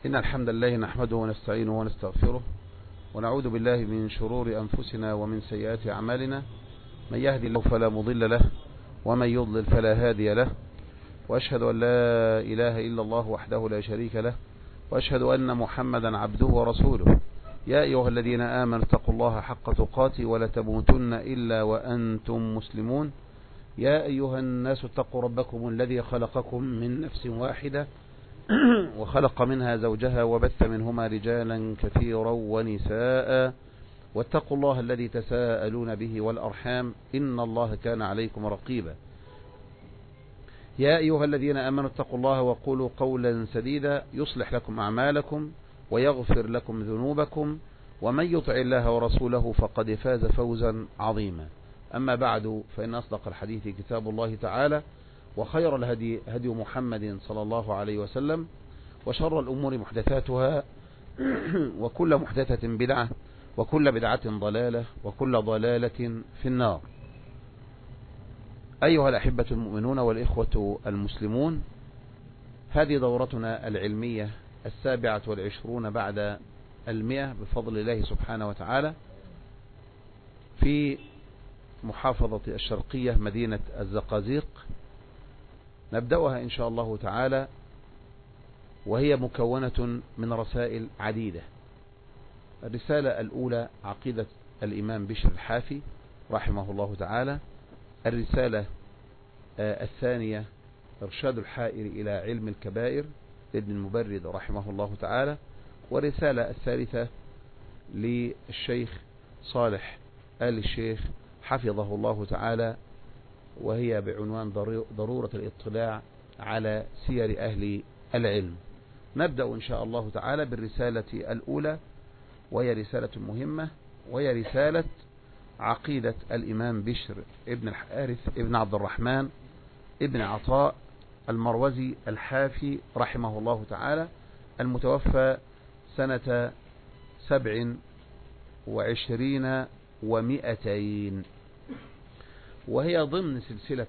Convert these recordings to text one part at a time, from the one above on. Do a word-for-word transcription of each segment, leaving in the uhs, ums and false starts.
إن الحمد لله نحمده ونستعينه ونستغفره ونعوذ بالله من شرور أنفسنا ومن سيئات أعمالنا. من يهدي الله فلا مضل له ومن يضلل فلا هادي له، وأشهد أن لا إله إلا الله وحده لا شريك له، وأشهد أن محمدا عبده ورسوله. يا أيها الذين آمنوا اتقوا الله حق تقاته ولا تموتن إلا وأنتم مسلمون. يا أيها الناس اتقوا ربكم الذي خلقكم من نفس واحدة وخلق منها زوجها وبث منهما رجالا كثيرا ونساء، واتقوا الله الذي تساءلون به والأرحام إن الله كان عليكم رقيبا. يا أيها الذين آمنوا اتقوا الله وقولوا قولا سديدا يصلح لكم أعمالكم ويغفر لكم ذنوبكم، ومن يطع الله ورسوله فقد فاز فوزا عظيما. أما بعد، فإن أصدق الحديث كتاب الله تعالى، وخير الهدي هدي محمد صلى الله عليه وسلم، وشر الأمور محدثاتها وكل محدثة بدعة وكل بدعة ضلالة وكل ضلالة في النار. أيها الأحبة المؤمنون والإخوة المسلمون، هذه دورتنا العلمية السابعة والعشرون بعد المئة بفضل الله سبحانه وتعالى في محافظة الشرقية مدينة الزقازيق. نبدأها إن شاء الله تعالى، وهي مكونة من رسائل عديدة. الرسالة الأولى عقيدة الإمام بشر الحافي رحمه الله تعالى. الرسالة الثانية إرشاد الحائر إلى علم الكبائر لابن المبرد رحمه الله تعالى. والرسالة الثالثة للشيخ صالح آل الشيخ حفظه الله تعالى، وهي بعنوان ضرورة الاطلاع على سير أهل العلم. نبدأ إن شاء الله تعالى بالرسالة الأولى، وهي رسالة مهمة، وهي رسالة عقيدة الإمام بشر ابن الحارث ابن عبد الرحمن ابن عطاء المروزي الحافي رحمه الله تعالى، المتوفى سنة سبع وعشرين ومئتين، وهي ضمن سلسلة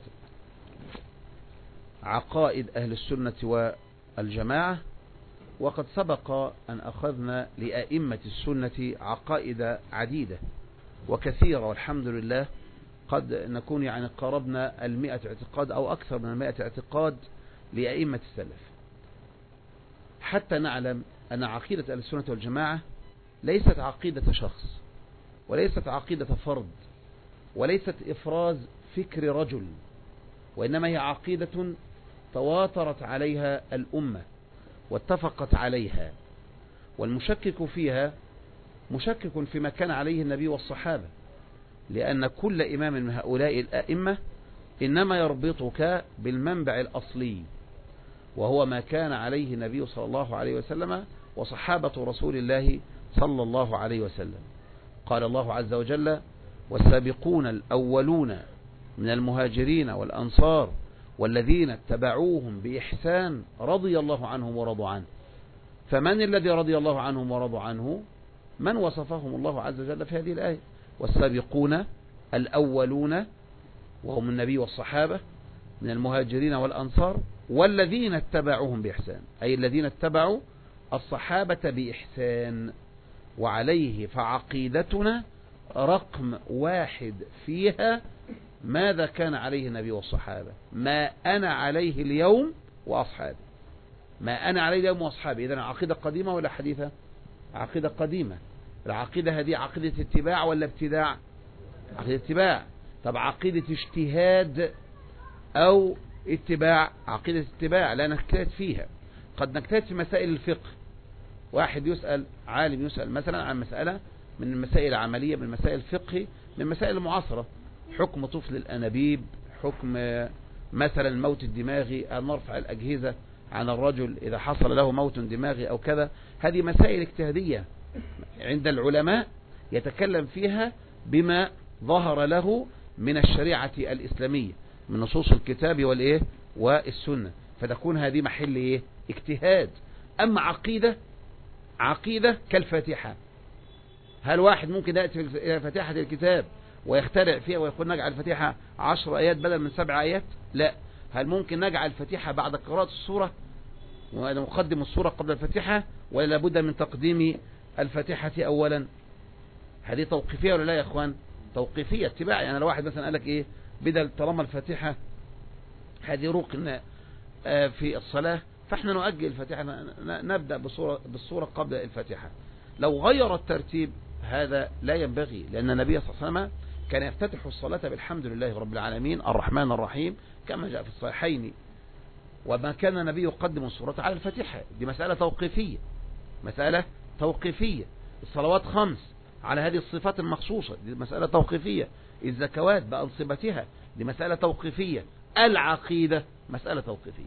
عقائد أهل السنة والجماعة. وقد سبق أن أخذنا لأئمة السنة عقائد عديدة وكثيرة، والحمد لله قد نكون يعني قربنا المئة اعتقاد أو أكثر من المئة اعتقاد لأئمة السلف، حتى نعلم أن عقيدة أهل السنة والجماعة ليست عقيدة شخص، وليست عقيدة فرد، وليست إفراز فكر رجل، وإنما هي عقيدة تواترت عليها الأمة واتفقت عليها. والمشكك فيها مشكك فيما كان عليه النبي والصحابة، لأن كل إمام من هؤلاء الأئمة إنما يربطك بالمنبع الأصلي، وهو ما كان عليه النبي صلى الله عليه وسلم وصحابة رسول الله صلى الله عليه وسلم. قال الله عز وجل: والسابقون الأولون من المهاجرين والأنصار والذين اتبعوهم بإحسان رضي الله عنهم ورضوا عنه. فمن الذي رضي الله عنهم ورضوا عنه؟ من وصفهم الله عز وجل في هذه الآية: والسابقون الأولون، وهم النبي والصحابة من المهاجرين والأنصار، والذين اتبعوهم بإحسان، أي الذين اتبعوا الصحابة بإحسان. وعليه فعقيدتنا رقم واحد فيها ماذا كان عليه النبي والصحابة، ما أنا عليه اليوم وأصحابي، ما أنا عليه اليوم وأصحابي. إذن عقيدة قديمة ولا حديثة؟ عقيدة قديمة. العقيدة هذه عقيدة اتباع ولا ابتداع؟ عقيدة اتباع. طب عقيدة اجتهاد أو اتباع؟ عقيدة اتباع، لا نجتهد فيها. قد نجتهد في مسائل الفقه، واحد يسأل، عالم يسأل مثلا عن مسألة من المسائل العملية، من مسائل الفقه، من مسائل المعاصرة، حكم طفل الأنابيب، حكم مثلا الموت الدماغي، أن نرفع الأجهزة عن الرجل إذا حصل له موت دماغي أو كذا. هذه مسائل اجتهادية عند العلماء يتكلم فيها بما ظهر له من الشريعة الإسلامية من نصوص الكتاب والإيه والسنة، فتكون هذه محل إيه اجتهاد. أما عقيدة عقيدة كالفاتحة، هل واحد ممكن يأتي إلى فاتحة الكتاب ويخترع فيها ويقول نجعل الفاتحة عشر آيات بدل من سبع آيات؟ لا. هل ممكن نجعل الفاتحة بعد قراءة السورة ونقدم السورة قبل الفاتحة ولا لابد من تقديم الفاتحة أولا؟ هذه توقيفية ولا لا يا أخوان؟ توقيفية اتباع. يعني لو واحد مثلا قال لك إيه بدل طالما الفاتحة هذه ركن في الصلاة فإحنا نؤجل الفاتحة نبدأ بصورة بالصورة قبل الفاتحة. لو غير الترتيب هذا لا ينبغي، لأن النبي صلى الله عليه وسلم كان يفتتح الصلاة بالحمد لله رب العالمين الرحمن الرحيم كما جاء في الصحيحين، وما كان النبي يقدم الصورة على الفاتحة. دي مسألة توقيفية، مسألة توقيفية. الصلوات خمس على هذه الصفات المخصوصة دي مسألة توقيفية. الزكوات بأنصبتها دي مسألة توقيفية. العقيدة مسألة توقيفية.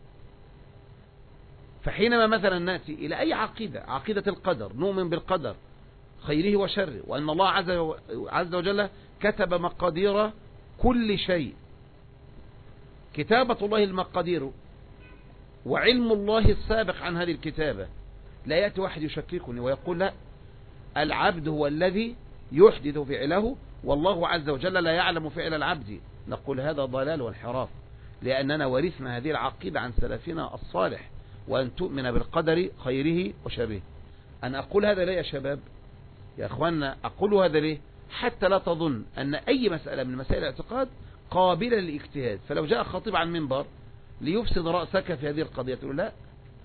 فحينما مثلا نأتي إلى أي عقيدة، عقيدة القدر، نؤمن بالقدر خيره وشره، وأن الله عز وجل كتب مقادير كل شيء، كتابة الله المقادير وعلم الله السابق عن هذه الكتابة. لا يأتي واحد يشككني ويقول لا، العبد هو الذي يحدث فعله والله عز وجل لا يعلم فعل العبد. نقول هذا ضلال وانحراف، لأننا ورثنا هذه العقيدة عن سلفنا الصالح، وأن تؤمن بالقدر خيره وشره. أنا أقول هذا ليه يا شباب يا أخوانا؟ أقول هذا ليه؟ حتى لا تظن أن أي مسألة من مسائل الاعتقاد قابلة للاجتهاد. فلو جاء خطيب عن منبر ليفسد رأسك في هذه القضية تقول لا،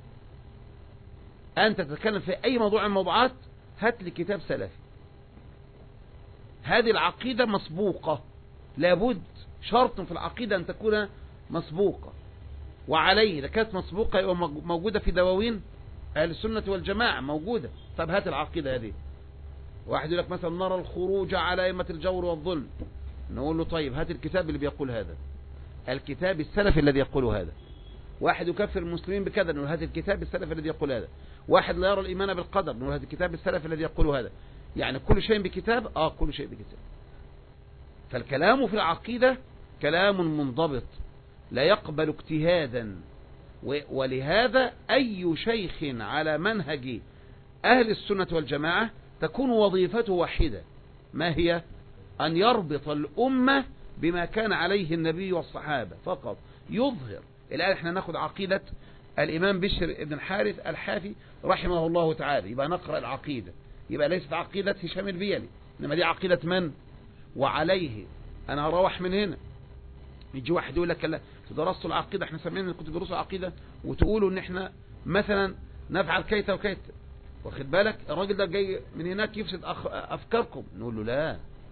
أنت تتكلم في أي موضوع من الموضوعات هات لي كتاب سلفي. هذه العقيدة مسبوقة، لابد شرط في العقيدة أن تكون مسبوقة، وعليه إذا كانت مسبوقة يبقى موجودة في دواوين أهل السنة والجماعة موجودة. طب هات العقيدة هذه. واحد يقول لك مثلا نرى الخروج على أئمة الجور والظلم، نقول له طيب هات الكتاب اللي بيقول هذا، الكتاب السلفي الذي يقول هذا. واحد يكفر المسلمين بكذا، نقول هات الكتاب السلفي الذي يقول هذا. واحد لا يرى الإيمان بالقدر، نقول هات الكتاب السلفي الذي يقول هذا. يعني كل شيء بكتاب، آه كل شيء بكتاب. فالكلام في العقيدة كلام منضبط لا يقبل اجتهادا، ولهذا أي شيخ على منهج أهل السنة والجماعة تكون وظيفته واحدة، ما هي؟ أن يربط الأمة بما كان عليه النبي والصحابة فقط، يظهر. الآن احنا ناخد عقيدة الإمام بشر ابن الحارث الحافي رحمه الله تعالى، يبقى نقرأ العقيدة، يبقى ليست عقيدة هشام البيلي، إنما دي عقيدة من؟ وعليه أنا أروح من هنا. يجي واحد يقول لك لا درست العقيدة، احنا سامعين ان كنتوا تدرسوا العقيدة وتقولوا ان احنا مثلا نفعل كيت وكيت، واخد بالك؟ الراجل ده جاي من هناك يفسد أفكاركم. نقول له لا،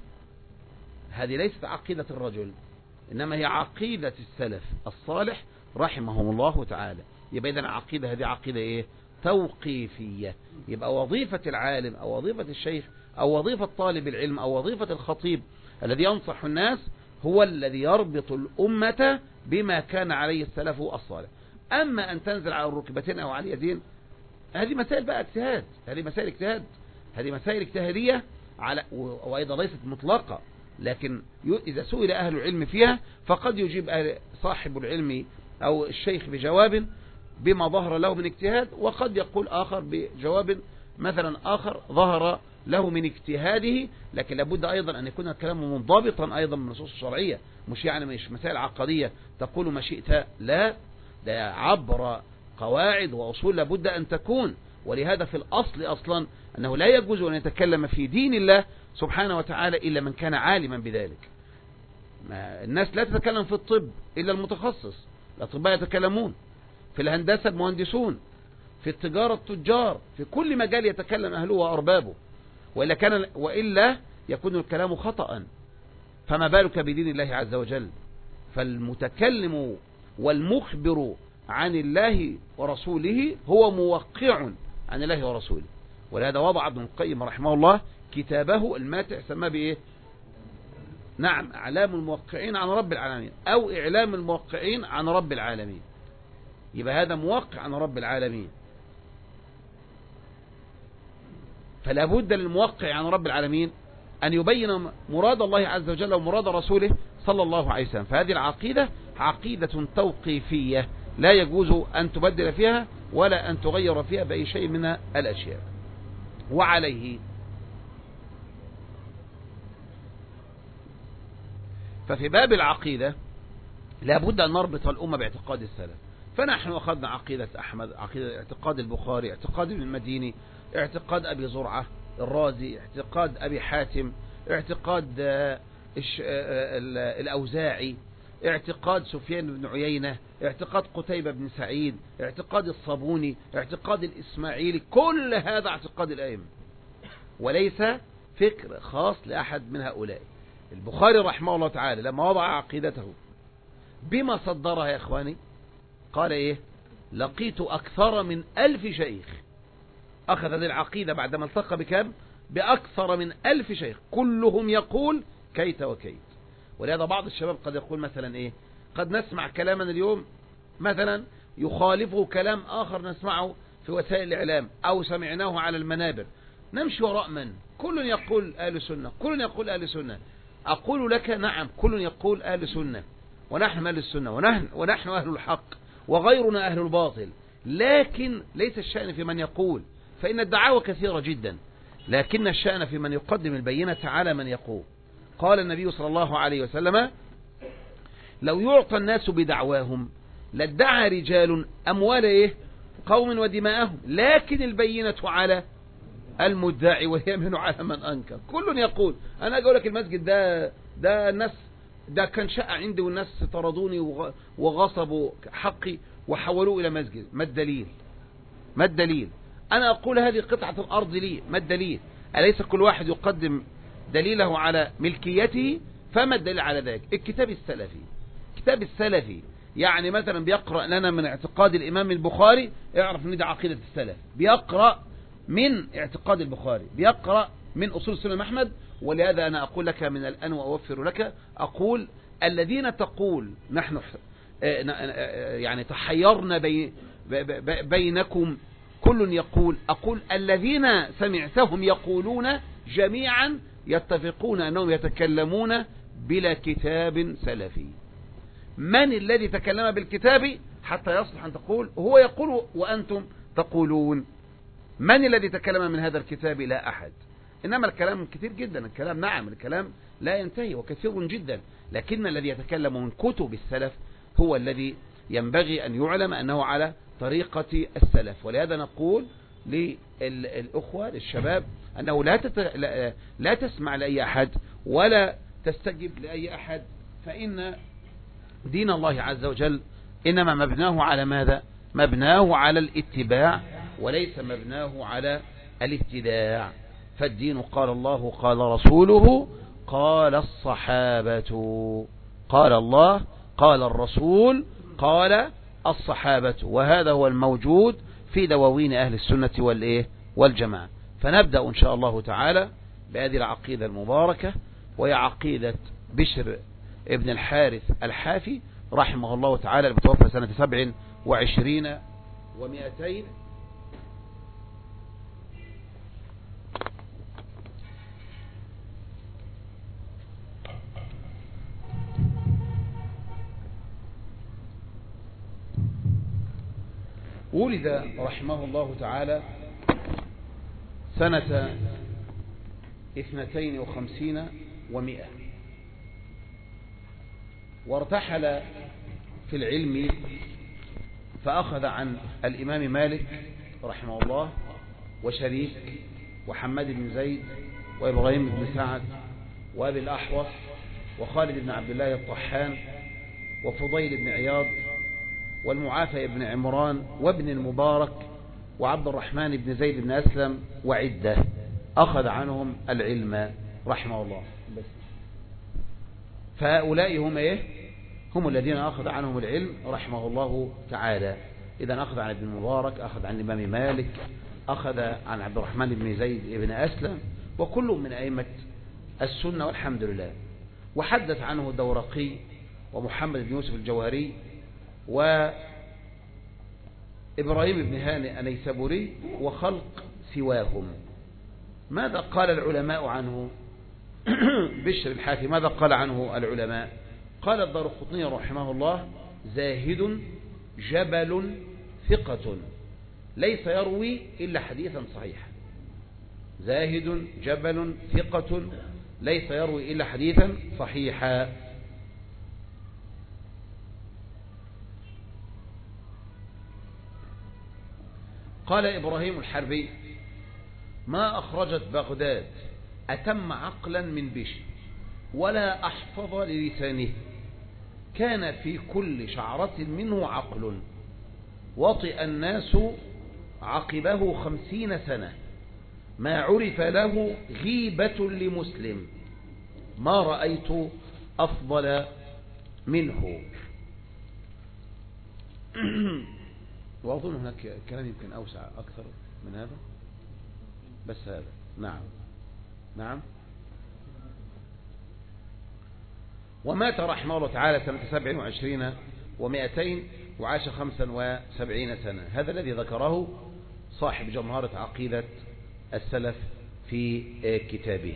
هذه ليست عقيدة الرجل، إنما هي عقيدة السلف الصالح رحمهم الله تعالى. يبقى إذن العقيدة هذه عقيدة إيه؟ توقيفية. يبقى وظيفة العالم أو وظيفة الشيخ أو وظيفة طالب العلم أو وظيفة الخطيب الذي ينصح الناس هو الذي يربط الأمة بما كان عليه السلف الصالح. أما أن تنزل على الركبتين أو على اليدين، هذه مسائل بقى اجتهاد، هذه مسائل اجتهاد، هذه مسائل اجتهادية على، وأيضا ليست مطلقة، لكن إذا سئل أهل العلم فيها فقد يجيب صاحب العلم أو الشيخ بجواب بما ظهر له من اجتهاد، وقد يقول آخر بجواب مثلا آخر ظهر له من اجتهاده. لكن لابد أيضا أن يكون الكلام منضبطا أيضا من النصوص الشرعية، مش يعني مش مسائل عقدية تقول ما شئت، لا، ده عبر قواعد وأصول لابد أن تكون. ولهذا في الأصل أصلا أنه لا يجوز أن يتكلم في دين الله سبحانه وتعالى إلا من كان عالما بذلك. ما الناس لا تتكلم في الطب إلا المتخصص، الأطباء يتكلمون، في الهندسة المهندسون، في التجارة التجار، في كل مجال يتكلم أهله وأربابه، وإلا, كان وإلا يكون الكلام خطأ. فما بالك بدين الله عز وجل؟ فالمتكلم والمخبر عن الله ورسوله هو موقع عن الله ورسوله. ولهذا وضع ابن القيم رحمه الله كتابه الماتع سماه بإيه؟ نعم، أعلام الموقعين عن رب العالمين، أو إعلام الموقعين عن رب العالمين. يبقى هذا موقع عن رب العالمين. فلا بد للموقع عن رب العالمين أن يبين مراد الله عز وجل ومراد رسوله صلى الله عليه وسلم. فهذه العقيدة عقيدة توقيفية لا يجوز أن تبدل فيها ولا أن تغير فيها بأي شيء من الأشياء. وعليه ففي باب العقيدة لا بد أن نربط الأمة باعتقاد السلف. فنحن أخذنا عقيدة أحمد، عقيدة اعتقاد البخاري، اعتقاد ابن المديني، اعتقاد أبي زرعة الرازي، اعتقاد أبي حاتم، اعتقاد الأوزاعي، اعتقاد سفيان بن عيينة، اعتقاد قتيبة بن سعيد، اعتقاد الصابوني، اعتقاد الإسماعيلي. كل هذا اعتقاد الأئمة وليس فكر خاص لأحد من هؤلاء. البخاري رحمه الله تعالى لما وضع عقيدته بما صدرها يا إخواني قال إيه؟ لقيت أكثر من ألف شيخ. أخذ هذه العقيدة بعدما التقى بكم؟ بأكثر من ألف شيخ، كلهم يقول كيت وكيت. ولهذا بعض الشباب قد يقول مثلا إيه؟ قد نسمع كلاما اليوم مثلا يخالفه كلام آخر نسمعه في وسائل الإعلام أو سمعناه على المنابر، نمشي وراء من؟ كل يقول أهل سنة، كل يقول أهل سنة. أقول لك نعم، كل يقول أهل سنة، ونحن أهل السنة، ونحن, ونحن أهل الحق، وغيرنا أهل الباطل. لكن ليس الشأن في من يقول، فإن الدعاوى كثيرة جدا، لكن الشأن في من يقدم البينة على من يقول. قال النبي صلى الله عليه وسلم: لو يعطى الناس بدعواهم لادعى رجال أموال إيه؟ قوم ودماءهم، لكن البينة على المدعي واليمين على من أنكر. كل يقول. أنا أقول لك المسجد ده ده الناس ده كان شقة عندي والناس طردوني وغصبوا حقي وحولوه إلى مسجد. ما الدليل؟ ما الدليل؟ أنا أقول هذه قطعة الأرض لي، ما الدليل؟ أليس كل واحد يقدم دليله على ملكيته؟ فما الدليل على ذلك؟ الكتاب السلفي. الكتاب السلفي يعني مثلا بيقرأ لنا من اعتقاد الإمام البخاري، اعرف ان دي عقيدة السلف. بيقرأ من اعتقاد البخاري، بيقرأ من أصول السنة أحمد. ولهذا أنا أقول لك من الآن وأوفر لك، أقول الذين تقول نحن يعني تحيرنا بي بينكم كل يقول، أقول الذين سمعتهم يقولون جميعا يتفقون أنهم يتكلمون بلا كتاب سلفي. من الذي تكلم بالكتاب حتى يصلح أن تقول هو يقول وأنتم تقولون؟ من الذي تكلم من هذا الكتاب؟ لا أحد. إنما الكلام كثير جدا، الكلام نعم الكلام لا ينتهي وكثير جدا، لكن الذي يتكلم من كتب السلف هو الذي ينبغي أن يعلم أنه على طريقة السلف. ولهذا نقول للأخوة للشباب أنه لا, تت... لا... لا تسمع لأي أحد ولا تستجب لأي أحد، فإن دين الله عز وجل إنما مبناه على ماذا؟ مبناه على الاتباع وليس مبناه على الابتداع. فالدين قال الله قال رسوله قال الصحابة، قال الله قال الرسول قال الصحابة، وهذا هو الموجود في دواوين أهل السنة والإيه والجماعة. فنبدأ إن شاء الله تعالى بهذه العقيدة المباركة، وهي عقيدة بشر ابن الحارث الحافي رحمه الله تعالى، المتوفى سنة سبع وعشرين ومئتين. ولد رحمه الله تعالى سنة اثنتين وخمسين ومئة، وارتحل في العلم فأخذ عن الإمام مالك رحمه الله وشريك وحماد بن زيد وإبراهيم بن سعد وأبي الأحوص وخالد بن عبد الله الطحان وفضيل بن عياض والمعافى بن عمران وابن المبارك وعبد الرحمن بن زيد بن أسلم وعدة، أخذ عنهم العلم رحمه الله. بس فهؤلاء هم إيه؟ هم الذين أخذ عنهم العلم رحمه الله تعالى. إذا أخذ عن ابن المبارك، أخذ عن الإمام مالك، أخذ عن عبد الرحمن بن زيد بن أسلم، وكل من أئمة السنة والحمد لله. وحدث عنه الدورقي ومحمد بن يوسف الجوهري وإبراهيم بن هانئ النيسابوري وخلق سواهم. ماذا قال العلماء عنه؟ بشر الحافي ماذا قال عنه العلماء؟ قال الدارقطني رحمه الله: زاهد جبل ثقة ليس يروي إلا حديثا صحيحا. زاهد جبل ثقة ليس يروي إلا حديثا صحيحا. قال إبراهيم الحربي: ما أخرجت بغداد أتم عقلا من بشر ولا أحفظ للسانه، كان في كل شعرة منه عقل، وطئ الناس عقبه خمسين سنة، ما عرف له غيبة لمسلم، ما رأيت أفضل منه. وأظن هناك كلام يمكن أوسع أكثر من هذا، بس هذا. نعم نعم. ومات رحمه الله تعالى سنة سبع وعشرين ومائتين وعاش خمسا وسبعين سنة. هذا الذي ذكره صاحب جمهرة عقيدة السلف في كتابه.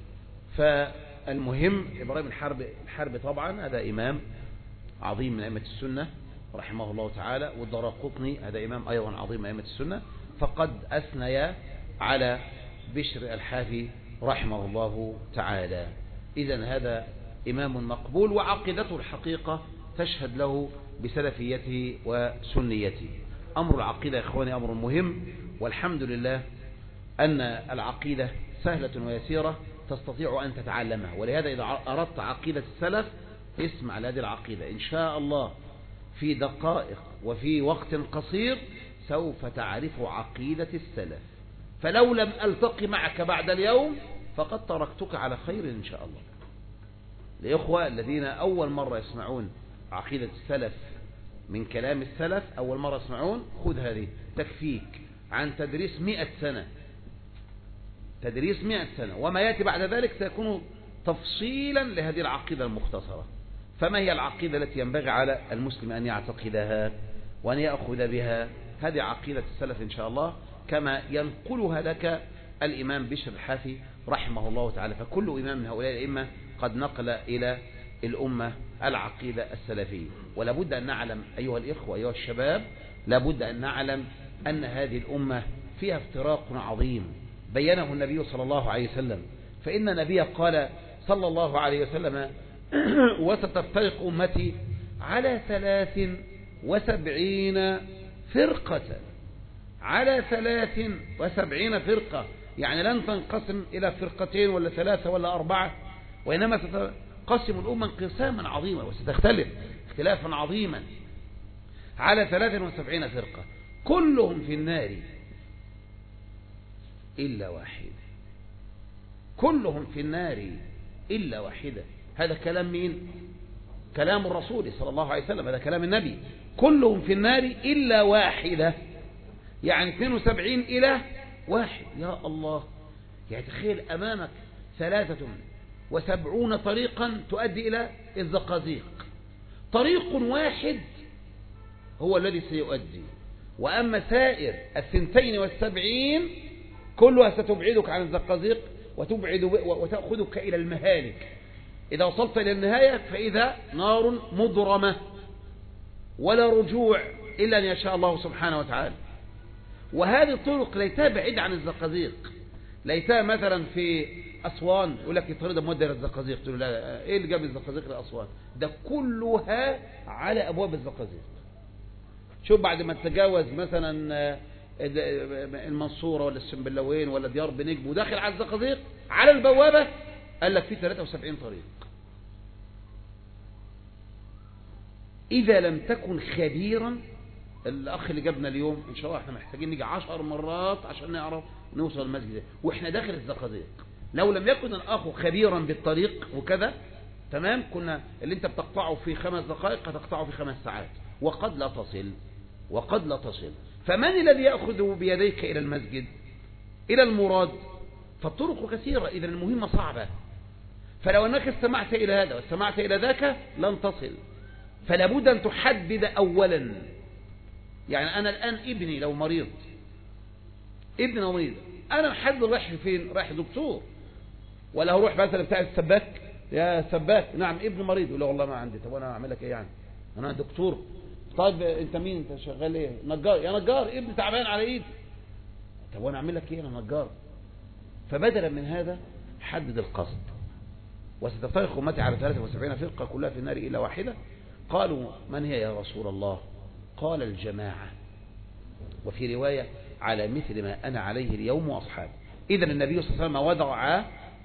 فالمهم إبراهيم الحرب الحرب طبعا هذا إمام عظيم من أئمة السنة رحمه الله تعالى، والدراقطني هذا إمام أيضا عظيم من أئمة السنة، فقد أثنيا على بشر الحافي رحمه الله تعالى. إذن هذا إمام مقبول، وعقيدته الحقيقة تشهد له بسلفيته وسنيته. أمر العقيدة يا إخواني أمر مهم، والحمد لله أن العقيدة سهلة ويسيرة تستطيع أن تتعلمها. ولهذا إذا أردت عقيدة السلف اسمع لهذه العقيدة، إن شاء الله في دقائق وفي وقت قصير سوف تعرف عقيدة السلف. فلو لم ألتقي معك بعد اليوم فقد تركتك على خير إن شاء الله. الإخوة الذين أول مرة يسمعون عقيدة السلف من كلام السلف، أول مرة يسمعون، خذ هذه تكفيك عن تدريس مئة سنة، تدريس مئة سنة، وما يأتي بعد ذلك سيكون تفصيلا لهذه العقيدة المختصرة. فما هي العقيدة التي ينبغي على المسلم أن يعتقدها وأن يأخذ بها؟ هذه عقيدة السلف إن شاء الله كما ينقلها لك الإمام بشر الحافي رحمه الله تعالى. فكل إمام من هؤلاء الأئمة قد نقل إلى الأمة العقيدة السلفية. ولابد أن نعلم أيها الإخوة أيها الشباب، لابد أن نعلم أن هذه الأمة فيها افتراق عظيم بينه النبي صلى الله عليه وسلم. فإن النبي قال صلى الله عليه وسلم: وستفترق أمتي على ثلاث وسبعين فرقة، على ثلاث وسبعين فرقة، يعني لن تنقسم إلى فرقتين ولا ثلاثة ولا أربعة، وإنما ستنقسم الأمة انقساما عظيما وستختلف اختلافا عظيما على ثلاث وسبعين فرقة، كلهم في النار إلا واحدة، كلهم في النار إلا واحدة. هذا كلام مين؟ كلام الرسول صلى الله عليه وسلم، هذا كلام النبي. كلهم في النار إلا واحدة، يعني اثنين وسبعين إلى واحد. يا الله، يعني تخيل أمامك ثلاثة وسبعون طريقا تؤدي إلى الزقازيق، طريق واحد هو الذي سيؤدي، وأما سائر الثنتين والسبعين كلها ستبعدك عن الزقازيق وتبعد وتأخذك إلى المهالك. إذا وصلت إلى النهاية فإذا نار مضرمة ولا رجوع إلا أن يشاء الله سبحانه وتعالى. وهذه الطرق ليتها بعيدة عن الزقازيق، ليتها مثلا في أسوان يقول لك الطريق مودة إلى الزقازيق، تقول لا، إيه اللي جاب الزقازيق لأسوان؟ ده كلها على أبواب الزقازيق. شوف بعد ما تتجاوز مثلا المنصورة ولا السنبلاوين ولا ديار بنجم وداخل على الزقازيق على البوابة قال لك في ثلاثة وسبعين طريق. إذا لم تكن خبيرا، الأخ اللي جابنا اليوم إن شاء الله احنا محتاجين نيجي عشر مرات عشان نعرف نوصل المسجد وإحنا داخل الزقازيق. لو لم يكن الأخ خبيرا بالطريق وكذا تمام، كنا اللي انت بتقطعه في خمس دقائق هتقطعه في خمس ساعات، وقد لا تصل وقد لا تصل. فمن الذي يأخذ بيديك إلى المسجد إلى المراد؟ فالطرق كثيرة، إذا المهمة صعبة. فلو أنك استمعت إلى هذا واستمعت إلى ذاك لن تصل. فلا بد أن تحدد أولا. يعني أنا الآن ابني لو مريض، ابني لو مريض، أنا محدد رايح فين؟ رايح دكتور، ولا هروح مثلا بتاع السباك؟ يا سباك، نعم ابن مريض، يقول له والله ما عندي. طب أنا أعمل لك إيه يعني؟ أنا دكتور. طيب أنت مين؟ أنت شغال إيه؟ نجار. يا نجار، ابني تعبان على إيدي. طب وأنا أعمل لك إيه؟ أنا نجار. فبدلا من هذا حدد القصد. وستفترق أمتي على ثلاثة وسبعين فرقة كلها في النار إلا واحدة. قالوا من هي يا رسول الله؟ قال الجماعة، وفي رواية على مثل ما أنا عليه اليوم وأصحابي. إذا النبي صلى الله عليه وسلم وضع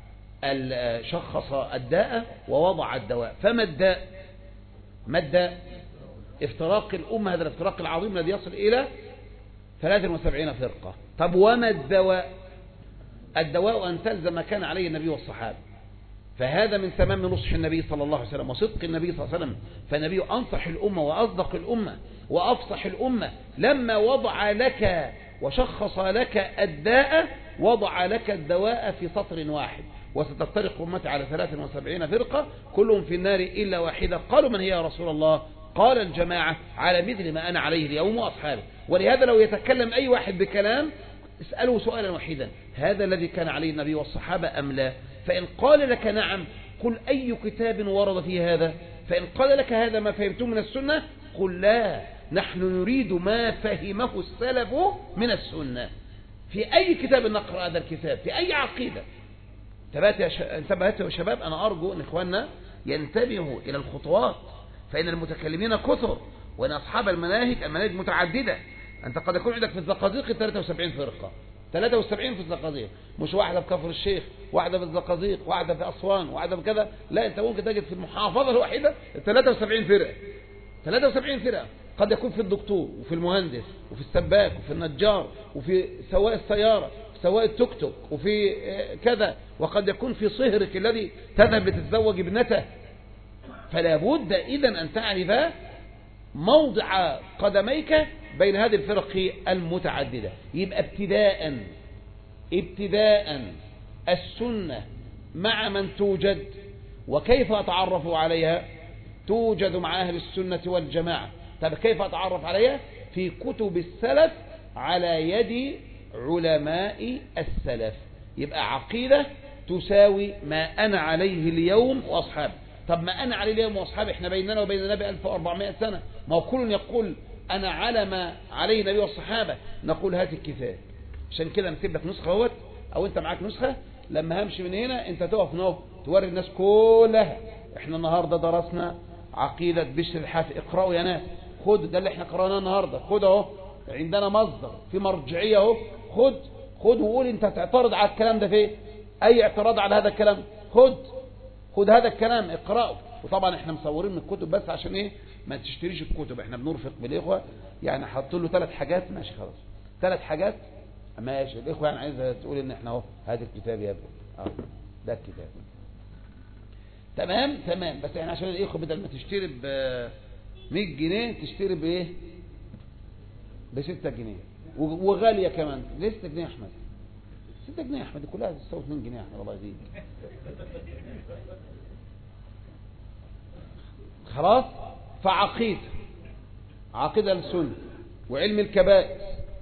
شخص الداء ووضع الدواء. فما الداء؟ ما الداء؟ افتراق الأمة، هذا الافتراق العظيم الذي يصل إلى ثلاث وسبعين فرقة. طب وما الدواء؟ الدواء أن تلزم ما كان عليه النبي والصحابة. فهذا من تمام نصح النبي صلى الله عليه وسلم وصدق النبي صلى الله عليه وسلم. فالنبي أنصح الأمة وأصدق الأمة وأفصح الأمة لما وضع لك وشخص لك الداء، وضع لك الدواء في سطر واحد. وستفترق أمتي على ثلاث وسبعين فرقة كلهم في النار إلا واحدة. قالوا من هي يا رسول الله؟ قال الجماعة على مثل ما أنا عليه اليوم وأصحابي. ولهذا لو يتكلم أي واحد بكلام اسأله سؤالا وحيدا: هذا الذي كان عليه النبي والصحابة أم لا؟ فإن قال لك نعم قل أي كتاب ورد في هذا؟ فإن قال لك هذا ما فهمته من السنة قل لا، نحن نريد ما فهمه السلف من السنة. في أي كتاب نقرأ هذا الكتاب؟ في أي عقيدة؟ انتبهت يا شباب. أنا أرجو أن إخواننا ينتبهوا إلى الخطوات، فإن المتكلمين كثر وأن أصحاب المناهج المناهج متعددة. أنت قد يكون عندك في الزقازيق ثلاث وسبعين فرقة، ثلاث وسبعين في الزقازيق، مش واحدة في كفر الشيخ، واحدة في الزقازيق، واحدة في أسوان، واحدة في كذا. لا، أنت ممكن تجد في المحافظة الواحدة ثلاث وسبعين فرقة، ثلاث وسبعين فرقة. قد يكون في الدكتور وفي المهندس وفي السباك وفي النجار وفي سواق السيارة سواق التوك توك وفي كذا، وقد يكون في صهرك الذي تذهب لتتزوج ابنته. فلا بد إذن أن تعرف موضع قدميك بين هذه الفرق المتعددة. يبقى ابتداء ابتداء السنة مع من توجد، وكيف أتعرف عليها؟ توجد مع أهل السنة والجماعة. طب كيف أتعرف عليها؟ في كتب السلف على يد علماء السلف. يبقى عقيدة تساوي ما أنا عليه اليوم وأصحابي. طب ما أنا عليه اليوم وأصحابي إحنا بيننا وبين النبي ألف وأربعمائة سنة. ما هو كل يقول أنا على ما عليه النبي والصحابة، نقول هات الكتاب. عشان كده نسيب لك نسخة اهوت، أو أنت معاك نسخة، لما همشي من هنا أنت تقف نوف توري الناس كلها إحنا النهاردة درسنا عقيدة بشر الحافي. اقرأوا يا ناس، خد ده اللي إحنا قرأناه النهاردة، خد أهو عندنا مصدر في مرجعية أهو، خد خد وقول أنت تعترض على الكلام ده فيه، أي اعتراض على هذا الكلام خد خد هذا الكلام اقرأه. وطبعا احنا مصورين من الكتب بس عشان ايه ما تشتريش الكتب، احنا بنرفق بالاخوه يعني. حاطين له ثلاث حاجات ماشي خلاص، ثلاث حاجات ماشي. الاخوه يعني عايزه تقول ان احنا اهو هذا الكتاب يا ابني، اه ده الكتاب تمام تمام. بس احنا عشان الاخوه بدل ما تشتري ب مية جنيه تشتري بايه ب ستة جنيه وغاليه كمان. ليه ستة جنيه يا احمد؟ ستة جنيه يا احمد كلها تساوي اتنين جنيه يا احمد الله يزيدك. خلاص. فعقيدة عقيدة السنة وعلم الكبائر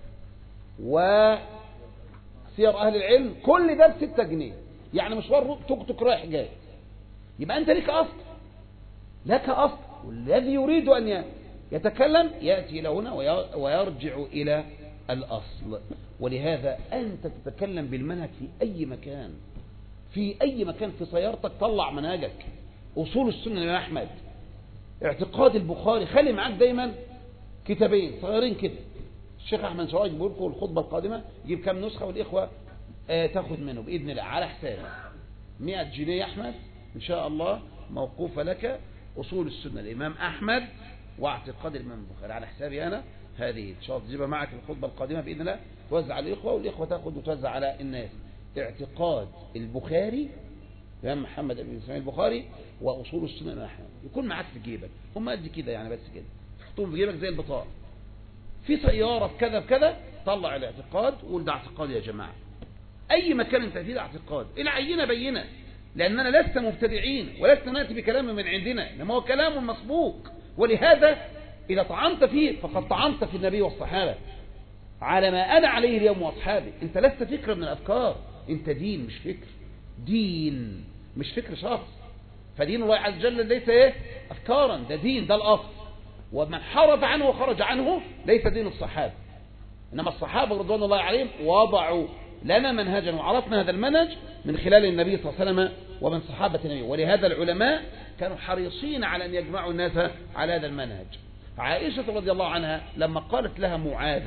وسير أهل العلم كل ده بستة جنيه، يعني مشوار توك توك رايح جاي. يبقى أنت لك أصل لك أصل، والذي يريد أن يتكلم يأتي إلى هنا ويرجع إلى الأصل. ولهذا أنت تتكلم بالمنهج في أي مكان، في أي مكان في سيارتك طلع منهجك. أصول السنة يا أحمد، اعتقاد البخاري، خلي معاك دايما كتابين صغيرين كده. الشيخ أحمد شواج بيقول لكم الخطبة القادمة يجيب كام نسخة والإخوة آه تاخد منه بإذن الله على حسابه. مئة جنيه يا أحمد إن شاء الله موقوفة لك، أصول السنة الإمام أحمد واعتقاد الإمام البخاري على حسابي أنا. هذه إن شاء الله تجيبها معك الخطبة القادمة بإذن الله، توزع على الإخوة والإخوة تاخد وتوزع على الناس. اعتقاد البخاري الإمام محمد بن إسماعيل البخاري وأصول السنة الإمام أحمد يكون معاك في جيبك. هم قد كده يعني، بس كده تحطهم في جيبك زي البطاقة. في سيارة في كذا في كذا طلع الاعتقاد وقول ده اعتقاد يا جماعة. أي مكان انت فيه ده اعتقاد. العينة بينة، لأننا لسه مبتدعين ولسنا نأتي بكلام من عندنا، إنما هو كلام مسبوق. ولهذا إذا طعنت فيه فقد طعنت في النبي والصحابة على ما أنا عليه اليوم وأصحابي. أنت لست فكرة من الأفكار، أنت دين مش فكر، دين مش فكر شخص. فدين الله عز وجل ليس ايه أفكارا، ده دين، ده الأصل. ومن حرف عنه وخرج عنه ليس دين الصحابة. إنما الصحابة رضوان الله عليهم وضعوا لنا منهجا، وعرفنا هذا المنهج من خلال النبي صلى الله عليه وسلم ومن صحابة النبي. ولهذا العلماء كانوا حريصين على أن يجمعوا الناس على هذا المنهج. عائشة رضي الله عنها لما قالت لها معاذة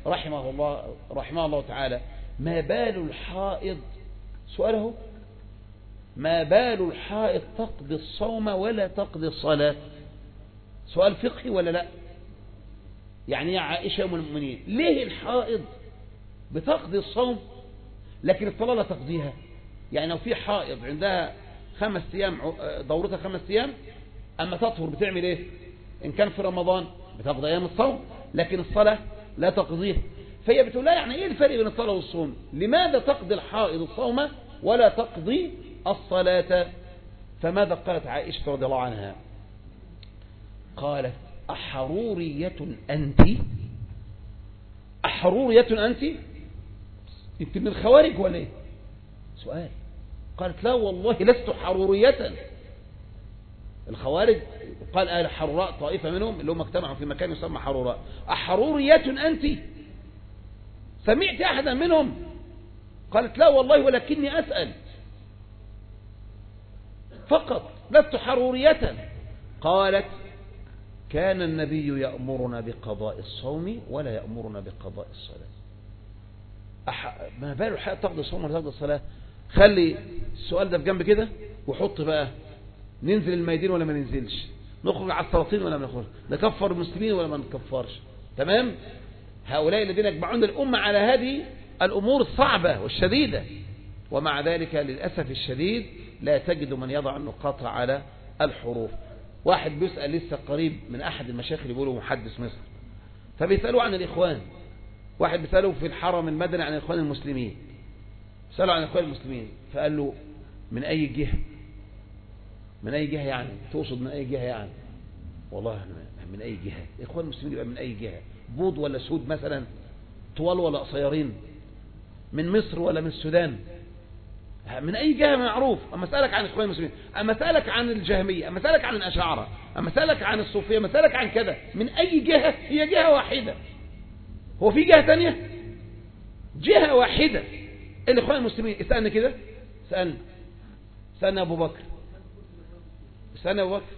رحمه الله رحمه الله تعالى ما بال الحائض، سؤاله ما بال الحائض تقضي الصوم ولا تقضي الصلاة؟ سؤال فقهي ولا لا؟ يعني يا عائشة أم المؤمنين ليه الحائض بتقضي الصوم لكن الصلاة لا تقضيها؟ يعني لو في حائض عندها خمس أيام دورتها خمس أيام أما تطهر بتعمل إيه؟ إن كان في رمضان بتقضي أيام الصوم لكن الصلاة لا تقضيها. فهي بتقول لا يعني إيه الفرق بين الصلاة والصوم؟ لماذا تقضي الحائض الصوم ولا تقضي الصلاة؟ فماذا قالت عائشة رضي الله عنها؟ قالت أحرورية أنت؟ أحرورية أنت؟ أنت من الخوارج ولا إيه؟ سؤال. قالت لا والله لست حرورية. الخوارج قال أهل حروراء طائفة منهم اللي هم اجتمعوا في مكان يسمى حروراء. أحرورية أنت؟ سمعت أحدا منهم؟ قالت لا والله ولكني أسأل فقط لست حرورية. قالت كان النبي يأمرنا بقضاء الصوم ولا يأمرنا بقضاء الصلاة. أح... ما باله الحق تقضي الصوم ولا تقضي الصلاة؟ خلي السؤال ده في جنب كده وحط بقى ننزل الميدان ولا ما ننزلش، نخرج على السلاطين ولا ما نخرج، نكفر المسلمين ولا ما نكفرش. تمام؟ هؤلاء الذين يجمعون الأمة على هذه الأمور الصعبة والشديدة، ومع ذلك للأسف الشديد لا تجد من يضع النقاط على الحروف. واحد بيسأل لسه قريب من أحد المشايخ اللي بيقولوا محدث مصر، فبيسألوا عن الإخوان. واحد بيسألوا في الحرم المدني عن الإخوان المسلمين، سألوا عن الإخوان المسلمين فقال له من أي جهة؟ من أي جهة يعني؟ تقصد من أي جهة يعني؟ والله من أي جهة؟ الإخوان المسلمين يبقى من أي جهة؟ بوض ولا سود مثلا؟ طوال ولا قصيرين؟ من مصر ولا من السودان؟ من أي جهة معروف. أما سألك عن الإخوان المسلمين، أما سألك عن الجهمية، أما سألك عن الأشاعرة، أما سألك عن الصوفية، أما سألك عن كذا، من أي جهة؟ هي جهة واحدة. هو في جهة تانية؟ جهة واحدة الإخوان المسلمين. اسألنا كده، سألنا سألنا أبو بكر، سألنا أبو بكر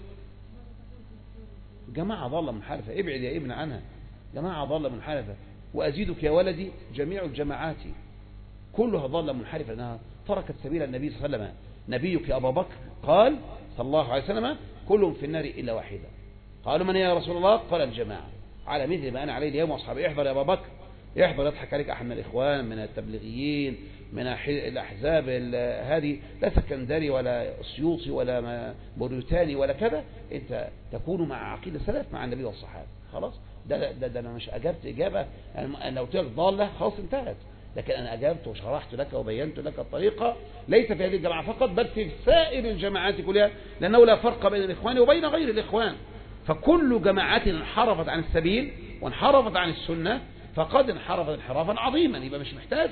جماعة ضالة منحرفة، ابعد يا ابن عنها، جماعة ضالة منحرفة. وأزيدك يا ولدي جميع الجماعات كلها ضالة منحرفة لأنها تركت سبيل النبي صلى الله عليه وسلم. نبيك أبا بكر قال صلى الله عليه وسلم كلهم في النار إلا واحدة. قالوا من يا رسول الله؟ قال الجماعة على مثل ما أنا عليه اليوم وأصحابي. احضر يا أبا بكر، يحضر يضحك عليك أحد من الإخوان، من التبليغيين، من الأحزاب هذه، لا سكندري ولا سيوطي ولا موريتاني ولا كذا، أنت تكون مع عقيدة سلف مع النبي والصحابة. خلاص، ده, ده, ده أنا مش أجبت إجابة، أنا قلت لك ضالة خلاص انتهت، لكن أنا أجبت وشرحت لك وبينت لك الطريقة، ليس في هذه الجماعة فقط بل في سائر الجماعات كلها، لأنه لا فرق بين الإخوان وبين غير الإخوان. فكل جماعات انحرفت عن السبيل وانحرفت عن السنة فقد انحرفت انحرافا عظيما، يبقى مش محتاج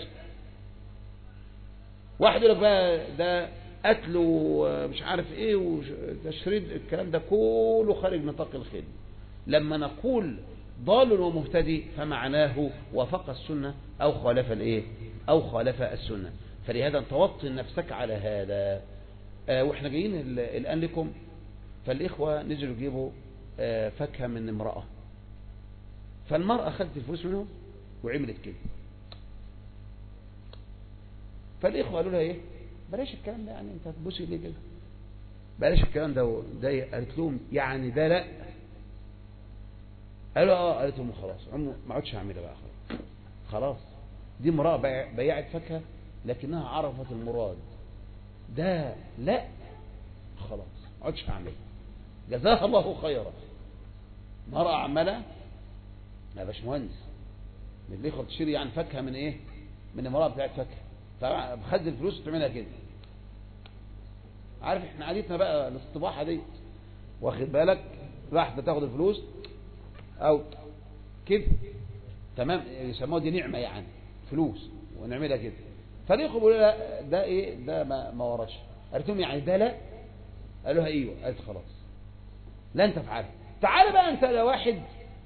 واحد يقول لك بقى ده قتل ومش عارف ايه وتشريد، الكلام ده كله خارج نطاق الخدمة. لما نقول ضال ومهتدي فمعناه وافق السنة او خالف الايه او خالف السنة. فلهذا توطن نفسك على هذا. آه واحنا جايين الان لكم، فالاخوة نزلوا يجيبوا آه فاكهة من امرأة، فالمرأة خدت الفلوس منهم وعملت كده، فالاخوة قالوا لها ايه؟ بلاش الكلام ده، يعني انت هتبوسي ليه كده؟ بلاش الكلام ده. ده قالت لهم يعني ده لا؟ قالوا اه. قالت لهم خلاص ما عادش هعملها بقى، خلاص خلاص دي امرأة بيعت فاكهة لكنها عرفت المراد، ده لا خلاص ما عادش هعملها، جزاها الله خيرا. مرأة عمالة يا باشمهندس من اللي ياخد تشتري يعني فاكهة من ايه؟ من امرأة بتاعت فاكهة، فخد الفلوس وتعملها كده. عارف احنا عادتنا بقى الاصطباحة دي، واخد بالك؟ واحدة تاخد الفلوس او كده، تمام، يسموها دي نعمة يعني فلوس ونعملها كده. فليخوا بيقولوا لا ده ايه ده ما, ما وراش. قالت لهم يعني ده لا؟ قالوا لها ايوه. قالت خلاص لن تفعل. تعال بقى انت يا واحد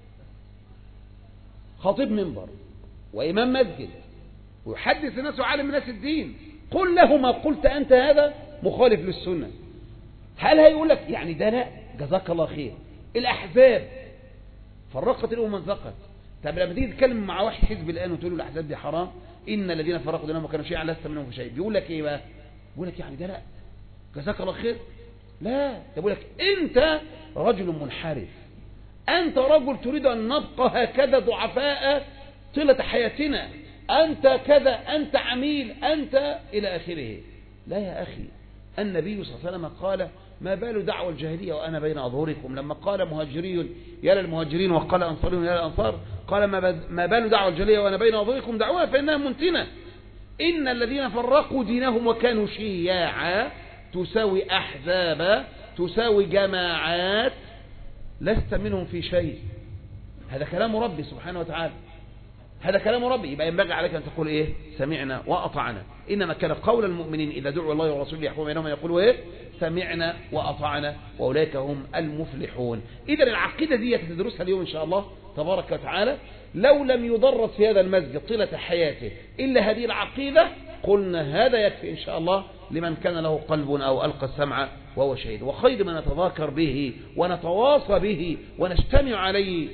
خطيب منبر وامام مسجد ويحدث الناس وعالم الناس الدين، قل له ما قلت أنت هذا مخالف للسنة. هل هيقول لك يعني ده لا؟ جزاك الله خير. الأحزاب فرقت الأمم من ثقت، طب لما تيجي تتكلم مع واحد حزب الآن وتقول له الأحزاب دي حرام، إن الذين فرقوا دينهم وكانوا شيعا لست منهم في شيء، بيقول لك إيه بقى؟ بيقول لك يعني ده لا جزاك الله خير، لا ده بيقول لك أنت رجل منحرف، أنت رجل تريد أن نبقى هكذا ضعفاء طيلة حياتنا، أنت كذا، أنت عميل، أنت إلى آخره. لا يا أخي، النبي صلى الله عليه وسلم قال ما بال دعوى الجاهلية وأنا بين أظهركم. لما قال مهاجري يا للمهاجرين وقال أنصاري يا للأنصار، قال ما بال دعوى الجاهلية وأنا بين أظهركم دعوها فإنها منتنة. إن الذين فرقوا دينهم وكانوا شيعا تساوي أحزاب، تساوي جماعات، لست منهم في شيء. هذا كلام ربي سبحانه وتعالى، هذا كلام ربي. يبقى ينبغي عليك أن تقول إيه؟ سمعنا وأطعنا. إنما كان قول المؤمنين إذا دعوا الله ورسوله يحكم بينهم يقولوا إيه؟ سمعنا وأطعنا وأولئك هم المفلحون. إذا العقيدة دي تدرسها اليوم إن شاء الله تبارك وتعالى. لو لم يدرس في هذا المسجد طيلة حياته إلا هذه العقيدة قلنا هذا يكفي إن شاء الله لمن كان له قلب أو ألقى السمع وهو شهيد. وخير ما نتذاكر به ونتواصى به ونجتمع عليه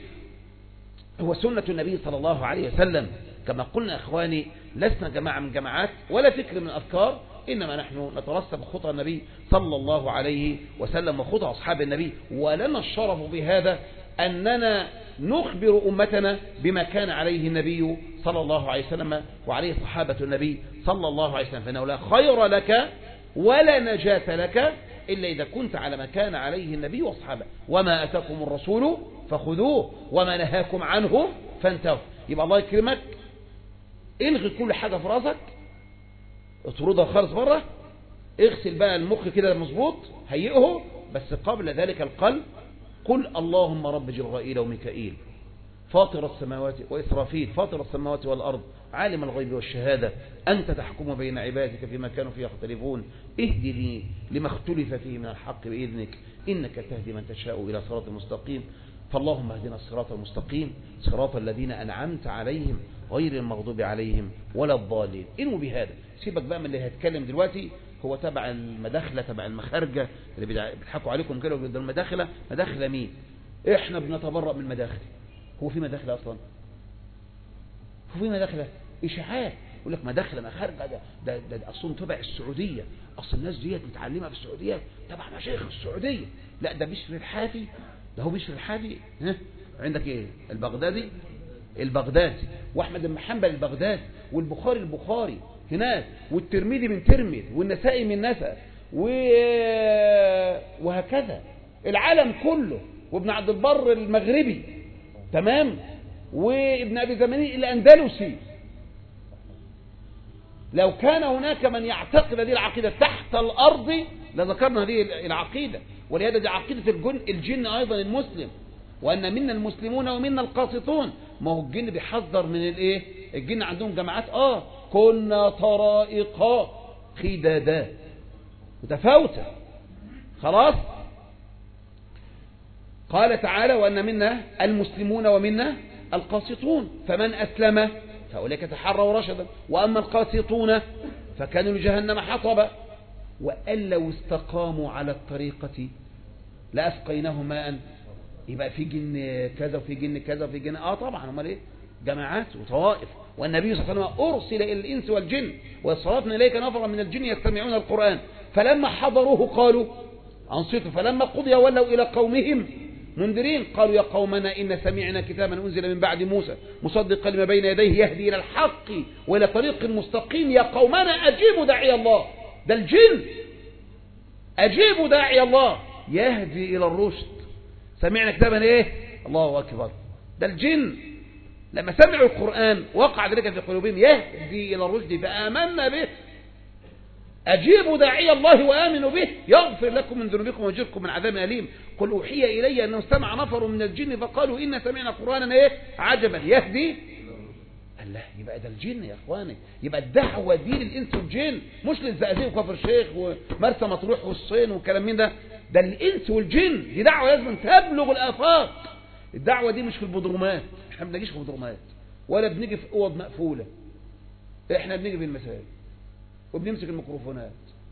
هو سنة النبي صلى الله عليه وسلم. كما قلنا أخواني، لسنا جماعة من جماعات ولا فكر من أفكار، إنما نحن نترسب خطى النبي صلى الله عليه وسلم وخطى أصحاب النبي. ولنا الشرف بهذا أننا نخبر أمتنا بما كان عليه النبي صلى الله عليه وسلم وعليه صحابة النبي صلى الله عليه وسلم، فإنه لا خير لك ولا نجاة لك إلا إذا كنت على ما كان عليه النبي والصحابة. وما أتاكم الرسول فخذوه وما نهاكم عنه فانتهوا. يبقى الله يكرمك، الغي كل حاجة في راسك، اطردها خالص بره، اغسل بقى المخ كده مظبوط، هيئه، بس قبل ذلك القلب قل اللهم رب جبرائيل وميكائيل فاطر السماوات وإسرافيل فاطر السماوات والأرض عالم الغيب والشهادة أنت تحكم بين عبادك فيما كانوا فيه يختلفون اهدي لي لما اختلف فيه من الحق بإذنك إنك تهدي من تشاء إلى صراط مستقيم. فاللهم اهدنا الصراط المستقيم صراط الذين أنعمت عليهم غير المغضوب عليهم ولا الضالين. إنه بهذا سيبك بقى من اللي هتكلم دلوقتي، هو تبع المداخلة تبع المخارجة اللي بيضحكوا عليكم كده ويقولوا المداخلة مداخلة مين؟ احنا بنتبرأ من المداخل. هو في مداخلة اصلا؟ هو في مداخلة؟ اشاعات يقول لك مداخلة مخارجة، ده ده ده, ده اصلا تبع السعودية، اصل الناس ديت متعلمة في السعودية تبع مشايخ السعودية. لا ده بشر الحافي، ده هو بشر الحافي. ها عندك ايه؟ البغدادي البغدادي واحمد بن حنبل البغدادي والبخاري البخاري هناك والترمذي من ترمذ والنسائي من نسأ وهكذا العالم كله، وابن عبد البر المغربي تمام، وابن أبي زماني الأندلسي. لو كان هناك من يعتقد هذه العقيدة تحت الأرض لذكرنا هذه العقيدة. ولهذا دي عقيدة الجن, الجن أيضا المسلم، وأن منا المسلمون ومنا القاسطون. ما هو الجن بيحذر من الايه؟ الجن عندهم جماعات اه كنا طرائق خدادا متفاوتة خلاص. قال تعالى وأن منا المسلمون ومنا القاسطون فمن أسلم فأولئك تحروا رشدا وأما القاسطون فكانوا لجهنم حطبا وأن لو استقاموا على الطريقة لأسقيناهم ماء. يبقى في جن كذا وفي جن كذا وفي جن اه طبعا امال ايه؟ جماعات وطوائف. والنبي صلى الله عليه وسلم أرسل إلى الإنس والجن وصرفنا إليك نفرا من الجن يستمعون القرآن فلما حضروه قالوا أنصتوا فلما قضي ولوا إلى قومهم منذرين قالوا يا قومنا إن سمعنا كتابا أنزل من بعد موسى مصدقا لما بين يديه يهدي إلى الحق وإلى طريق مستقيم يا قومنا أجيبوا داعي الله. ده الجن أجيبوا داعي الله يهدي إلى الرشد. سمعنا كتابا إيه؟ الله أكبر. ده الجن لما سمعوا القرآن وقع ذلك في قلوبهم يهدي إلى الرشد فآمنا به. أجيبوا داعي الله وآمنوا به يغفر لكم من ذنوبكم ويجركم من عذاب أليم. قل أوحي إلي أنه استمع نفر من الجن فقالوا إن سمعنا قرآنا إيه؟ عجبا يهدي. الله يبقى ده الجن يا إخواني. يبقى الدعوة دي للإنس والجن مش للزقازيق وكفر الشيخ ومرسى مطروح والصين والكلام من ده. ده الإنس والجن. دي دعوة لازم تبلغ الآفاق. الدعوة دي مش في البدرومات. احنا ما بنجيش في البدرومات ولا بنيجي في اوض مقفولة. احنا بنيجي في المساجد وبنمسك الميكروفونات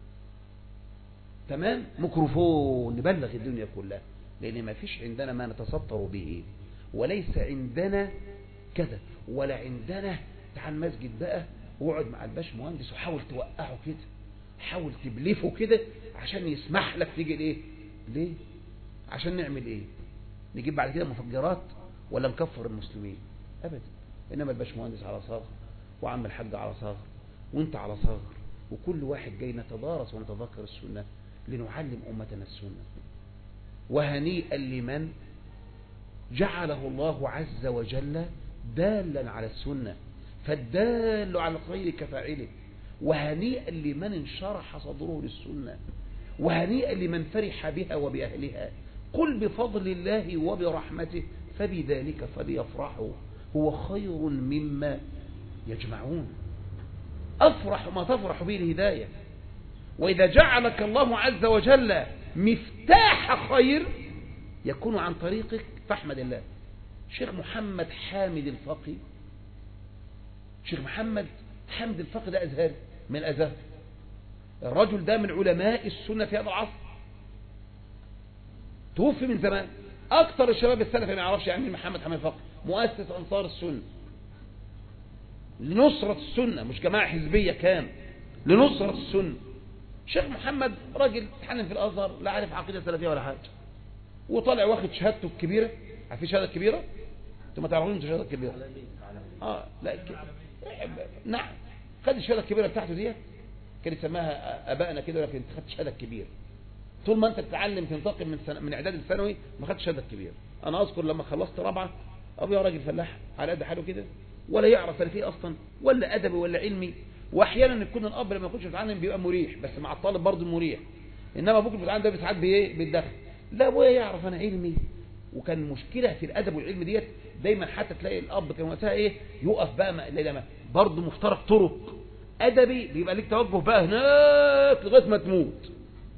تمام ميكروفون نبلغ الدنيا كلها. لان ما فيش عندنا ما نتسطر به وليس عندنا كذا، ولا عندنا تعال المسجد بقى واقعد مع الباش مهندس وحاول توقعه كده، حاول تبلفه كده عشان يسمح لك تيجي الايه. ليه؟ عشان نعمل ايه؟ نجيب بعد كده مفجرات ولا نكفر المسلمين؟ ابدا. انما الباش مهندس على صاغر، وعم الحاج على صاغر، وانت على صاغر، وكل واحد جاي نتدارس ونتذكر السنة لنعلم أمتنا السنة. وهنيئا لمن جعله الله عز وجل دالا على السنة، فالدال على الخير كفاعله. وهنيئا لمن انشرح صدره للسنة، وهنيئا لمن فرح بها وبأهلها. قل بفضل الله وبرحمته فبذلك فليفرحوا هو خير مما يجمعون. أفرح ما تفرح به الهداية. وإذا جعلك الله عز وجل مفتاح خير يكون عن طريقك فاحمد الله. شيخ محمد حامد الفقي، شيخ محمد حامد الفقي ده أزهري من الأزهر. الرجل ده من علماء السنة في هذا العصر، توفي من زمان. أكثر الشباب السلفي ما يعرفش يعني محمد حامد الفقي، مؤسس أنصار السنة لنصرة السنة، مش جماعة حزبية، كان لنصرة السنة. شيخ محمد راجل اتحنن في الأزهر، لا عارف عقيدة سلفية ولا حاجة، وطلع واخد شهادته الكبيرة. عارفين شهادة كبيرة؟ انتوا ما تعرفون انتوا شهادة كبيرة؟ اه لا ك... نعم، خد الشهادة الكبيرة بتاعته دي، كان يسماها ابائنا كده، لكن انت خدت الشهادة الكبيرة. طول ما انت بتتعلم تنتقل من سنة من اعداد الثانوي ما خدتش الشهادة الكبيرة. انا اذكر لما خلصت رابعة، ابويا راجل فلاح على قد حاله كده، ولا يعرف سلفي اصلا ولا ادبي ولا علمي. واحيانا يكون الاب لما يكونش بيتعلم بيبقى مريح، بس مع الطالب برضه مريح. انما ابوك بيتعلم ده ساعات بايه؟ بالدخل. لا، ابويا يعرف انا علمي. وكان مشكله في الادب والعلم ديت دايما، حتى تلاقي الاب كان وقتها ايه، يقف بقى لما برضه مفترق طرق. ادبي بيبقى ليك توجه بقى هناك لغايه ما تموت،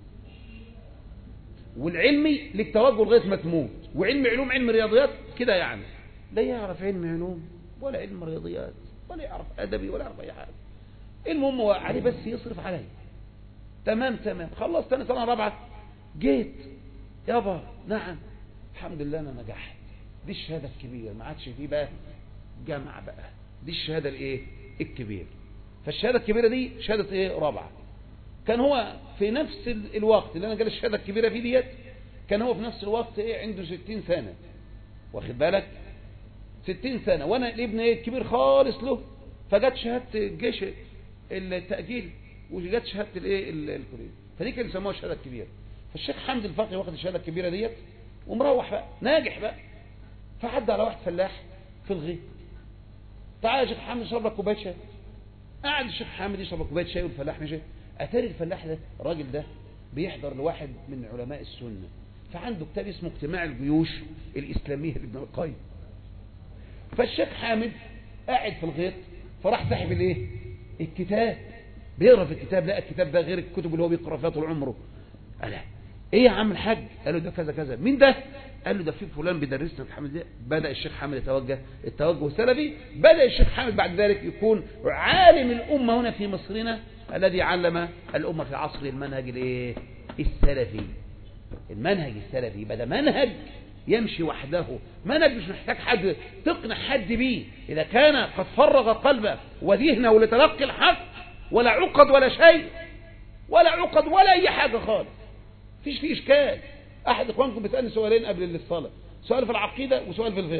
والعلمي ليك توجه لغايه ما تموت. وعلم علوم علم رياضيات كده يعني، لا يعرف علم علوم ولا علم رياضيات ولا يعرف ادبي ولا يعرف اي حاجه. المهم هو عليه بس يصرف علي. تمام تمام، خلصت انا سنه رابعه، جيت يابا نعم الحمد لله انا نجحت، دي الشهاده الكبيره، ما عادش فيه بقى جامعه بقى، دي الشهاده الايه الكبيره. فالشهاده الكبيره دي شهاده ايه؟ رابعه. كان هو في نفس الوقت اللي انا جالي الشهاده الكبيره فيه ديت، كان هو في نفس الوقت ايه عنده ستين سنه، واخد بالك؟ ستين سنه، وانا الابن ايه الكبير خالص له. فجت شهاده الجيش التأجيل، وجت شهاده الايه الكليه، فدي كانوا يسموها الشهاده الكبيره. فالشيخ حمد الفقي واخد الشهاده الكبيره ديت ومروح بقى ناجح بقى. فعدى على واحد فلاح في الغيط، تعال يا شيخ حمد اشرب لك كوبايه شاي. قعد الشيخ حمد يشرب كوبايه شاي والفلاح مشي. اتاري الفلاح ده الراجل ده بيحضر لواحد من علماء السنه، فعنده كتاب اسمه اجتماع الجيوش الاسلاميه لابن القيم. فالشيخ حامد قاعد في الغيط، فراح ساحب الايه الكتاب، بيقرا في الكتاب، لقى الكتاب ده غير الكتب اللي هو بيقرا فيها طول عمره. قال ايه يا عم الحاج؟ قال له ده كذا كذا. مين ده؟ قال له ده في فلان بيدرسنا في حامد ده. بدا الشيخ حامد يتوجه التوجه السلفي. بدا الشيخ حامد بعد ذلك يكون عالم الامه هنا في مصرنا، الذي علم الامه في عصر المنهج الايه السلفي. المنهج السلفي بدا منهج يمشي وحده، منهج مش محتاج حد تقنع حد بيه. اذا كان قد فرغ قلبه وذهنه لتلقي الحق، ولا عقد ولا شيء، ولا عقد ولا اي حاجه خالص، فيش فيه اشكال. احد اخوانكم بيسالني سؤالين قبل الصلاه، سؤال في العقيده وسؤال في الفقه،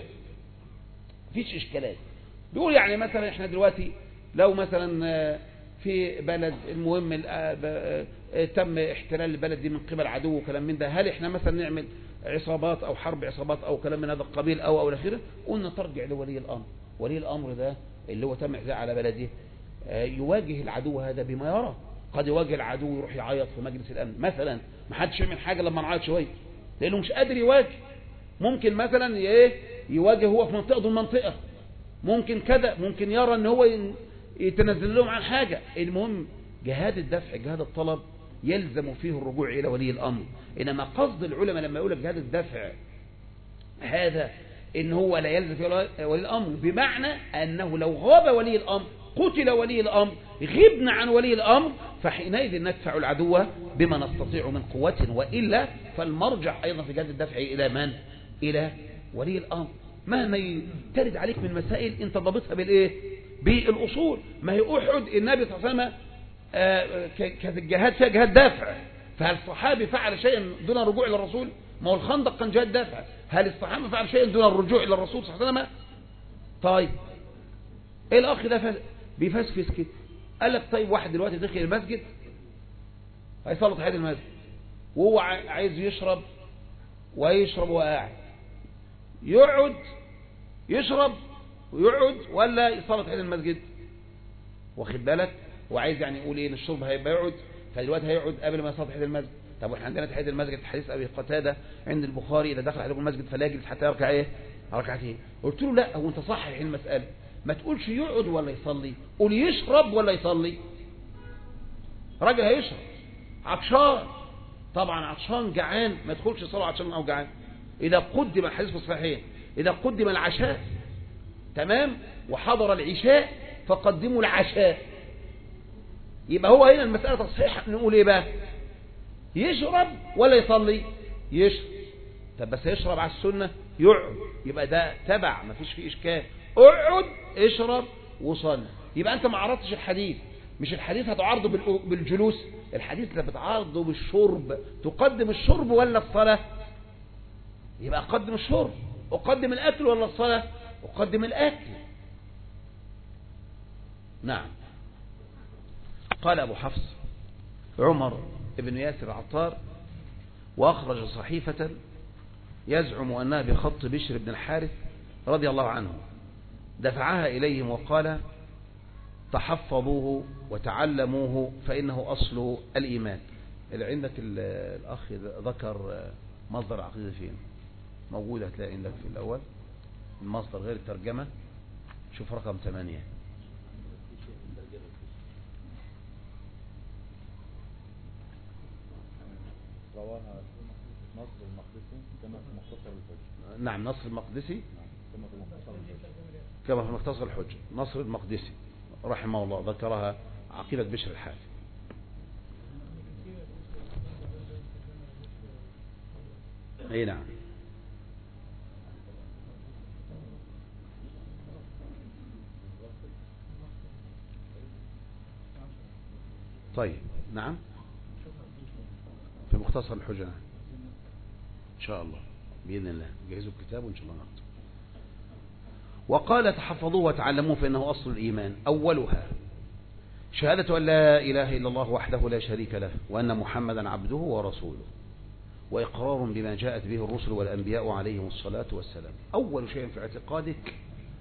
فيش اشكالات. بيقول يعني مثلا احنا دلوقتي لو مثلا في بلد المهم تم احتلال البلد دي من قبل عدو وكلام من ده، هل احنا مثلا نعمل عصابات او حرب عصابات او كلام من هذا القبيل او او الاخيره؟ قلنا ترجع لولي الامر. ولي الامر ده اللي هو تم احتلال على بلده يواجه العدو هذا بما يرى. قد يواجه العدو يروح يعيط في مجلس الامن مثلا، ما حدش يعمل حاجه لما نعيط شويه لانه مش قادر يواجه. ممكن مثلا ايه يواجه هو في منطقه دون منطقه، ممكن كذا، ممكن يرى ان هو يتنزل لهم عن حاجه. المهم جهاد الدفع جهاد الطلب يلزم فيه الرجوع الى ولي الامر. انما قصد العلماء لما يقول جهاد الدفع هذا ان هو لا يلزم فيه ولي الامر، بمعنى انه لو غاب ولي الامر، قتل ولي الامر، غبنا عن ولي الامر، فحينئذ ندفع العدو بما نستطيع من قوة. وإلا فالمرجع أيضا في جهاد الدفع إلى من؟ إلى ولي الأمر. مهما ترد عليك من مسائل انت ضابطها بالايه؟ بالاصول. ما هي احد النبي صلى الله عليه وسلم كانت الجهاد فيها جهاد دافع، فهل الصحابي فعل شيئا دون الرجوع الى الرسول؟ ما هو الخندق كان جهاد دافع. هل الصحابي فعل شيئا دون الرجوع الى الرسول صلى الله عليه وسلم؟ طيب ايه الاخ ده بيفسفس كده؟ قال لك طيب واحد دلوقتي داخل المسجد هيصلي تحية المسجد وهو عايز يشرب ويشرب وهو قاعد، يقعد يشرب ويقعد ولا يصلي تحية المسجد؟ واخد بالك؟ وعايز يعني يقول ايه ان الشرب هيبقى يقعد، فدلوقتي هيقعد قبل ما يصلي تحية المسجد. طب واحنا عندنا تحية المسجد حديث ابي قتادة عند البخاري اذا دخل عليكم المسجد فلا يجلس حتى يركع ايه؟ ركعتين. قلت له لا، هو انت صحح المسألة، ما تقولش يقعد ولا يصلي، قول يشرب ولا يصلي. راجل هيشرب عطشان، طبعا عطشان جعان ما يدخلش يصلي عطشان او جعان. اذا قدم الحديث في الصحيحين اذا قدم العشاء تمام وحضر العشاء فقدموا العشاء، يبقى هو هنا المسألة تصحيح. نقول ايه بقى؟ يشرب ولا يصلي؟ يشرب. طب بس يشرب على السنة يقعد، يبقى ده تبع ما فيش فيه اشكال. اقعد اشرب وصلي. يبقى انت ما عرضتش الحديث، مش الحديث هتعارضه بالجلوس، الحديث اللي بتعارضه بالشرب. تقدم الشرب ولا الصلاة؟ يبقى اقدم الشرب. اقدم الاكل ولا الصلاة؟ اقدم الاكل. نعم. قال ابو حفص عمر ابن ياسر العطار واخرج صحيفة يزعم انها بخط بشر بن الحارث رضي الله عنه، دفعها إليهم وقال تحفظوه وتعلموه فإنه أصل الإيمان. اللي عندك الأخ ذكر مصدر عقيدة فين؟ موجودة هتلاقي عندك في الأول المصدر غير الترجمة. شوف رقم ثمانية. رواها نصر المقدسي كما في مختصر الحجة. نعم نصر المقدسي كما في مختصر الحجة. كما في مختصر الحجة. نصر المقدسي رحمه الله ذكرها عقيدة بشر الحارث. اي نعم. طيب نعم في مختصر الحجة ان شاء الله بإذن الله جهزوا الكتاب وان شاء الله نقرأ. وقال تحفظوه وتعلموه فإنه أصل الإيمان. أولها شهادة أن لا إله إلا الله وحده لا شريك له وأن محمدا عبده ورسوله، وإقرار بما جاءت به الرسل والأنبياء عليهم الصلاة والسلام. أول شيء في اعتقادك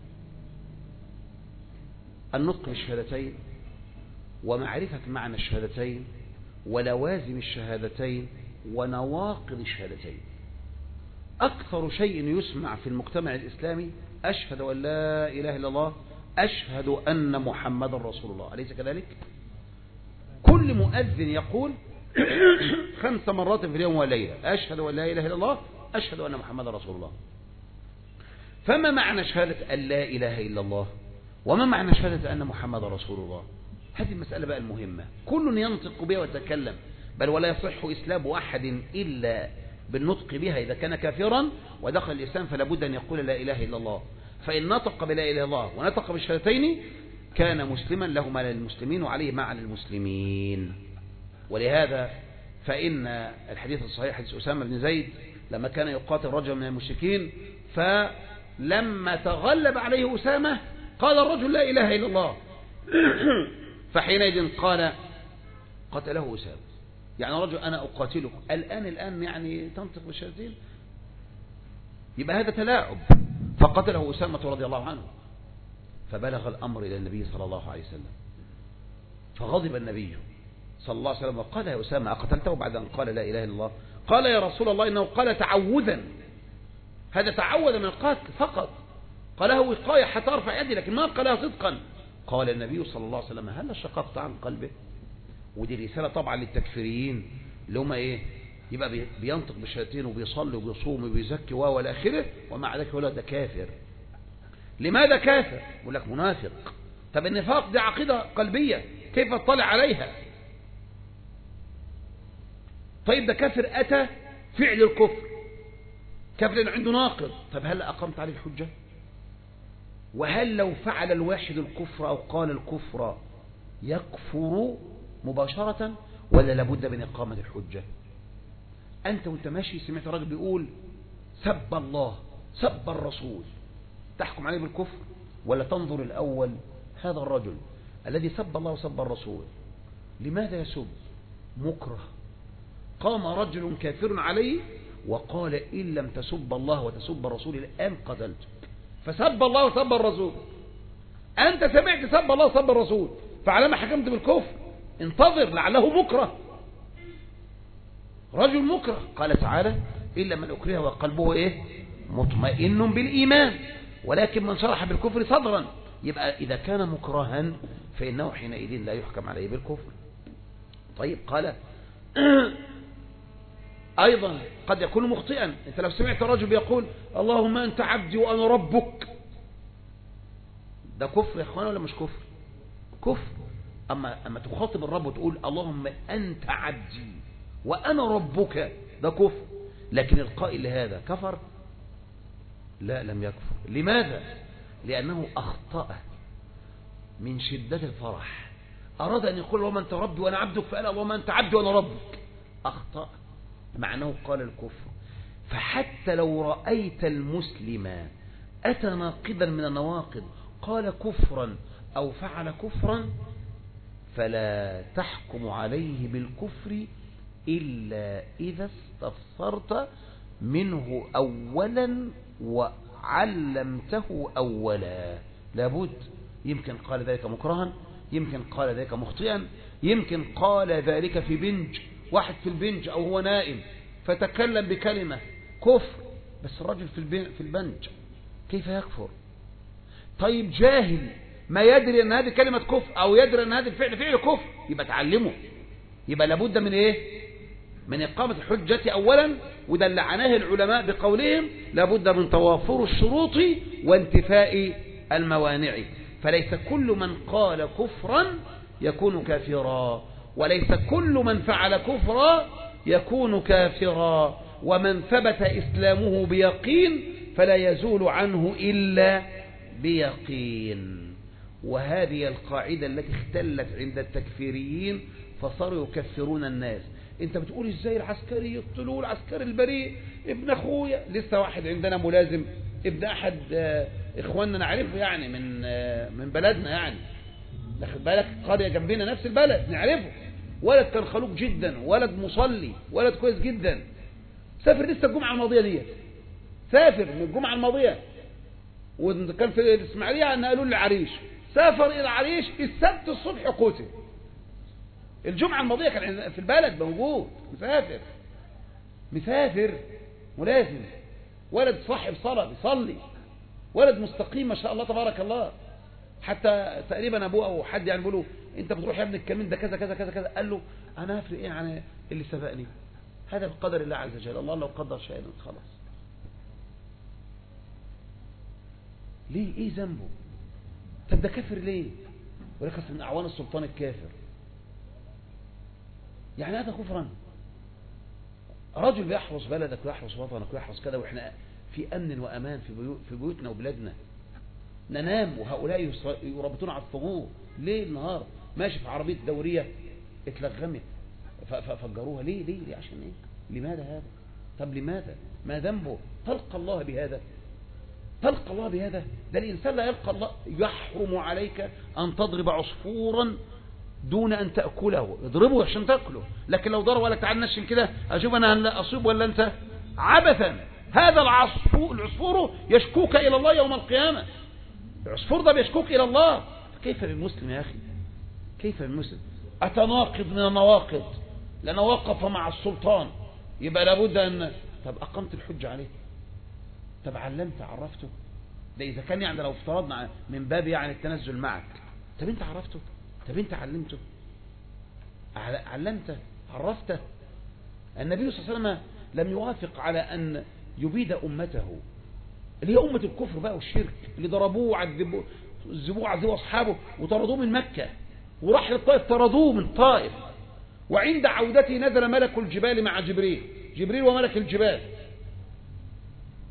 النطق بالشهادتين ومعرفة معنى الشهادتين ولوازم الشهادتين ونواقض الشهادتين. أكثر شيء يسمع في المجتمع الإسلامي أشهد أن لا إله إلا الله، أشهد أن محمد رسول الله، أليس كذلك؟ كل مؤذن يقول خمس مرات في اليوم والليلة أشهد أن لا إله إلا الله، أشهد أن محمد رسول الله. فما معنى شهادة أن لا إله إلا الله وما معنى شهادة أن محمد رسول الله؟ هذه المسألة بقى المهمة. كل ينطق بها ويتكلم، بل ولا يصح إسلام أحد إلا بالنطق بها. إذا كان كافرا ودخل الإسلام فلا بد أن يقول لا إله إلا الله. فإن نطق بلا إله إلا الله ونطق بالشهادتين كان مسلما، له ما للمسلمين وعليه ما على المسلمين. ولهذا فإن الحديث الصحيح حديث أسامة بن زيد لما كان يقاتل رجل من المشركين، فلما تغلب عليه أسامة قال الرجل لا إله إلا الله فحينئذ قال قتله أسامة، يعني رجل أنا أقاتلك الآن الآن يعني تنطق بالشهادتين، يبقى هذا تلاعب. فقتله أسامة رضي الله عنه، فبلغ الأمر إلى النبي صلى الله عليه وسلم، فغضب النبي صلى الله عليه وسلم وقال يا أسامة أقتلته بعد أن قال لا إله إلا الله؟ قال يا رسول الله إنه قال تعوذا، هذا تعوذ من القتل فقط، قاله وقاية حتى أرفع يدي، لكن ما قالها صدقا. قال النبي صلى الله عليه وسلم هل شققت عن قلبه؟ ودي رسالة طبعا للتكفيريين اللي هم ايه، يبقى بينطق بالشهادتين وبيصلي وبيصوم وبيزكي والى اخره، ومع ذلك يقول ده كافر. لماذا كافر؟ يقول لك منافق. طب النفاق دي عقيدة قلبية، كيف اطلع عليها؟ طيب ده كافر أتى فعل الكفر، كافر لأنه عنده ناقض. طب هل أقمت عليه الحجة؟ وهل لو فعل الواحد الكفر أو قال الكفر يكفر مباشرة ولا لابد من إقامة الحجة؟ أنت وانت ماشي سمعت راجل بيقول سب الله سب الرسول، تحكم عليه بالكفر ولا تنظر الأول هذا الرجل الذي سب الله وسب الرسول لماذا يسب؟ مكره. قام رجل كافر عليه وقال إن لم تسب الله وتسب الرسول الآن قتلتك، فسب الله وسب الرسول. أنت سمعت سب الله وسب الرسول فعلما حكمت بالكفر انتظر لعله مكره، رجل مكره. قال تعالى إلا من أكره وقلبه إيه؟ مطمئن بالإيمان ولكن من شرح بالكفر صدرا. يبقى إذا كان مكرها فإنه حينئذ لا يحكم عليه بالكفر. طيب قال أيضا قد يكون مخطئا. أنت لو سمعت رجل بيقول اللهم أنت عبدي وأنا ربك، ده كفر يا إخوان ولا مش كفر؟ كفر. أما, أما تخاطب الرب وتقول اللهم أنت عبدي وأنا ربك، ده كفر. لكن القائل لهذا كفر؟ لا، لم يكفر. لماذا؟ لأنه أخطأ من شدة الفرح، أراد أن يقول اللهم أنت ربي وأنا عبدك فقال اللهم أنت عبدي وأنا ربك، أخطأ معناه قال الكفر. فحتى لو رأيت المسلم أتى ناقضا من النواقض قال كفرا أو فعل كفرا فلا تحكم عليه بالكفر إلا إذا استفسرت منه أولا وعلمته أولا. لابد، يمكن قال ذلك مكرها، يمكن قال ذلك مخطئا، يمكن قال ذلك في بنج، واحد في البنج أو هو نائم فتكلم بكلمة كفر، بس الرجل في البنج كيف يكفر؟ طيب جاهل ما يدري أن هذه كلمة كفر أو يدري أن هذا الفعل فعل كفر، يبقى تعلمه. يبقى لابد من إيه؟ من إقامة الحجة أولا، وده اللي عناه العلماء بقولهم لابد من توافر الشروط وانتفاء الموانع. فليس كل من قال كفرا يكون كافرا، وليس كل من فعل كفرا يكون كافرا، ومن ثبت إسلامه بيقين فلا يزول عنه إلا بيقين. وهذه القاعدة التي اختلت عند التكفيريين فصاروا يكفرون الناس. انت بتقول ازاي العسكري يقتلوه، العسكري البريء ابن اخويا. لسه واحد عندنا ملازم ابن احد اخواننا نعرفه يعني من من بلدنا، يعني داخل بالك قرية جنبنا نفس البلد نعرفه، ولد كان خلوق جدا، ولد مصلي، ولد كويس جدا. سافر لسه الجمعة الماضية دي، سافر من الجمعة الماضية، وكان في الاسماعيلية ان قالوا له العريش، سافر الى العريش السبت الصبح قتل. الجمعة الماضية كان في البلد موجود، مسافر مسافر ملازم، ولد صاحب صلاة بيصلي، ولد مستقيم ما شاء الله تبارك الله. حتى تقريبا ابوه او حد يعني بيقول له انت بتروح يا ابن الكمين ده كذا كذا كذا كذا، قال له انا هفرق ايه عن اللي سبقني؟ هذا بقدر الله عز وجل، الله لو قدر شيئا خلاص. ليه؟ ايه ذنبه؟ طب ده كافر ليه؟ ولكن من اعوان السلطان الكافر، يعني هذا كفرا. رجل بيحرس بلدك ويحرس وطنك ويحرس كذا، واحنا في امن وامان في بيوت في بيوتنا وبلادنا، ننام وهؤلاء يربطون على الثغور ليل نهار، ماشي في عربيه دوريه اتلغمت ففجروها. ليه ليه ليه عشان ايه؟ لماذا هذا؟ طب لماذا؟ ما ذنبه؟ تلقى الله بهذا؟ تلقى الله بهذا؟ ده الانسان لا يلقى الله. يحرم عليك ان تضرب عصفورا دون ان تاكله، اضربه عشان تاكله، لكن لو ضرب ولا تعال نشم كده اشوف انا هل اصيب ولا انت، عبثا. هذا العصفور العصفور يشكوك الى الله يوم القيامه، العصفور ده بيشكوك الى الله. كيف بالمسلم يا اخي؟ كيف بالمسلم؟ اتناقض من النواقض، لانه وقف مع السلطان، يبقى لابد ان طب اقمت الحجه عليه، طب علمت عرفته، ده اذا كان يعني لو افترضنا من باب يعني التنزل معك، طب انت عرفته، طب انت علمته، علمته عرفته. النبي صلى الله عليه وسلم لم يوافق على ان يبيد امته اللي هي امه الكفر بقى والشرك، اللي ضربوه وعذبوه عذبوه عذبوا اصحابه وطردوه من مكه، وراح للطائف طردوه من طائف، وعند عودته نزل ملك الجبال مع جبريل، جبريل وملك الجبال،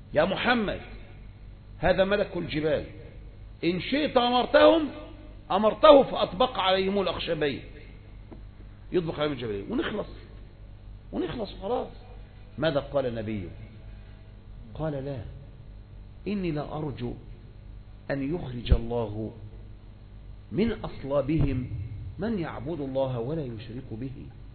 يا محمد هذا ملك الجبال، إن شئت أمرتهم أمرته فأطبق عليهم الأخشبين، يطبق عليهم الجبلين ونخلص ونخلص خلاص. ماذا قال النبي؟ قال لا، إني لا أرجو أن يخرج الله من أصلابهم من يعبد الله ولا يشرك به.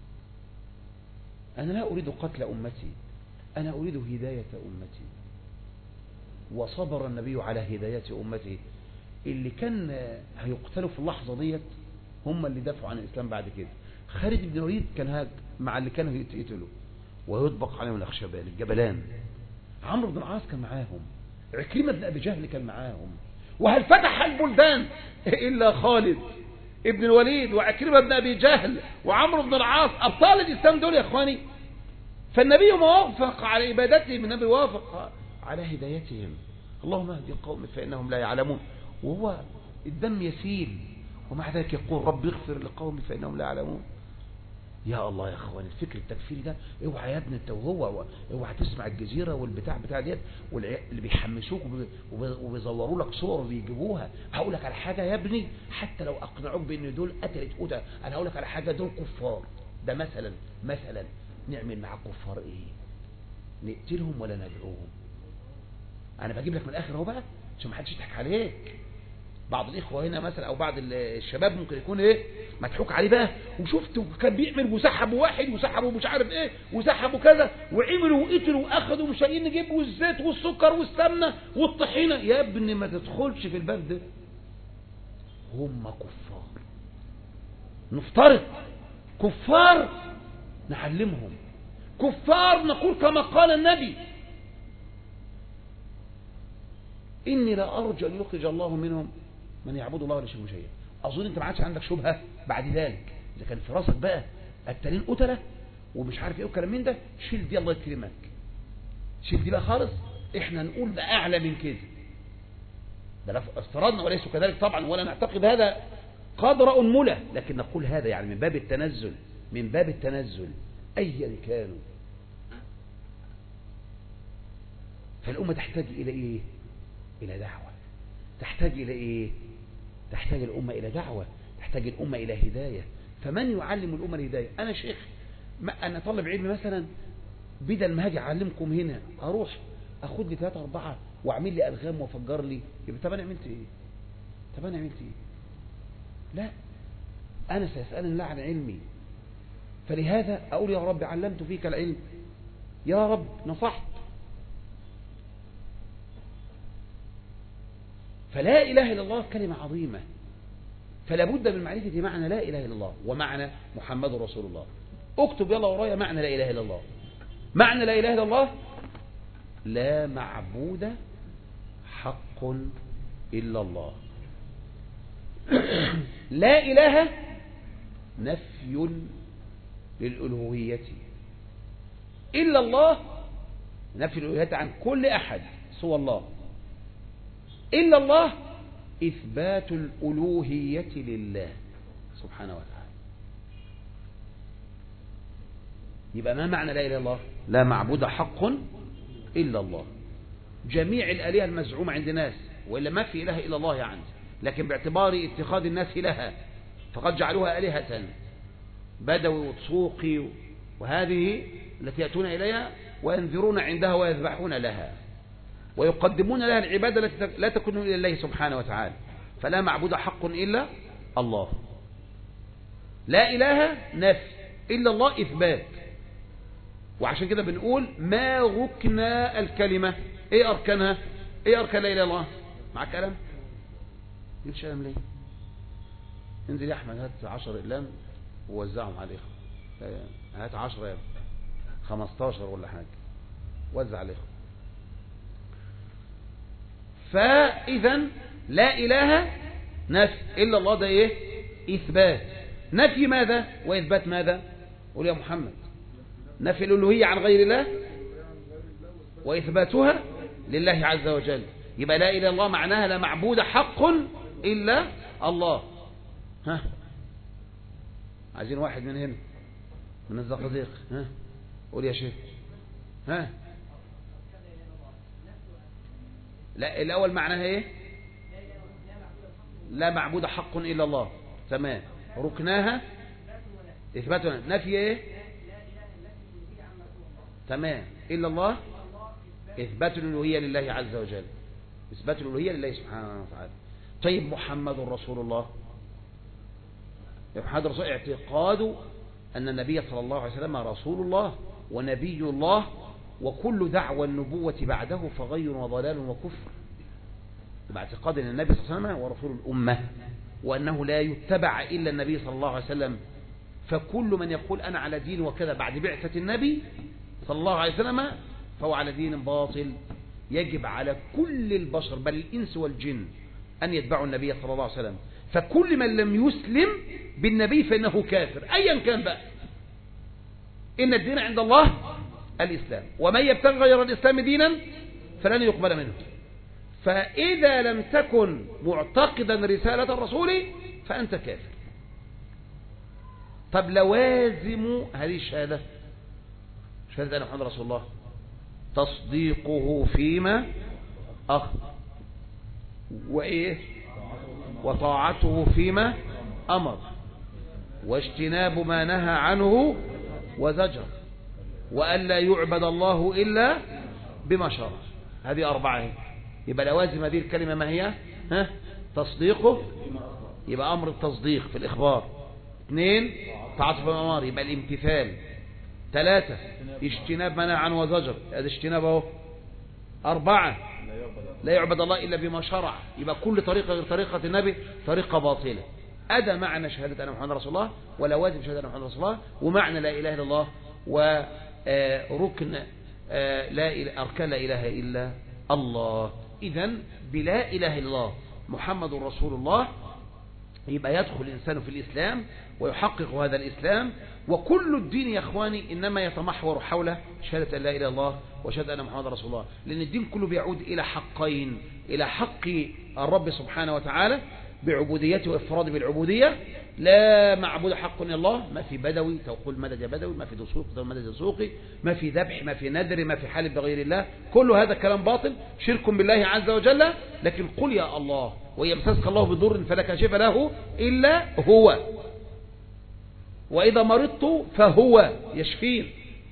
أنا لا أريد قتل أمتي، أنا أريد هداية أمتي. وصبر النبي على هداية أمته. اللي كان هيقتلوا في اللحظة ديت هم اللي دافعوا عن الإسلام بعد كده. خالد بن الوليد كان مع اللي كانوا يتقتلوا ويطبق عليهم الأخشبان الجبلان. عمرو بن العاص كان معاهم، عكرمة بن أبي جهل كان معاهم. وهل فتح البلدان إلا خالد ابن الوليد وعكرمة بن أبي جهل وعمرو بن العاص، أبطال الإسلام دول يا إخواني. فالنبي موافق على عبادتهم، النبي وافق على هدايتهم. اللهم اهدي القوم فإنهم لا يعلمون. وهو الدم يسيل ومع ذلك يقول رب اغفر لقوم فإنهم لا يعلمون. يا الله يا اخوان، الفكر التكفيري ده اوعى يا ابني انت وهو، اوعى تسمع الجزيره والبتاع بتاع ديت واللي بيحمسوك وبيزوروا لك صور وبيجيبوها. هقول لك على حاجه يا ابني، حتى لو اقنعوك بان دول قتلت قتله، انا هقول لك على حاجه، دول كفار. ده مثلا مثلا نعمل مع الكفار ايه؟ نقتلهم ولا ندعوهم؟ انا بجيب لك من الاخر اهو بقى عشان ما حدش يضحك عليك. بعض الاخوه هنا مثلا او بعض الشباب ممكن يكون ايه مضحوك عليه بقى، وشفته كان بيعمل وسحبوا واحد وسحبوا مش عارف ايه وسحبوا كذا وعملوا وقتلوا واخذوا مش لاقيين نجيب والزيت والسكر والسمنه والطحينه. يا ابني ما تدخلش في الباب ده، هم كفار. نفترض كفار نعلمهم، كفار نقول كما قال النبي إني لا أرجو أن يخرج الله منهم من يعبد الله ولا يشرك به شيئا. أظن أنت ما عادش عندك شبهة بعد ذلك. إذا كان في راسك بقى التانيين قتلة ومش عارف إيه وكلام من ده، شيل دي الله يكرمك، شيل دي بقى خالص. إحنا نقول ده أعلى من كده، ده افترضنا وليس كذلك طبعا، ولا نعتقد هذا قدر أنملة، لكن نقول هذا يعني من باب التنزل، من باب التنزل أيا كانوا. فالأمة تحتاج إلى إيه؟ إلى دعوة. تحتاج إلى إيه؟ تحتاج الأمة إلى دعوة، تحتاج الأمة إلى هداية. فمن يعلم الأمة الهداية؟ أنا شيخ، ما أنا طالب علم مثلا، بدل ما هاجي أعلمكم هنا أروح أخد لي ثلاثة أربعة وأعمل لي ألغام وأفجر لي، يبقى طب أنا عملت إيه؟ طب أنا عملت إيه؟ لا، أنا سأسأل الله عن علمي. فلهذا أقول يا رب علمت فيك العلم، يا رب نصحت. فلا إله إلا الله كلمة عظيمة، فلا بد من معرفة معنى لا إله إلا الله ومعنى محمد رسول الله. اكتب يلا ورايا معنى لا إله إلا الله. معنى لا إله إلا الله: لا معبود حق إلا الله. لا إله نفي للألوهية، إلا الله نفي الألوهية عن كل أحد سوى الله، إلا الله إثبات الألوهية لله سبحانه وتعالى. يبقى ما معنى لا إله إلا الله؟ لا معبود حق إلا الله. جميع الآلهة المزعومة عند الناس، وإلا ما في إله إلا الله يعني، لكن باعتبار اتخاذ الناس إلها فقد جعلوها آلهة، بدوي وتسوقي وهذه التي يأتون إليها وينذرون عندها ويذبحون لها ويقدمون لها العبادة التي لا تكون إلا الله سبحانه وتعالى. فلا معبود حق إلا الله. لا إله نفي، إلا الله إثبات. وعشان كده بنقول ما ركن الكلمة، إيه أركانها؟ إيه أركان لا إله إلا الله؟ مع كلام يمشي كلام ليه؟ انزل يا أحمد هات عشر إقلام ووزعهم عليهم. هات عشرة يا خمستاشر ولا حاجة وزع عليهم. فإذا لا إله نفي، إلا الله ده إيه؟ إثبات. نفي ماذا وإثبات ماذا؟ قول يا محمد. نفي الألوهية عن غير الله وإثباتها لله عز وجل. يبقى لا إله إلا الله معناها لا معبود حق إلا الله. ها عايزين واحد من هنا من الزقازيق. ها قول يا شيخ. ها لا الأول معناها إيه؟ لا معبود حق إلا الله. تمام. ركناها إثبات نفي إيه؟ تمام. إلا الله إثبات الألوهية لله عز وجل، إثبات الألوهية لله سبحانه وتعالى. طيب محمد رسول الله، محمد رسول اعتقاد أن النبي صلى الله عليه وسلم رسول الله ونبي الله، وكل دعوى النبوة بعده فغي وضلال وكفر. باعتقاد أن النبي صلى الله عليه وسلم هو رسول الأمة، وأنه لا يتبع إلا النبي صلى الله عليه وسلم. فكل من يقول أنا على دين وكذا بعد بعثة النبي صلى الله عليه وسلم فهو على دين باطل. يجب على كل البشر بل الإنس والجن أن يتبعوا النبي صلى الله عليه وسلم. فكل من لم يسلم بالنبي فإنه كافر أيا كان بقى. إن الدين عند الله الإسلام، ومن يبتغي غير الإسلام دينا فلن يقبل منه. فإذا لم تكن معتقدا رسالة الرسول فأنت كافر. طب لوازم هذه الشهادة، شهادة أن محمد رسول الله، تصديقه فيما أخبر، وإيه وطاعته فيما أمر، واجتناب ما نهى عنه وزجر، وألا يعبد الله إلا بما شرع. هذه أربعة. يبقى لوازم هذه الكلمة ما هي؟ ها؟ تصديقه، يبقى أمر التصديق في الإخبار. اثنين تعاطف الأمر، يبقى الامتثال. ثلاثة اجتناب ما نهى عنه وزجر، هذا اجتناب اهو. أربعة لا يعبد الله إلا بما شرع، يبقى كل طريقة غير طريقة النبي طريقة باطلة. هذا معنى شهادة أن محمد رسول الله، ولوازم شهادة أن محمد رسول الله، ومعنى لا إله إلا الله، وركن لا أركان لا إله إلا الله. إذن بلا إله إلا الله محمد رسول الله يبقى يدخل الإنسان في الإسلام ويحقق هذا الإسلام. وكل الدين يا أخواني إنما يتمحور حول شهادة أن لا إله إلا الله وشهادة أن محمد رسول الله، لأن الدين كله بيعود إلى حقين: إلى حق الرب سبحانه وتعالى بعبوديته وإفراد بالعبودية، لا معبود حق إلا الله. ما في بدوي تقول مدد يا بدوي، ما في دسوق تقول مدد يا سوقي، ما في ذبح، ما في ندر، ما في حالف بغير الله. كل هذا كلام باطل، شرك بالله عز وجل. لكن قل يا الله ويمسسك الله بضر فلا كاشف له إلا هو، وإذا مرضت فهو يشفين.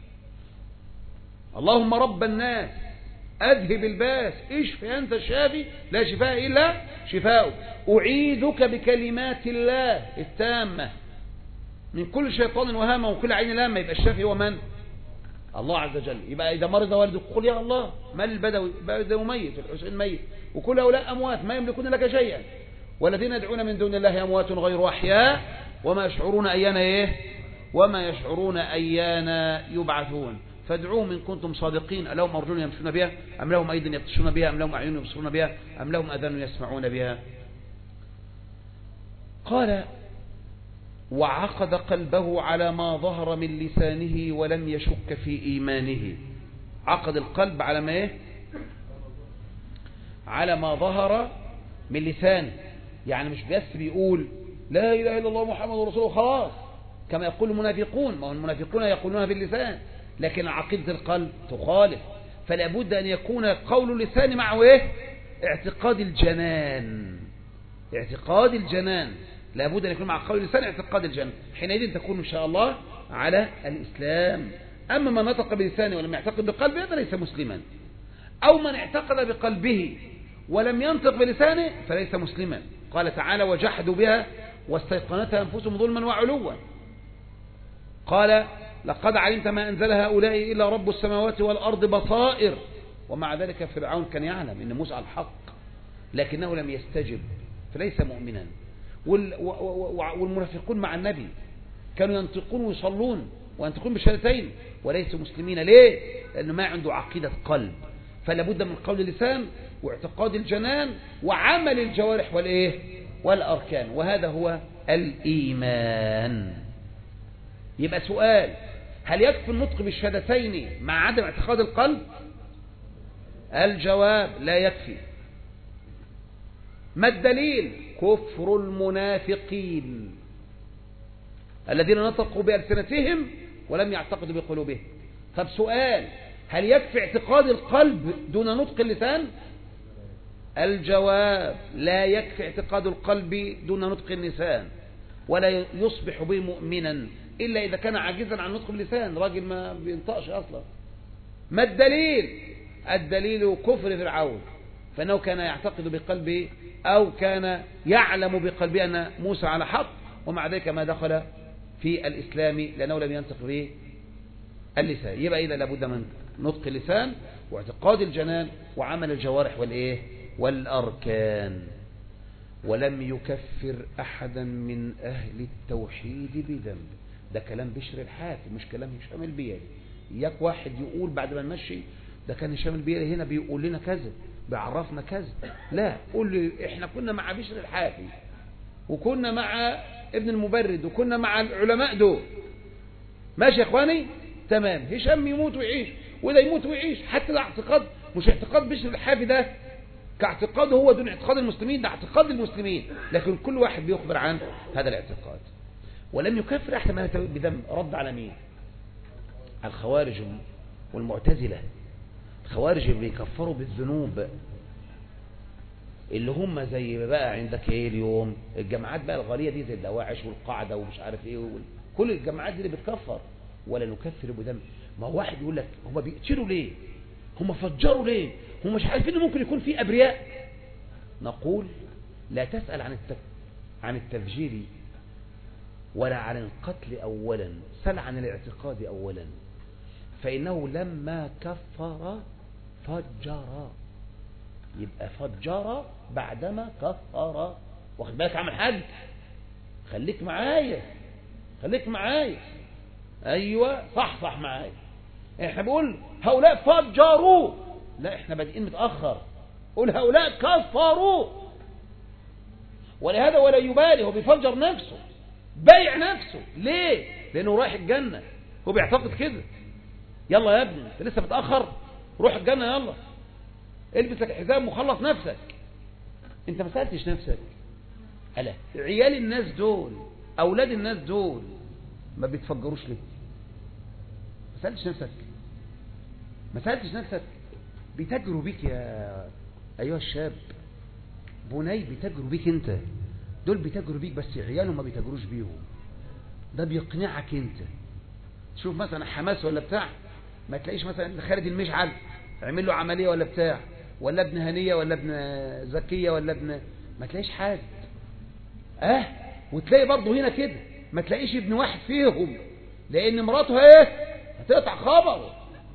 اللهم رب الناس أذهب الباس اشفي أنت الشافي لا شفاء إلا شفاؤك، أعيذك بكلمات الله التامة من كل شيطان وهامة وكل عين لامة. يبقى الشافي هو من؟ الله عز وجل. يبقى إذا مرض والدك قل يا الله. ما البدوي؟ البدوي ميت، الحسين ميت، وكل هؤلاء أموات ما يملكون لك شيئا، والذين يدعون من دون الله أموات غير أحياء وما يشعرون أيان إيه وما يشعرون أيان يبعثون. فادعوهم إن كنتم صادقين. ألهم أرجل يمشون بها أم لهم أيدي يبطشون بها أم لهم أعين يبصرون بها أم لهم أذان يسمعون بها. قال: وعقد قلبه على ما ظهر من لسانه ولم يشك في إيمانه. عقد القلب على ما إيه؟ على ما ظهر من لسانه. يعني مش بس بيقول لا إله إلا الله محمد رسول الله خلاص كما يقول المنافقون. ما هو المنافقون يقولونها باللسان لكن عقيدة القلب تخالف. فلا بد أن يكون قول اللسان معه إيه؟ اعتقاد الجنان. اعتقاد الجنان لا بد أن يكون مع قول اللسان اعتقاد الجنان. حينئذ تكون إن شاء الله على الإسلام. أما من نطق بلسانه ولم يعتقد بقلبه هذا ليس مسلما، أو من اعتقد بقلبه ولم ينطق بلسانه فليس مسلما. قال تعالى: وجحدوا بها واستيقنتها أنفسهم ظلما وعلوا. قال: لقد علمت ما أنزل هؤلاء إلا رب السماوات والأرض بصائر. ومع ذلك فرعون كان يعلم أن موسى الحق لكنه لم يستجب فليس مؤمنا. والمنافقون مع النبي كانوا ينطقون ويصلون وينطقون بالشهادتين وليسوا مسلمين. ليه؟ لأنه ما عنده عقيدة قلب. فلا بد من قول اللسان واعتقاد الجنان وعمل الجوارح والإيه والأركان، وهذا هو الإيمان. يبقى سؤال: هل يكفي النطق بالشهادتين مع عدم اعتقاد القلب؟ الجواب: لا يكفي. ما الدليل؟ كفر المنافقين الذين نطقوا بألسنتهم ولم يعتقدوا الجواب: لا يكفي اعتقاد القلب دون نطق اللسان، ولا يصبح به مؤمنا إلا إذا كان عاجزا عن نطق اللسان. راجل ما بينطقش أصلا. ما الدليل؟ الدليل كفر فرعون، فإنه كان يعتقد بقلبه أو كان يعلم بقلبه أن موسى على حق، ومع ذلك ما دخل في الإسلام لأنه لم ينطق به اللسان. يبقى إذا لابد من نطق اللسان واعتقاد الجنان وعمل الجوارح والإيه والأركان. ولم يكفر أحدا من أهل التوحيد بذنب. ده كلام بشر الحافي مش كلام هشام البيلي. إياك واحد يقول بعد ما نمشي ده كان هشام البيلي هنا بيقول لنا كذا بيعرفنا كذا. لا، قول لي احنا كنا مع بشر الحافي وكنا مع ابن المبرد وكنا مع العلماء دول. ماشي يا اخواني؟ تمام. هشام يموت ويعيش وده يموت ويعيش. حتى ده اعتقاد، مش اعتقاد بشر الحافي ده كاعتقاد هو دون اعتقاد المسلمين، ده اعتقاد المسلمين، لكن كل واحد بيخبر عن هذا الاعتقاد. ولم يكفر احد من بذنب. رد على مين؟ على الخوارج والمعتزلة. الخوارج اللي بيكفروا بالذنوب، اللي هم زي بقى عندك ايه اليوم الجماعات بقى الغالية دي زي الدواعش والقاعدة ومش عارف ايه، كل الجماعات دي اللي بتكفر. ولا نكفر بذنب. ما هو واحد يقول لك هم بيقتلوا ليه؟ هم فجروا ليه؟ هم مش عارفين ان ممكن يكون في ابرياء. نقول لا تسأل عن التف... عن التفجير ولا عن القتل اولا، سل عن الاعتقاد اولا. فانه لما كفر فجر، يبقى فجر بعدما كفر. واخد بالك عمل حد؟ خليك معايا خليك معايا ايوه صح صح معايا. احنا بقول هؤلاء فجروا، لا احنا بادئين متأخر. قول هؤلاء كفروا. ولهذا ولا يبالي، هو بيفجر نفسه بيع نفسه. ليه؟ لانه رايح الجنة، هو بيعتقد كده. يلا يا ابني انت لسه متأخر، روح الجنة يلا، البس لك حزام وخلص نفسك. انت ما سألتش نفسك. ألا عيال الناس دول اولاد الناس دول ما بيتفجروش ليه؟ ما سألتش نفسك ما سألتش نفسك بيتجروا بيك يا أيها الشاب بني، بيتجروا بيك انت. دول بيتجروا بيك بس عيالهم ما بيتجروش بيهم. ده بيقنعك انت. تشوف مثلا حماس ولا بتاع، ما تلاقيش مثلا خالد المشعل عمل له عملية ولا بتاع، ولا ابن هنية ولا ابن زكية ولا ابن، ما تلاقيش حاجة. اه وتلاقي برضه هنا كده ما تلاقيش ابن واحد فيهم، لان مراته ايه هتقطع خبره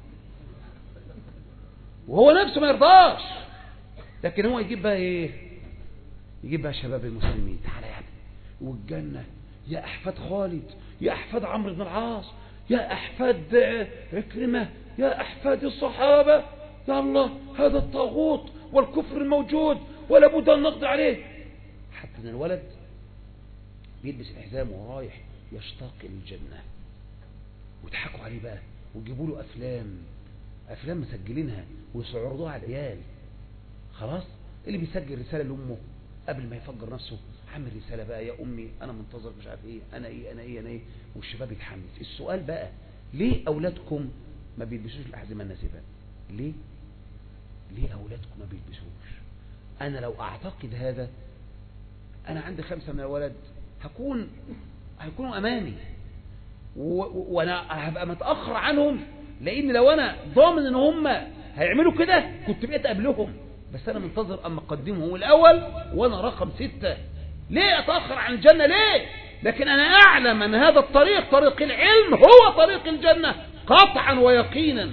وهو نفسه ما يرضاش. لكن هو يجيب بقى ايه؟ يجيب بقى شباب المسلمين، تعالى يا ابني والجنة، يا احفاد خالد، يا احفاد عمرو بن العاص، يا احفاد عكرمة، يا احفاد الصحابة، يا الله هذا الطاغوت والكفر الموجود ولا بد ان نقضي عليه. حتى ان الولد بيلبس الحزام وهو رايح يشتاق للجنة، ويضحكوا عليه بقى ويجيبوا له افلام افلام مسجلينها ويعرضوها على العيال. خلاص اللي بيسجل رسالة لامه قبل ما يفجر نفسه، عامل رسالة بقى يا امي انا منتظر مش عارف ايه انا ايه انا ايه انا ايه، والشباب يتحمس. السؤال بقى ليه اولادكم ما بيلبسوش الاحزمة الناسفة؟ ليه ليه اولادكم ما بيلبسوش؟ انا لو اعتقد هذا، انا عندي خمسة من الولد هكون هيكونوا امامي وانا هبقى متأخر عنهم، لان لو انا ضامن ان هم هيعملوا كده كنت بقيت قبلهم. بس انا منتظر اما اقدمهم الاول وانا رقم ستة. ليه اتأخر عن الجنة؟ ليه؟ لكن انا اعلم ان هذا الطريق طريق العلم هو طريق الجنة قطعا ويقينا.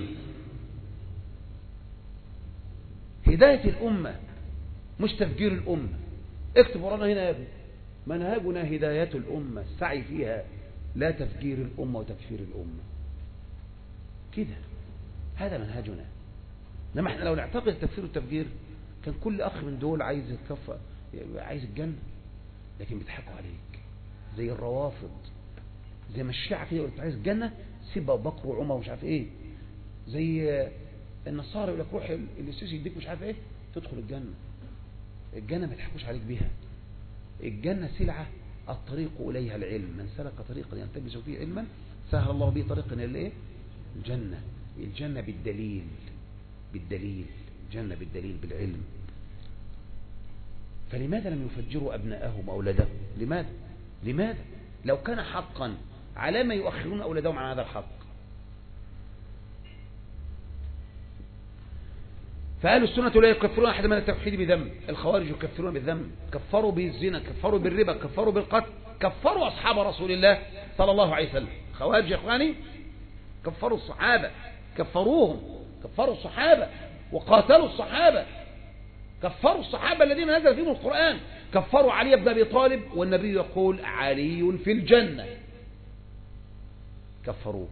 هداية الامة مش تفجير الامة. اكتب ورانا هنا يا ابني، منهجنا هداية الامة، السعي فيها لا تفجير الامة وتكفير الامة. كده هذا منهجنا. انما احنا لو نعتقد التكفير والتفجير كان كل اخ من دول عايز يتكفى عايز الجنة، لكن بيضحكوا عليك زي الروافض، زي ما الشيعة كده يقول عايز الجنة سيب ابو بكر وعمر ومش عارف ايه، زي النصارى يقول لك روح السيسي يديك مش عارف ايه تدخل الجنة. الجنة ما يضحكوش عليك بيها. الجنة سلعة الطريق اليها العلم، من سلك طريقا يلتمس فيه علما سهل الله به طريقا الى الايه؟ الجنة. الجنة بالدليل بالدليل الجنة بالدليل بالعلم. فلماذا لم يفجروا أبناءهم وأولادهم؟ لماذا؟ لماذا؟ لو كان حقا على ما يؤخرون أولادهم عن هذا الحق. فأهل السنة لا يكفرون أحد من التوحيد بذنب. الخوارج يكفرون بالذنب، كفروا بالزنا، كفروا بالربا، كفروا بالقتل، كفروا أصحاب رسول الله صلى الله عليه وسلم. خوارج يا إخواني كفروا الصحابة، كفروهم، كفروا الصحابة وقاتلوا الصحابة، كفروا الصحابة الذين نزل فيهم القرآن، كفروا علي بن أبي طالب والنبي يقول علي في الجنة، كفروه.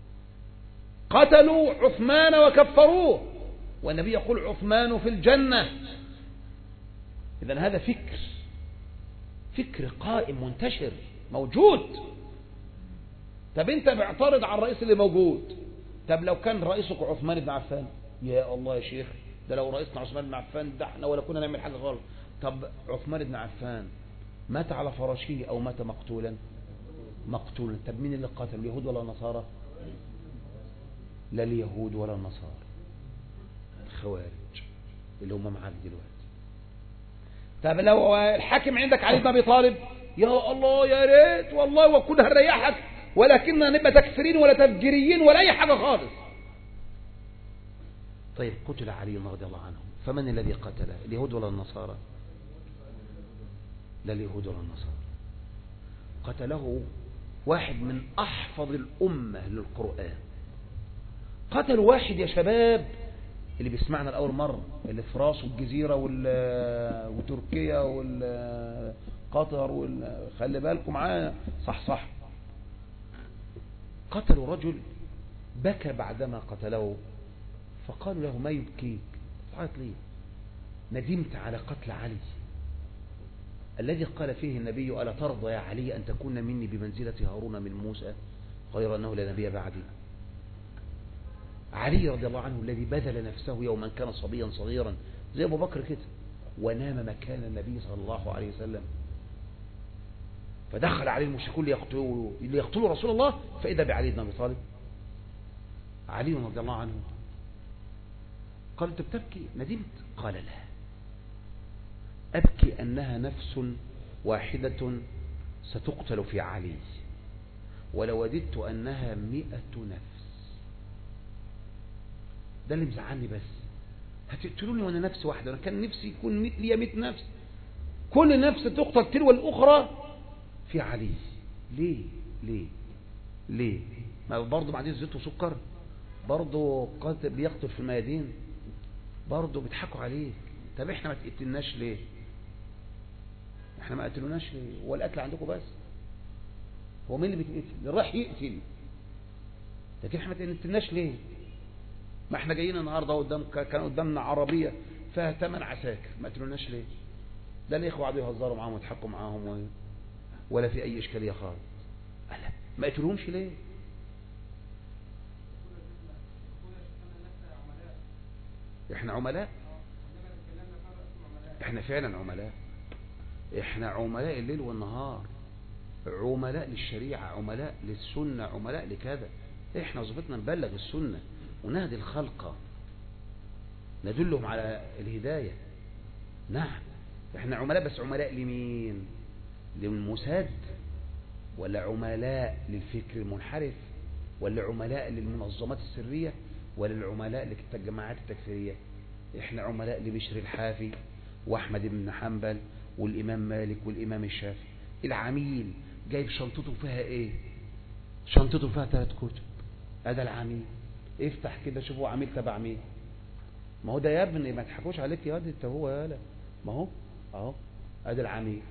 قتلوا عثمان وكفروه والنبي يقول عثمان في الجنة. إذن هذا فكر، فكر قائم منتشر موجود. طب انت بعترض على الرئيس اللي موجود، طب لو كان رئيسك عثمان بن عفان، يا الله يا شيخ ده لو رئيسنا عثمان بن عفان ده احنا ولا كنا نعمل حاجة غلط. طب عثمان بن عفان مات على فراشه او مات مقتولا؟ مقتولا. طب مين اللي قاتل، اليهود ولا النصارى؟ لا اليهود ولا النصارى، الخوارج اللي هم معاك دلوقتي. طب لو الحاكم عندك علي بن ابي طالب، يا الله يا ريت والله وكنا هنريحك، ولكننا نبقى تكفيرين ولا تفجيريين ولا اي حاجه خالص. طيب قتل علي رضي الله عنه، فمن الذي قتله، اليهود ولا النصارى؟ لا اليهود ولا النصارى، قتله واحد من احفظ الامه للقران. قتل واحد يا شباب اللي بيسمعنا لأول مرة، اللي في راسه الجزيرة وتركيا والقطر وال... خلي بالكم معايا، صح صح. قتلوا رجل بكى بعدما قتله، فقالوا له ما يبكيك؟ تعيط ليه؟ ندمت على قتل علي الذي قال فيه النبي ألا ترضى يا علي أن تكون مني بمنزلة هارون من موسى غير أنه لا نبي بعدي. علي رضي الله عنه الذي بذل نفسه يوما كان صبيا صغيرا زي أبو بكر كده، ونام مكان النبي صلى الله عليه وسلم، فدخل عليه المشركون ليقتلوا ليقتلوا رسول الله، فإذا بعلي بن أبي طالب. علي رضي الله عنه قال أنت بتبكي؟ ندمت؟ قال لا، أبكي أنها نفس واحدة ستقتل في علي، ولو وددت أنها مئة نفس. ده اللي مزعلني، بس هتقتلوني وانا نفس واحدة، انا كان نفسي يكون ليا مئة نفس، كل نفس تقتل تلو الأخرى في علي. ليه ليه ليه؟ ما برضه بعدين زيت وسكر، برضه قاتل بيقتل في الميادين، برضه بيضحكوا عليك. طب احنا ما تقتلناش ليه؟ احنا ما قتلوناش ليه؟ هو القتل عندكم بس؟ هو مين اللي بيتقتل؟ اللي راح يقتل. لكن احنا ما تقتلناش ليه؟ ما احنا جايين النهارده قدام كان قدامنا عربيه فيها ثمان عساكر، ما قتلوناش ليه؟ ده الاخوه قعدوا يهزروا معاهم ويضحكوا معاهم و... ولا في اي اشكاليه خالص. لا ما قتلوهمش ليه؟ احنا عملاء، احنا فعلا عملاء، احنا عملاء الليل والنهار، عملاء للشريعه، عملاء للسنه، عملاء لكذا. احنا وظيفتنا نبلغ السنه ونهدي الخلق، ندلهم على الهداية. نعم احنا عملاء، بس عملاء لمين؟ للمساد، ولا عملاء للفكر المنحرف، ولا عملاء للمنظمات السرية، ولا العملاء للجماعات التكفيرية؟ احنا عملاء لبشر الحافي واحمد بن حنبل والامام مالك والامام الشافعي. العميل جايب شنطته فيها ايه؟ شنطته فيها ثلاث كتب. هذا العميل، افتح كده شوفوا عميل تبع مين. ما هو ده يا ابني، ما تضحكوش عليك يا واد انت، هو يالا ما هو اهو ادي العميل،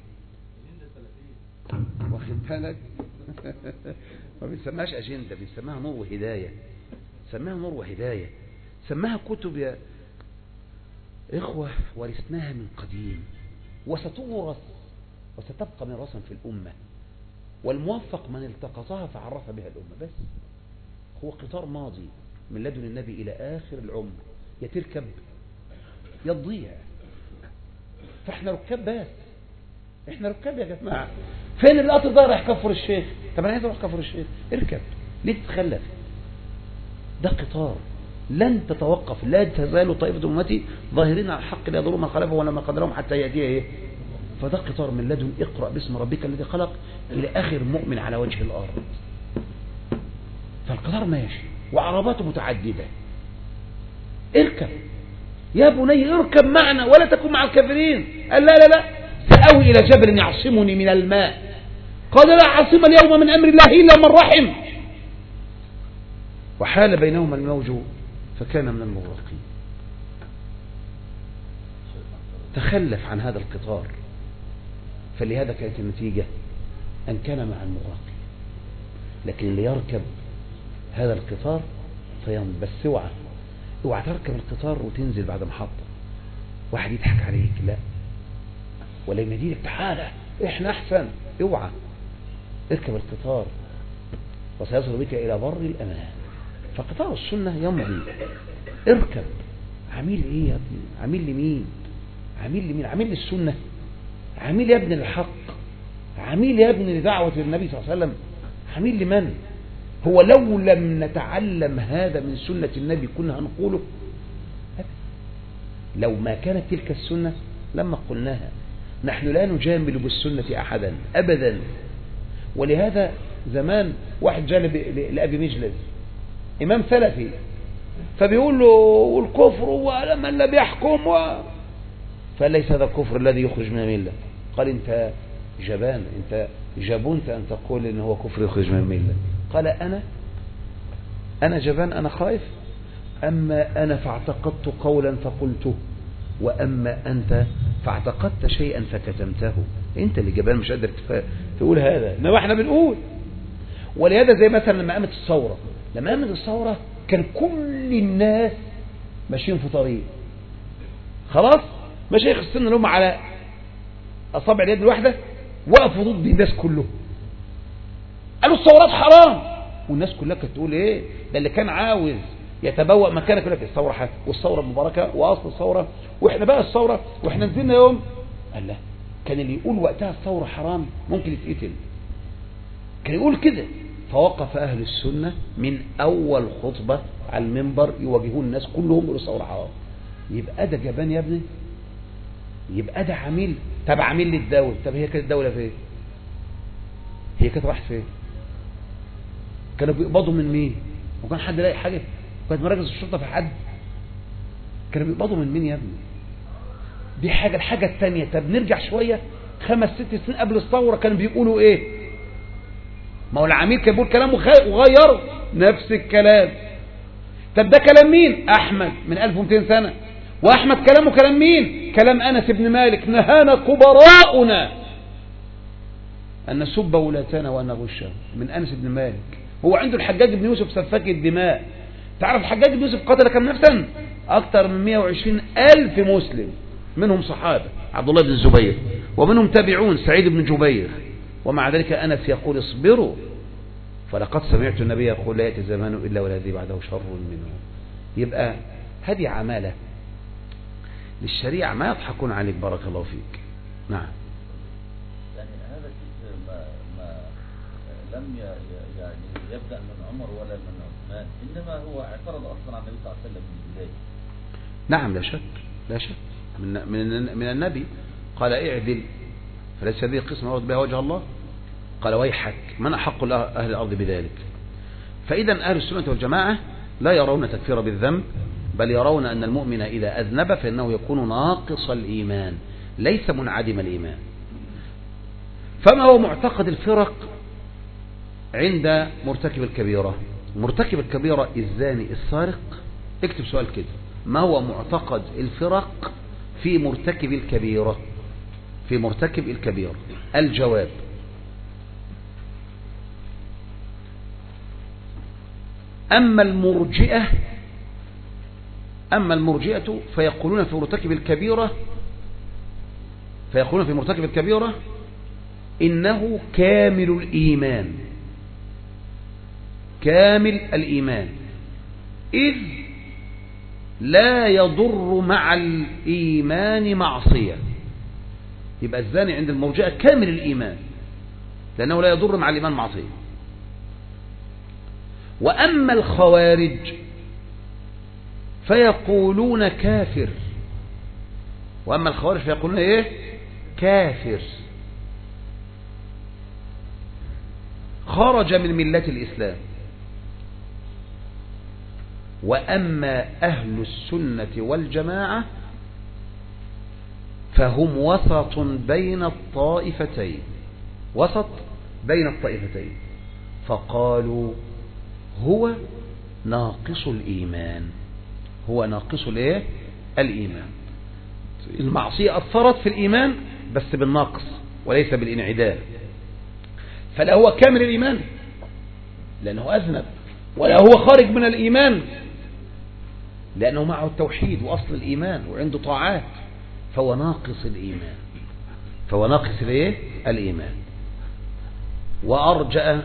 واخد بالك؟ ما بنسميهاش اجنده، بنسميها نور وهدايه، سماها نور وهدايه، سماها كتب يا اخوه ورثناها من قديم، وستورث وستبقى ميراثا في الامه، والموفق من التقطها فعرف بها الامه. بس هو قطار ماضي من لدن النبي إلى آخر العمر، يا تركب يا تضيع. فاحنا ركاب، بس احنا ركاب يا جماعة. فين القطر ده رايح كفر الشيخ؟ طب انا عايز اروح كفر الشيخ، اركب ليه تتخلف؟ ده قطار لن تتوقف، لا تزال طائفة أمتي ظاهرين على الحق لا يضرهم من خالفهم ولا من قدرهم حتى يأتي ايه فده قطار من لدن اقرأ باسم ربك الذي خلق إلى آخر مؤمن على وجه الأرض. فالقطار ماشي وعرباته متعددة. اركب يا بني، اركب معنا ولا تكن مع الكافرين. قال لا لا لا، سأوي إلى جبل يعصمني من الماء. قال لا عاصم اليوم من أمر الله إلا من رحم. وحال بينهما الموج فكان من المغرقين. تخلف عن هذا القطار، فلهذا كانت النتيجة أن كان مع المغرقين. لكن اللي يركب هذا القطار فينض. بس اوعى اوعى تركب القطار وتنزل بعد محطة واحد يضحك عليك، لا، ولا يناديلك تعالى احنا احسن. اوعى، اركب القطار وسيصل بك الى بر الامان. فقطار السنة يمضي. اركب. عميل ايه يا ابني؟ عميل لمين؟ عميل لمين؟ عميل للسنة؟ عميل يا ابن للحق؟ عميل يا ابن لدعوة النبي صلى الله عليه وسلم؟ عميل لمن؟ هو لو لم نتعلم هذا من سنة النبي كنا هنقوله؟ لو ما كانت تلك السنة لما قلناها. نحن لا نجامل بالسنة أحدا أبدا. ولهذا زمان واحد جاء لأبي مجلس إمام سلفي، فبيقول له والكفر ولمن لم يحكم و... فليس هذا الكفر الذي يخرج من الملة. قال انت جبان، انت جبنت أن تقول إن هو كفر يخرج من الملة. قال أنا أنا جبان، أنا خائف. أما أنا فاعتقدت قولا فقلته، وأما أنت فاعتقدت شيئا فكتمته. أنت اللي جبان مش قادر تقول هذا، إنما احنا بنقول. ولهذا زي مثلا لما قامت الثورة، لما قامت الثورة كان كل الناس ماشيين في طريق، خلاص مشايخ السنة اللي هم على أصابع اليد الواحدة وقفوا ضد الناس كلهم، قالوا الثورات حرام. والناس كلها كانت تقول ايه ده اللي كان عاوز يتبوأ مكانك يقول لك الثوره حق والثوره مباركه واصل الثوره واحنا بقى الثوره واحنا نزلنا يوم. قال لا، كان اللي يقول وقتها الثوره حرام ممكن يتقتل، كان يقول كده. فوقف اهل السنه من اول خطبه على المنبر يواجهون الناس كلهم يقولوا الثوره حرام. يبقى ده جبان يا ابني، يبقى ده عميل. طب عميل للدوله، طب هي كانت الدوله فين؟ هي كانت راحت فين؟ كانوا بيقبضوا من مين؟ وكان حد لاقي حاجه؟ كانت مراكز الشرطه في حد؟ كانوا بيقبضوا من مين يا ابني؟ دي حاجه. الحاجه الثانيه، طب نرجع شويه خمس ست سنين قبل الثوره كانوا بيقولوا ايه؟ ما هو العميل كان بيقول كلام وغيره نفس الكلام. طب ده كلام مين؟ احمد من ألف ومئتين سنه. واحمد كلامه كلام مين؟ كلام انس بن مالك، نهانا كبراؤنا ان نسب ولاتنا وان نغشهم، من انس بن مالك. هو عنده الحجاج بن يوسف سفاك الدماء. تعرف الحجاج بن يوسف قتل كم نفسا؟ اكثر من مئة وعشرين ألف مسلم، منهم صحابه عبد الله بن الزبير، ومنهم تابعون سعيد بن جبير. ومع ذلك انس يقول اصبروا فلقد سمعت النبي يقول لا يأتي زمان الا والذي بعده شر منه. يبقى هذه عماله للشريعه، ما يضحكون عليك. بارك الله فيك. نعم. يعني هذا الشيء ما ما لم يعني يبدأ من عمر ولا من عثمان، إنما هو اعترض أصلا على النبي صلى الله عليه وسلم من البداية. نعم لا شك لا شك من من من النبي قال اعدل فليس هذه قسمة ورد بها وجه الله. قال ويحك من أحق أهل الأرض بذلك. فإذا أهل السنة والجماعة لا يرون تكفير بالذنب، بل يرون أن المؤمن إذا أذنب فإنه يكون ناقص الإيمان ليس منعدم الإيمان. فما هو معتقد الفرق عند مرتكب الكبيرة؟ مرتكب الكبيرة الزاني السارق. اكتب سؤال كده، ما هو معتقد الفرق في مرتكب الكبيرة؟ في مرتكب الكبيرة الجواب أما المرجئة أما المرجئة فيقولون في مرتكب الكبيرة فيقولون في مرتكب الكبيرة إنه كامل الإيمان، كامل الإيمان، إذ لا يضر مع الإيمان معصية. يبقى الزاني عند المرجئة كامل الإيمان لأنه لا يضر مع الإيمان معصية. وأما الخوارج فيقولون كافر. وأما الخوارج فيقولون إيه؟ كافر خرج من ملة الإسلام. وأما أهل السنة والجماعة فهم وسط بين الطائفتين، وسط بين الطائفتين، فقالوا هو ناقص الإيمان، هو ناقص الايه؟ الإيمان. المعصية أثرت في الإيمان بس بالنقص وليس بالانعدام، فلا هو كامل الإيمان لأنه أذنب، ولا هو خارج من الإيمان لأنه معه التوحيد وأصل الإيمان وعنده طاعات، فهو ناقص الإيمان، فهو ناقص الايه؟ الإيمان. وأرجأ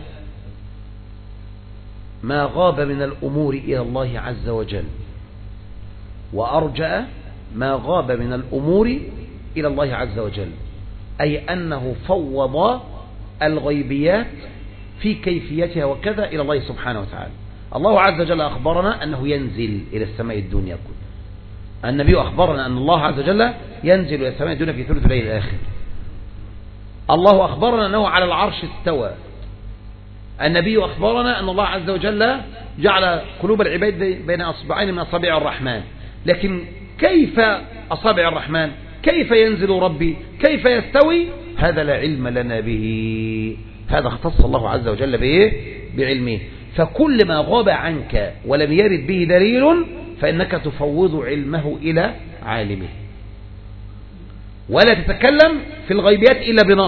ما غاب من الأمور إلى الله عز وجل، وأرجأ ما غاب من الأمور إلى الله عز وجل، أي أنه فوض الغيبيات في كيفيتها وكذا إلى الله سبحانه وتعالى. الله عز وجل أخبرنا أنه ينزل إلى السماء الدنيا كلها، النبي أخبرنا أن الله عز وجل ينزل إلى السماء الدنيا في ثلث الليل الآخر. الله أخبرنا أنه على العرش استوى، النبي أخبرنا أن الله عز وجل جعل قلوب العباد بين أصبعين من أصابع الرحمن. لكن كيف أصابع الرحمن؟ كيف ينزل ربي؟ كيف يستوي؟ هذا لا علم لنا به، هذا اختص الله عز وجل به بعلمه. فكل ما غاب عنك ولم يرد به دليل فإنك تفوض علمه إلى عالمه، ولا تتكلم في الغيبيات إلا بنص.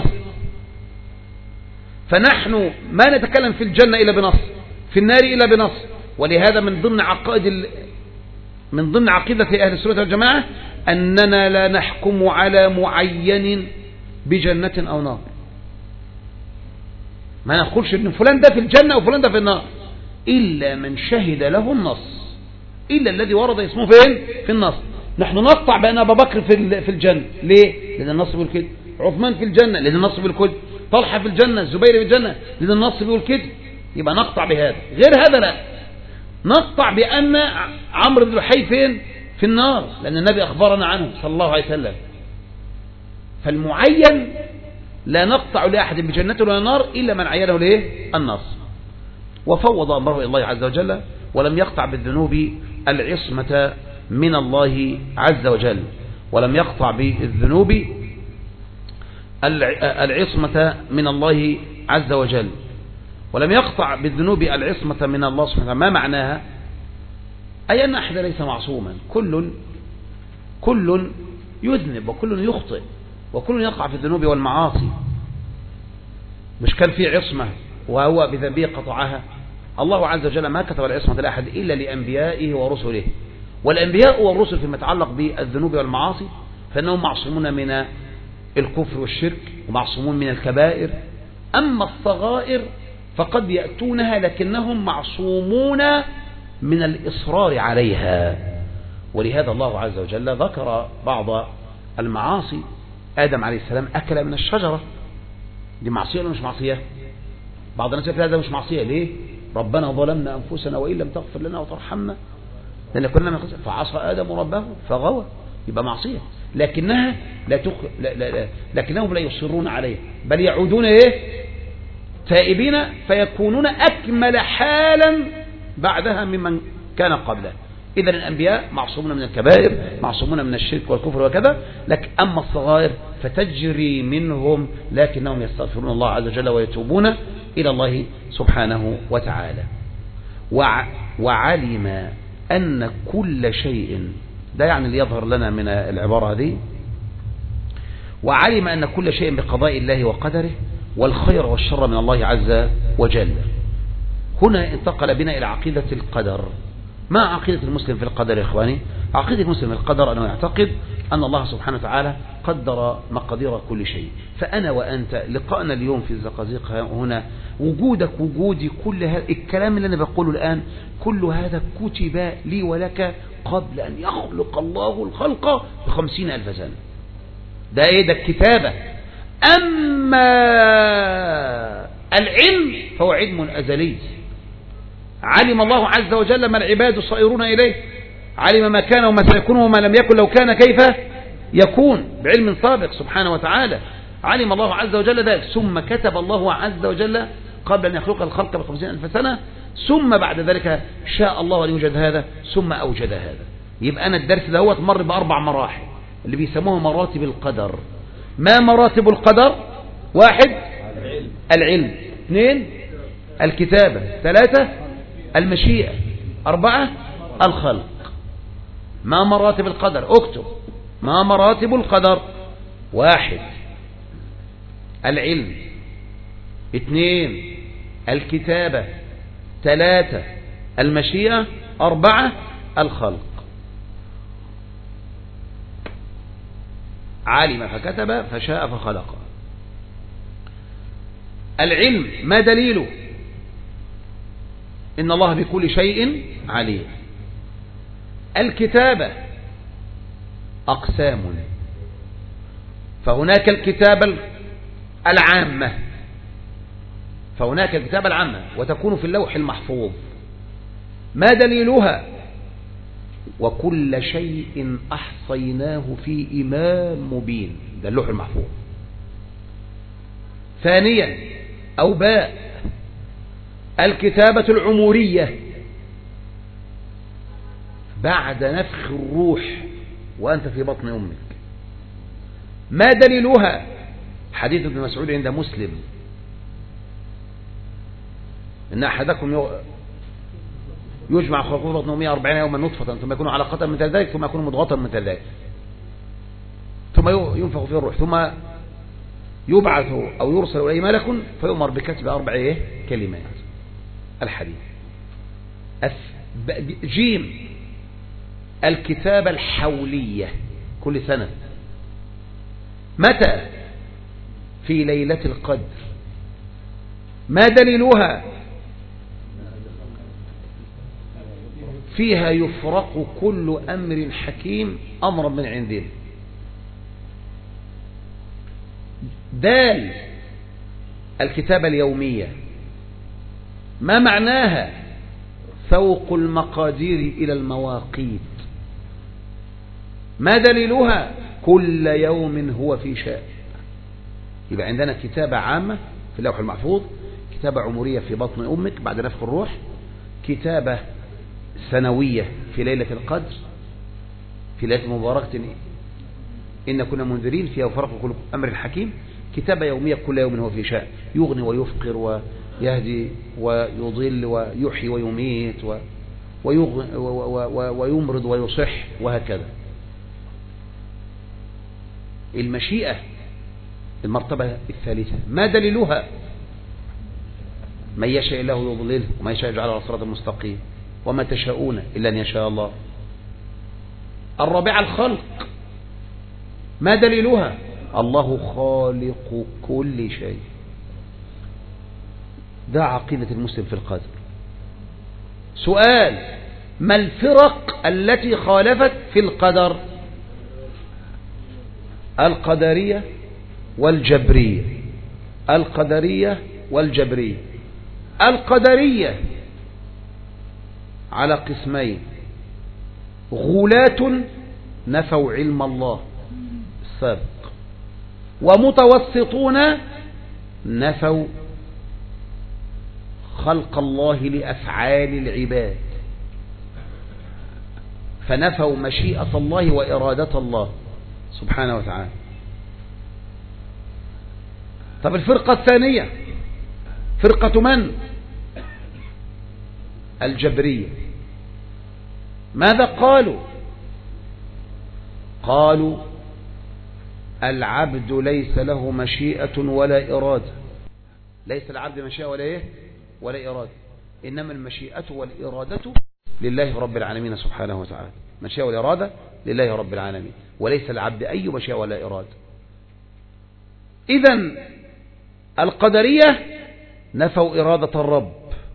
فنحن ما نتكلم في الجنة إلا بنص، في النار إلا بنص. ولهذا من ضمن عقائد ال... من ضمن عقيدة أهل السنة والجماعة أننا لا نحكم على معين بجنة أو نار، ما نقولش إن فلان ده في الجنة أو فلان ده في النار إلا من شهد له النص، إلا الذي ورد اسمه فين؟ في النص. نحن نقطع بأن أبا بكر في الجنة، ليه؟ لأن النص بيقول كده. عثمان في الجنة لأن النص بيقول كده. طلحة في الجنة، الزبير في الجنة لأن النص بيقول كده. يبقى نقطع بهذا. غير هذا لا، نقطع بأن عمرو بن لحي فين؟ في النار، لأن النبي أخبرنا عنه صلى الله عليه وسلم. فالمعين لا نقطع لأحد بجنة ولا نار إلا من عينه ليه؟ النص. وفوض أمره إلى الله عز وجل، ولم يقطع بالذنوب العصمة من الله عز وجل، ولم يقطع بالذنوب العصمة من الله عز وجل، ولم يقطع بالذنوب العصمة من الله سبحانه وتعالى. ما معناها؟ أي أن أحد ليس معصوما، كل كل يذنب وكل يخطئ وكل يقع في الذنوب والمعاصي. مش كان في عصمة وهو بذنبه قطعها؟ الله عز وجل ما كتب العصمة لأحد إلا لأنبيائه ورسله، والأنبياء والرسل فيما يتعلق بالذنوب والمعاصي فإنهم معصومون من الكفر والشرك ومعصومون من الكبائر. أما الصغائر فقد يأتونها لكنهم معصومون من الإصرار عليها. ولهذا الله عز وجل ذكر بعض المعاصي. آدم عليه السلام أكل من الشجرة، دي معصية ولا مش معصية؟ بعض الناس يقول هذا مش معصية، ليه؟ ربنا ظلمنا أنفسنا وإن لم تغفر لنا وترحمنا لأن كنا من خسر، فعصى آدم ربه فغوى، يبقى معصية. لكنها لا تخ... لا لا لا لكنهم لا يصرون عليه، بل يعودون ايه؟ تائبين، فيكونون أكمل حالا بعدها ممن كان قبله. إذن الأنبياء معصومون من الكبائر، معصومون من الشرك والكفر وكذا. لكن أما الصغائر فتجري منهم، لكنهم يستغفرون الله عز وجل ويتوبون إلى الله سبحانه وتعالى. وع... وعلم أن كل شيء، ده يعني اللي يظهر لنا من العبارة دي، وعلم أن كل شيء بقضاء الله وقدره، والخير والشر من الله عز وجل. هنا انتقل بنا إلى عقيدة القدر. ما عقيدة المسلم في القدر يا إخواني؟ عقيدة المسلم في القدر أنه يعتقد أن الله سبحانه وتعالى قدر مقادير كل شيء. فأنا وأنت لقاءنا اليوم في الزقازيق هنا، وجودك وجودي، كل هذا الكلام اللي أنا بقوله الآن كل هذا كتب لي ولك قبل أن يخلق الله الخلق بخمسين ألف سنة. ده إيه؟ ده الكتابة. أما العلم فهو علم أزلي، علم الله عز وجل ما العباد صائرون إليه، علم ما كان وما سيكون وما لم يكن لو كان كيف يكون بعلم سابق سبحانه وتعالى، علم الله عز وجل ذلك، ثم كتب الله عز وجل قبل أن يخلق الخلق بخمسين ألف سنة، ثم بعد ذلك شاء الله أن يوجد هذا ثم أوجد هذا. يبقى أنا الدرس دوت مر بأربع مراحل اللي بيسموها مراتب القدر. ما مراتب القدر؟ واحد العلم، اثنين الكتابة، ثلاثة المشيئة، أربعة الخلق. ما مراتب القدر؟ اكتب ما مراتب القدر. واحد العلم، اثنين الكتابة، ثلاثة المشيئة، أربعة الخلق. علم فكتب فشاء فخلق. العلم ما دليله؟ إن الله بكل شيء عليم. الكتابة أقسام، فهناك الكتابة العامة فهناك الكتابة العامة وتكون في اللوح المحفوظ. ما دليلها؟ وكل شيء أحصيناه في إمام مبين، ده اللوح المحفوظ. ثانيا أو باء الكتابة العمورية، بعد نفخ الروح وأنت في بطن أمك. ما دليلها؟ حديث ابن مسعود عند مسلم إن أحدكم يجمع خلقه بطن أمه أربعين يوما نطفة ثم يكون علقة مثل ذلك ثم يكون مضغة مثل ذلك ثم ينفخ فيه الروح ثم يبعث أو يرسل إليه ملك فيؤمر بكتب أربع إيه كلمات. الحديث. جيم الكتابة الحولية كل سنة. متى؟ في ليلة القدر. ما دليلها؟ فيها يفرق كل أمر حكيم أمرا من عندنا. دال الكتابة اليومية. ما معناها؟ فوق المقادير إلى المواقيت. ما دليلها؟ كل يوم هو في شأن. يبقى عندنا كتابة عامة في اللوح المحفوظ، كتابة عمرية في بطن أمك بعد نفخ الروح، كتابة سنوية في ليلة القدر، في ليلة مباركة إن كنا منذرين فيها وفرق كل أمر حكيم، كتابة يومية كل يوم هو في شأن، يغني ويفقر ويهدي ويضل ويحيي ويميت ويمرض ويصح وهكذا. المشيئة المرتبة الثالثة. ما دليلها؟ من يشاء الله يضلله وما يشاء يجعله على صراط مستقيم وما تشاءون إلا أن يشاء الله. الرابعة الخلق. ما دليلها؟ الله خالق كل شيء. ده عقيدة المسلم في القدر. سؤال: ما الفرق التي خالفت في القدر؟ القدرية والجبرية. القدرية والجبرية. القدرية على قسمين: غلاة نفوا علم الله السابق، ومتوسطون نفوا خلق الله لأفعال العباد، فنفوا مشيئة الله وإرادة الله سبحانه وتعالى. طب الفرقة الثانية فرقة من؟ الجبرية. ماذا قالوا؟ قالوا العبد ليس له مشيئة ولا إرادة. ليس العبد مشيئة ولا إيه؟ ولا إرادة، إنما المشيئة والإرادة لله رب العالمين سبحانه وتعالى. مشيئة والإرادة لله رب العالمين، وليس العبد أي مشيئة ولا إرادة. إذن القدرية نفوا إرادة الرب،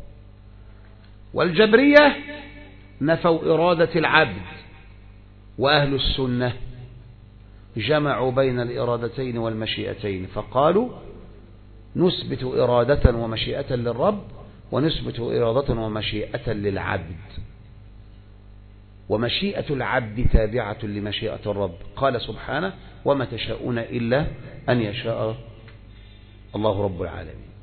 والجبرية نفوا إرادة العبد، وأهل السنة جمعوا بين الإرادتين والمشيئتين فقالوا نثبت إرادة ومشيئة للرب ونثبت إرادة ومشيئة للعبد، ومشيئة العبد تابعة لمشيئة الرب. قال سبحانه وما تشاءون إلا أن يشاء الله رب العالمين.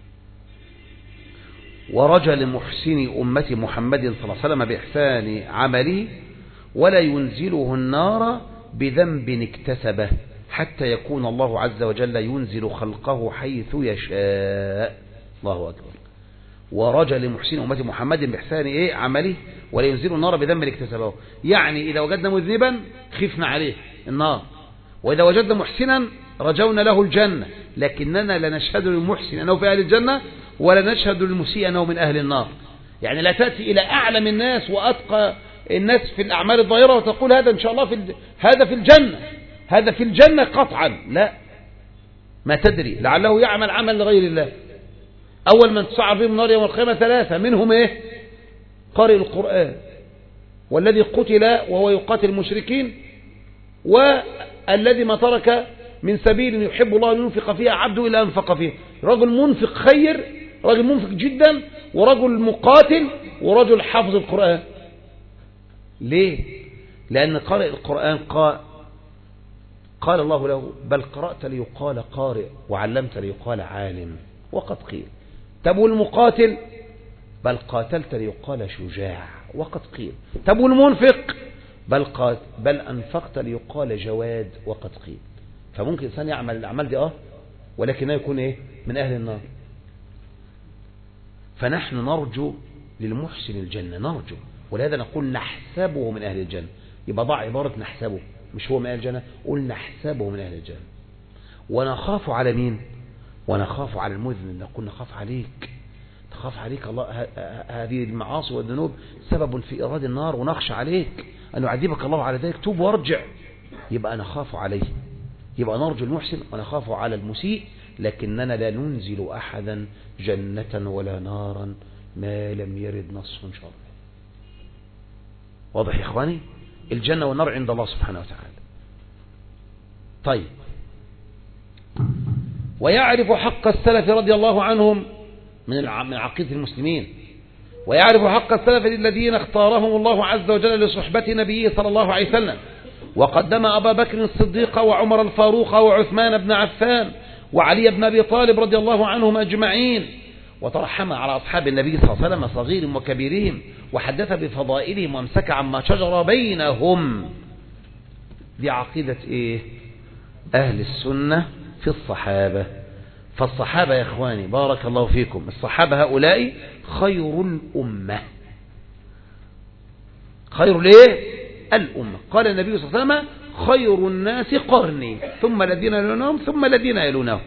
ورجل محسن أمة محمد صلى الله عليه وسلم بإحسان عمله ولا ينزله النار بذنب اكتسبه حتى يكون الله عز وجل ينزل خلقه حيث يشاء. الله أكبر. ورجل محسن أمة محمد بإحسان إيه عمله ولا ينزل النار بذنب اكتسبه، يعني إذا وجدنا مذنبا خفنا عليه النار، وإذا وجدنا محسنا رجونا له الجنة، لكننا لا نشهد للمحسن أنه في أهل الجنة ولا نشهد للمسيء أنه من أهل النار. يعني لا تأتي إلى أعلم الناس وأتقى الناس في الأعمال الظاهرة وتقول هذا إن شاء الله في هذا في الجنة، هذا في الجنة قطعا، لا، ما تدري لعله يعمل عمل لغير الله. أول من تصعر بهم النار يوم القيامة ثلاثة، منهم إيه؟ قارئ القرآن، والذي قتل وهو يقاتل المشركين، والذي ما ترك من سبيل يحب الله أن ينفق فيها عبده إلا أنفق فيه. رجل منفق خير، رجل منفق جدا، ورجل مقاتل، ورجل حافظ القرآن. ليه؟ لأن قارئ القرآن قال, قال الله له بل قرأت ليقال قارئ وعلمت ليقال عالم وقد قيل. طب والمقاتل بل قاتلت ليقال شجاع وقد قيل. طب والمنفق بل, قات بل أنفقت ليقال جواد وقد قيل. فممكن إنسان يعمل الأعمال دي آه ولكنه يكون إيه؟ من أهل النار. فنحن نرجو للمحسن الجنة، نرجو، ولهذا نقول نحسبه من أهل الجنة. يبقى ضع عبارة نحسبه، مش هو من أهل الجنة، قول نحسبه من أهل الجنة. ونخاف على مين؟ ونخاف على المذنب، نقول نخاف عليك، تخاف عليك الله، هذه المعاصي والذنوب سبب في إيراد النار، ونخشى عليك أن يعذبك الله على ذلك، توب وارجع. يبقى نخاف عليه، يبقى نرجو المحسن ونخاف على المسيء، لكننا لا ننزل أحدا جنة ولا نارا ما لم يرد نص شرعي. واضح يا إخواني؟ الجنة والنار عند الله سبحانه وتعالى. طيب، ويعرف حق السلف رضي الله عنهم من من عقيدة المسلمين، ويعرف حق السلف الذين اختارهم الله عز وجل لصحبة نبيه صلى الله عليه وسلم، وقدم أبا بكر الصديق وعمر الفاروق وعثمان بن عفان وعلي بن أبي طالب رضي الله عنهم أجمعين، وترحم على أصحاب النبي صلى الله عليه وسلم صغيرهم وكبيرهم، وحدث بفضائلهم وامسك عما شجر بينهم. دي عقيدة إيه؟ أهل السنة في الصحابة. فالصحابة يا إخواني بارك الله فيكم، الصحابة هؤلاء خير الأمة، خير ليه؟ الأمة. قال النبي صلى الله عليه وسلم خير الناس قرني ثم الذين يلونهم ثم الذين يلونهم.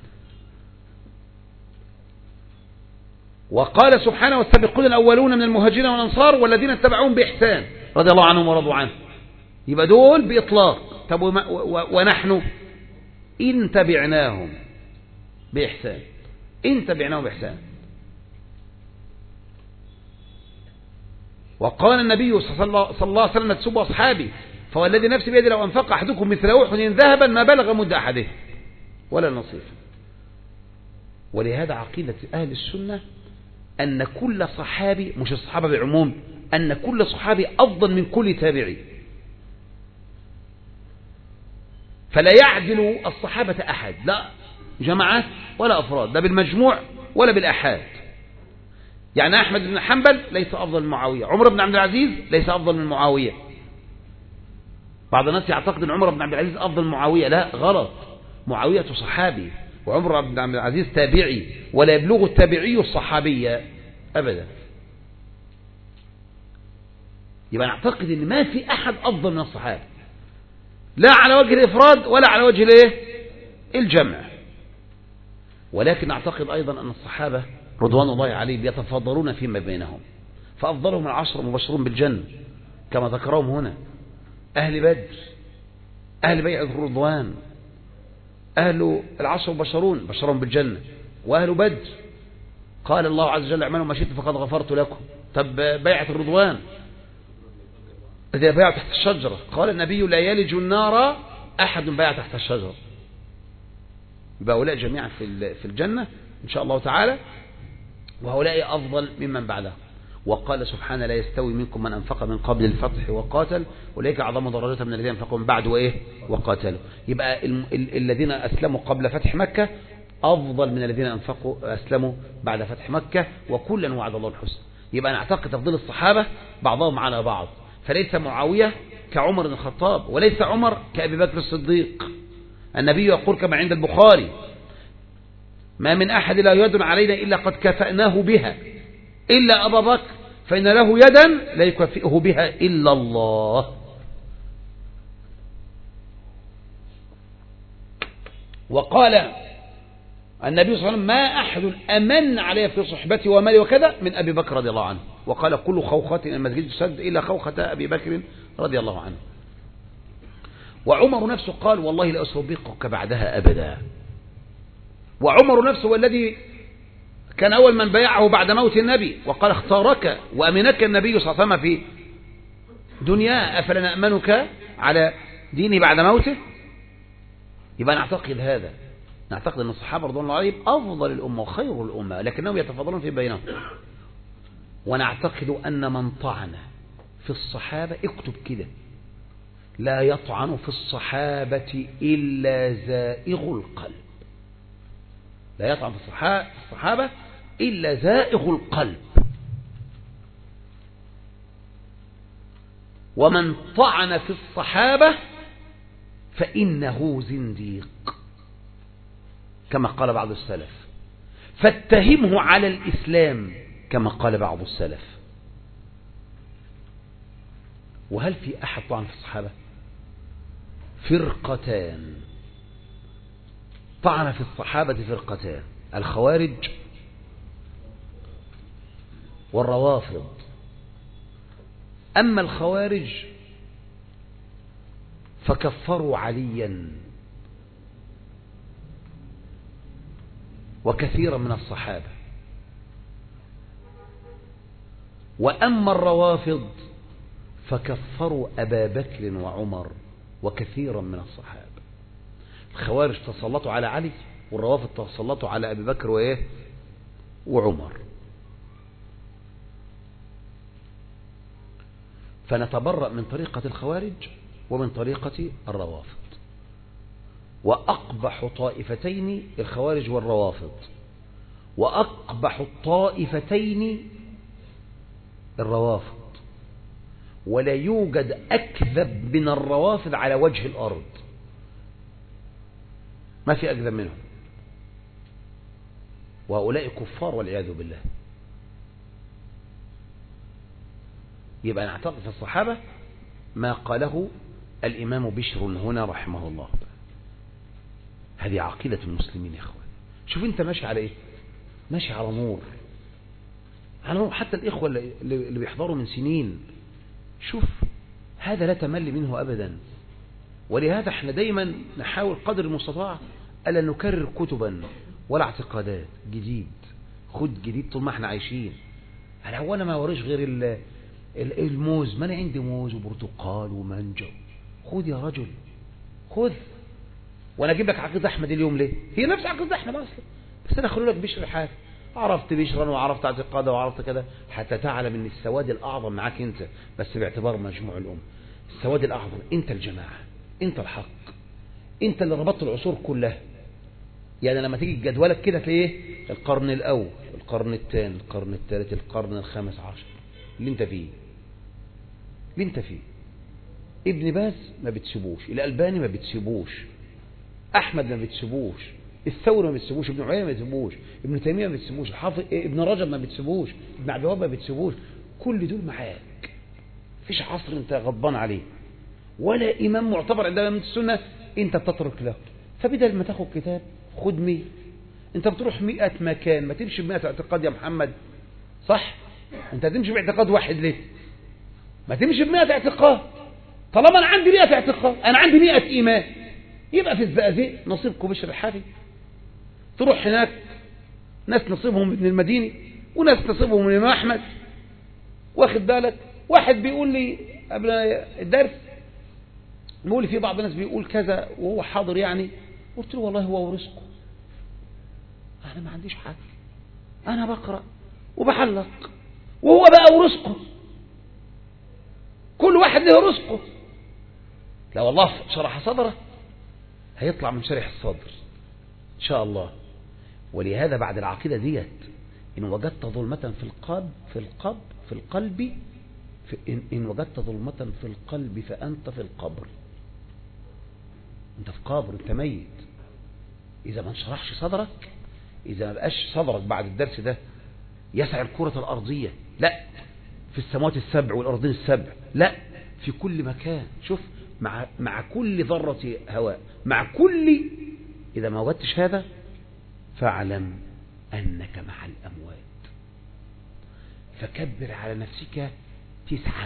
وقال سبحانه والسابقون الأولون من المهاجرين والأنصار والذين اتبعوهم بإحسان رضي الله عنهم ورضوا عنه. يبقى دول بإطلاق. طب ونحن إن تبعناهم بإحسان، إن تبعناهم بإحسان. وقال النبي صلى الله عليه وسلم تسبوا أصحابي فوالذي نفسي بيدي لو أنفق أحدكم مثل أحد ذهبا ما بلغ مد أحده ولا نصيف. ولهذا عقيدة أهل السنة أن كل صحابي، مش الصحابة بعموم، أن كل صحابي أفضل من كل تابعي، فلا يعدل الصحابة أحد، لا جماعات ولا أفراد، لا بالمجموع ولا بالأحاد. يعني أحمد بن حنبل ليس أفضل من معاوية، عمر بن عبد العزيز ليس أفضل من معاوية. بعض الناس يعتقد أن عمر بن عبد العزيز أفضل من معاوية، لا، غلط. معاوية صحابي وعمر بن عبد العزيز تابعي، ولا يبلغ التابعي الصحابية أبدا. يبقى نعتقد أن ما في أحد أفضل من الصحابة، لا على وجه الإفراد ولا على وجه الايه الجمع. ولكن نعتقد أيضا أن الصحابة رضوان الله عليهم يتفاضلون فيما بينهم، فأفضلهم العشر المبشرون بالجنة كما ذكرهم هنا، أهل بدر، أهل بيعة الرضوان، أهل العشر المبشرون بشرهم بالجنة، وأهل بدر قال الله عز وجل اعملوا ما شئتم فقد غفرت لكم. طب بيعة الرضوان إذا بيع تحت الشجرة قال النبي لا يلج النار أحد بيع تحت الشجرة. يبقى هؤلاء جميعا في في الجنة إن شاء الله تعالى، وهؤلاء أفضل ممن بعدهم. وقال سبحانه لا يستوي منكم من أنفق من قبل الفتح وقاتل أولئك أعظم درجة من الذين أنفقوا من بعد وإيه وقاتلوا. يبقى ال ال الذين أسلموا قبل فتح مكة أفضل من الذين أنفقوا أسلموا بعد فتح مكة، وكلا وعد الله الحسنى. يبقى نعتقد تفضيل الصحابة بعضهم على بعض، فليس معاوية كعمر بن الخطاب، وليس عمر كأبي بكر الصديق. النبي يقول كما عند البخاري ما من أحد لا يد علينا إلا قد كفأناه بها إلا أبا بكر فإن له يدا لا يكفئه بها إلا الله. وقال النبي صلى الله عليه وسلم ما أحد أمن عليه في صحبتي ومالي وكذا من أبي بكر رضي الله عنه. وقال كل خوخة المسجد تسد إلا خوخة أبي بكر رضي الله عنه. وعمر نفسه قال والله لا أسبقك بعدها أبدا. وعمر نفسه والذي كان أول من بايعه بعد موت النبي، وقال اختارك وأمنك النبي صلى الله عليه وسلم في دنيا أفلا نأمنك على ديني بعد موته. يبقى نعتقد هذا، نعتقد أن الصحابة رضي الله عليهم أفضل الأمة وخير الأمة، لكنهم يتفضلون في بينهم. ونعتقد أن من طعن في الصحابة، اكتب كده، لا يطعن في الصحابة إلا زائغ القلب. لا يطعن في الصحابة إلا زائغ القلب. ومن طعن في الصحابة فإنه زنديق كما قال بعض السلف، فاتهمه على الإسلام كما قال بعض السلف. وهل في أحد طعن في الصحابة؟ فرقتان طعن في الصحابة، فرقتان، الخوارج والروافض. أما الخوارج فكفروا عليا وكثيرا من الصحابة. وأما الروافض فكفروا أبا بكر وعمر وكثيرا من الصحابة. الخوارج تسلطوا على علي، والروافض تسلطوا على أبي بكر وإيه وعمر. فنتبرأ من طريقة الخوارج ومن طريقة الروافض. وأقبح طائفتين الخوارج والروافض، وأقبح الطائفتين الروافض، ولا يوجد أكذب من الروافض على وجه الأرض، ما في أكذب منهم، وهؤلاء كفار والعياذ بالله. يبقى نعتقد في الصحابة ما قاله الإمام بشر هنا رحمه الله. هذه عقيدة المسلمين يا أخوان. شوف أنت ماشي على إيه؟ ماشي على نور، على نور. حتى الإخوة اللي بيحضروا من سنين، شوف هذا لا تمل منه أبدا. ولهذا احنا دايما نحاول قدر المستطاع ألا نكرر كتبا ولا اعتقادات. جديد، خد جديد طول ما احنا عايشين. أنا هو أنا ما وريش غير الموز، ما أنا عندي موز وبرتقال ومانجا. خد يا رجل، خذ. وانا اجيب لك عقيدة احمد اليوم ليه؟ هي نفس عقيدة احمد اصلا، بس انا اخلو لك بشر حاجة. عرفت بشرا وعرفت اعتقاده وعرفت كده، حتى تعلم ان السواد الاعظم معاك انت، بس باعتبار مجموع الام. السواد الاعظم انت، الجماعة انت، الحق انت اللي ربطت العصور كلها. يعني لما تيجي جدولك كده تلاقيه القرن الاول، القرن الثاني، القرن الثالث، القرن الخامس عشر، اللي انت فيه اللي انت فيه ابن باز ما بتسيبوش، الألباني ما بتسيبوش، أحمد ما بتسيبوش، الثوري ما بتسيبوش، ابن عيينة ما بتسيبوش، ابن تيمية ما بتسيبوش، حافظ ابن رجب ما بتسيبوش، ابن عبد الوهاب ما بتسيبوش. كل دول معاك، فيش عصر انت غضبان عليه، ولا إمام معتبر عندما من السنة انت بتترك له. فبدل ما تاخد كتاب خد مية. انت بتروح مئة مكان، ما تمشي بمئة اعتقاد يا محمد، صح؟ انت تمشي باعتقاد واحد ليه؟ ما تمشي بمئة اعتقاد. طالما انا عندي مئة اعتقاد، انا عندي مئة ايمان، يبقى في الزقازيق نصيبكم بشر الحافي. تروح هناك ناس نصيبهم ابن المديني، وناس نصيبهم من الإمام أحمد. واخد بالك؟ واحد بيقول لي قبل الدرس، بيقول لي في بعض الناس بيقول كذا وهو حاضر يعني. قلت له والله هو ورزقه، انا ما عنديش حاجة، انا بقرأ وبحلق وهو بقى ورزقه، كل واحد له رزقه. لو الله شرح صدره هيطلع من شرح الصدر إن شاء الله. ولهذا بعد العقيدة ديت إن وجدت ظلمة في القلب في القلب في القلب في إن, إن وجدت ظلمة في القلب فأنت في القبر. أنت في قبر، أنت ميت. إذا ما انشرحش صدرك، إذا ما بقاش صدرك بعد الدرس ده يسع الكرة الأرضية، لا في السماوات السبع والأرضين السبع، لا في كل مكان. شوف، مع مع كل ذرة هواء، مع كل، إذا ما وجدتش هذا فاعلم أنك مع الأموات. فكبر على نفسك تسعا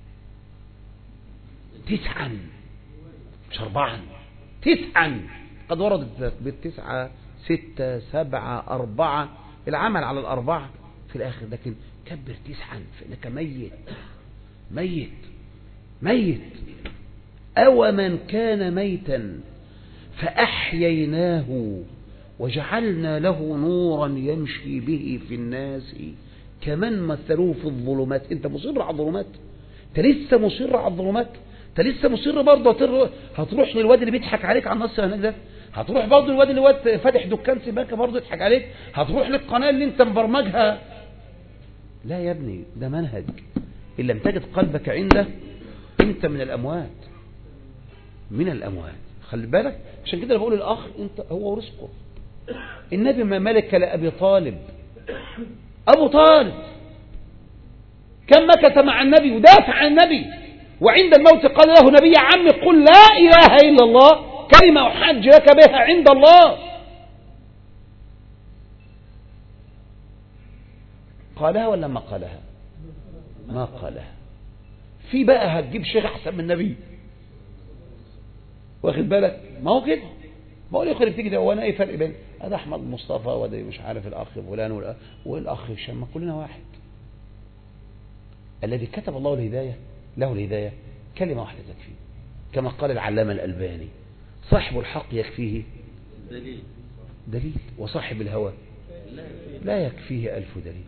تسعا مش أربعا، تسعا. قد وردت بالتسعة، ستة، سبعة، أربعة، العمل على الأربعة في الآخر، لكن كبر تسعا فإنك ميت ميت ميت. أو من كان ميتا فأحييناه وجعلنا له نورا يمشي به في الناس كمن مثلوه في الظلمات. انت مصر على الظلمات، انت لسه مصر على الظلمات، انت لسه مصر برضه. هتروح للواد اللي بيضحك عليك على النص هناك ده، هتروح برضه للواد اللي واد فاتح دكان سباكه برضه يضحك عليك، هتروح للقناه اللي انت مبرمجها. لا يا ابني، ده منهج. ان لم تجد قلبك عنده انت من الاموات، من الاموات. خلي بالك، عشان كده انا بقول الاخ انت هو رزقه. النبي ما ملك لأبي طالب، أبو طالب كم مكث مع النبي ودافع عن النبي، وعند الموت قال له نبي عمي قل لا إله إلا الله كلمة أحج لك بها عند الله. قالها ولا ما قالها؟ ما قالها. في بقى هتجيب شيخ أحسن من النبي، واخد بالك؟ ما هو كده، ما هو يخرج تيجي ده. وانا ايه فرق بين هذا احمد مصطفى وده مش عارف الاخ فلان والاخ هشام؟ ما كلنا واحد. الذي كتب الله الهدايه له الهدايه كلمه واحده تكفيه، كما قال العلامه الالباني: صاحب الحق يكفيه دليل دليل وصاحب الهوى لا يكفيه ألف دليل.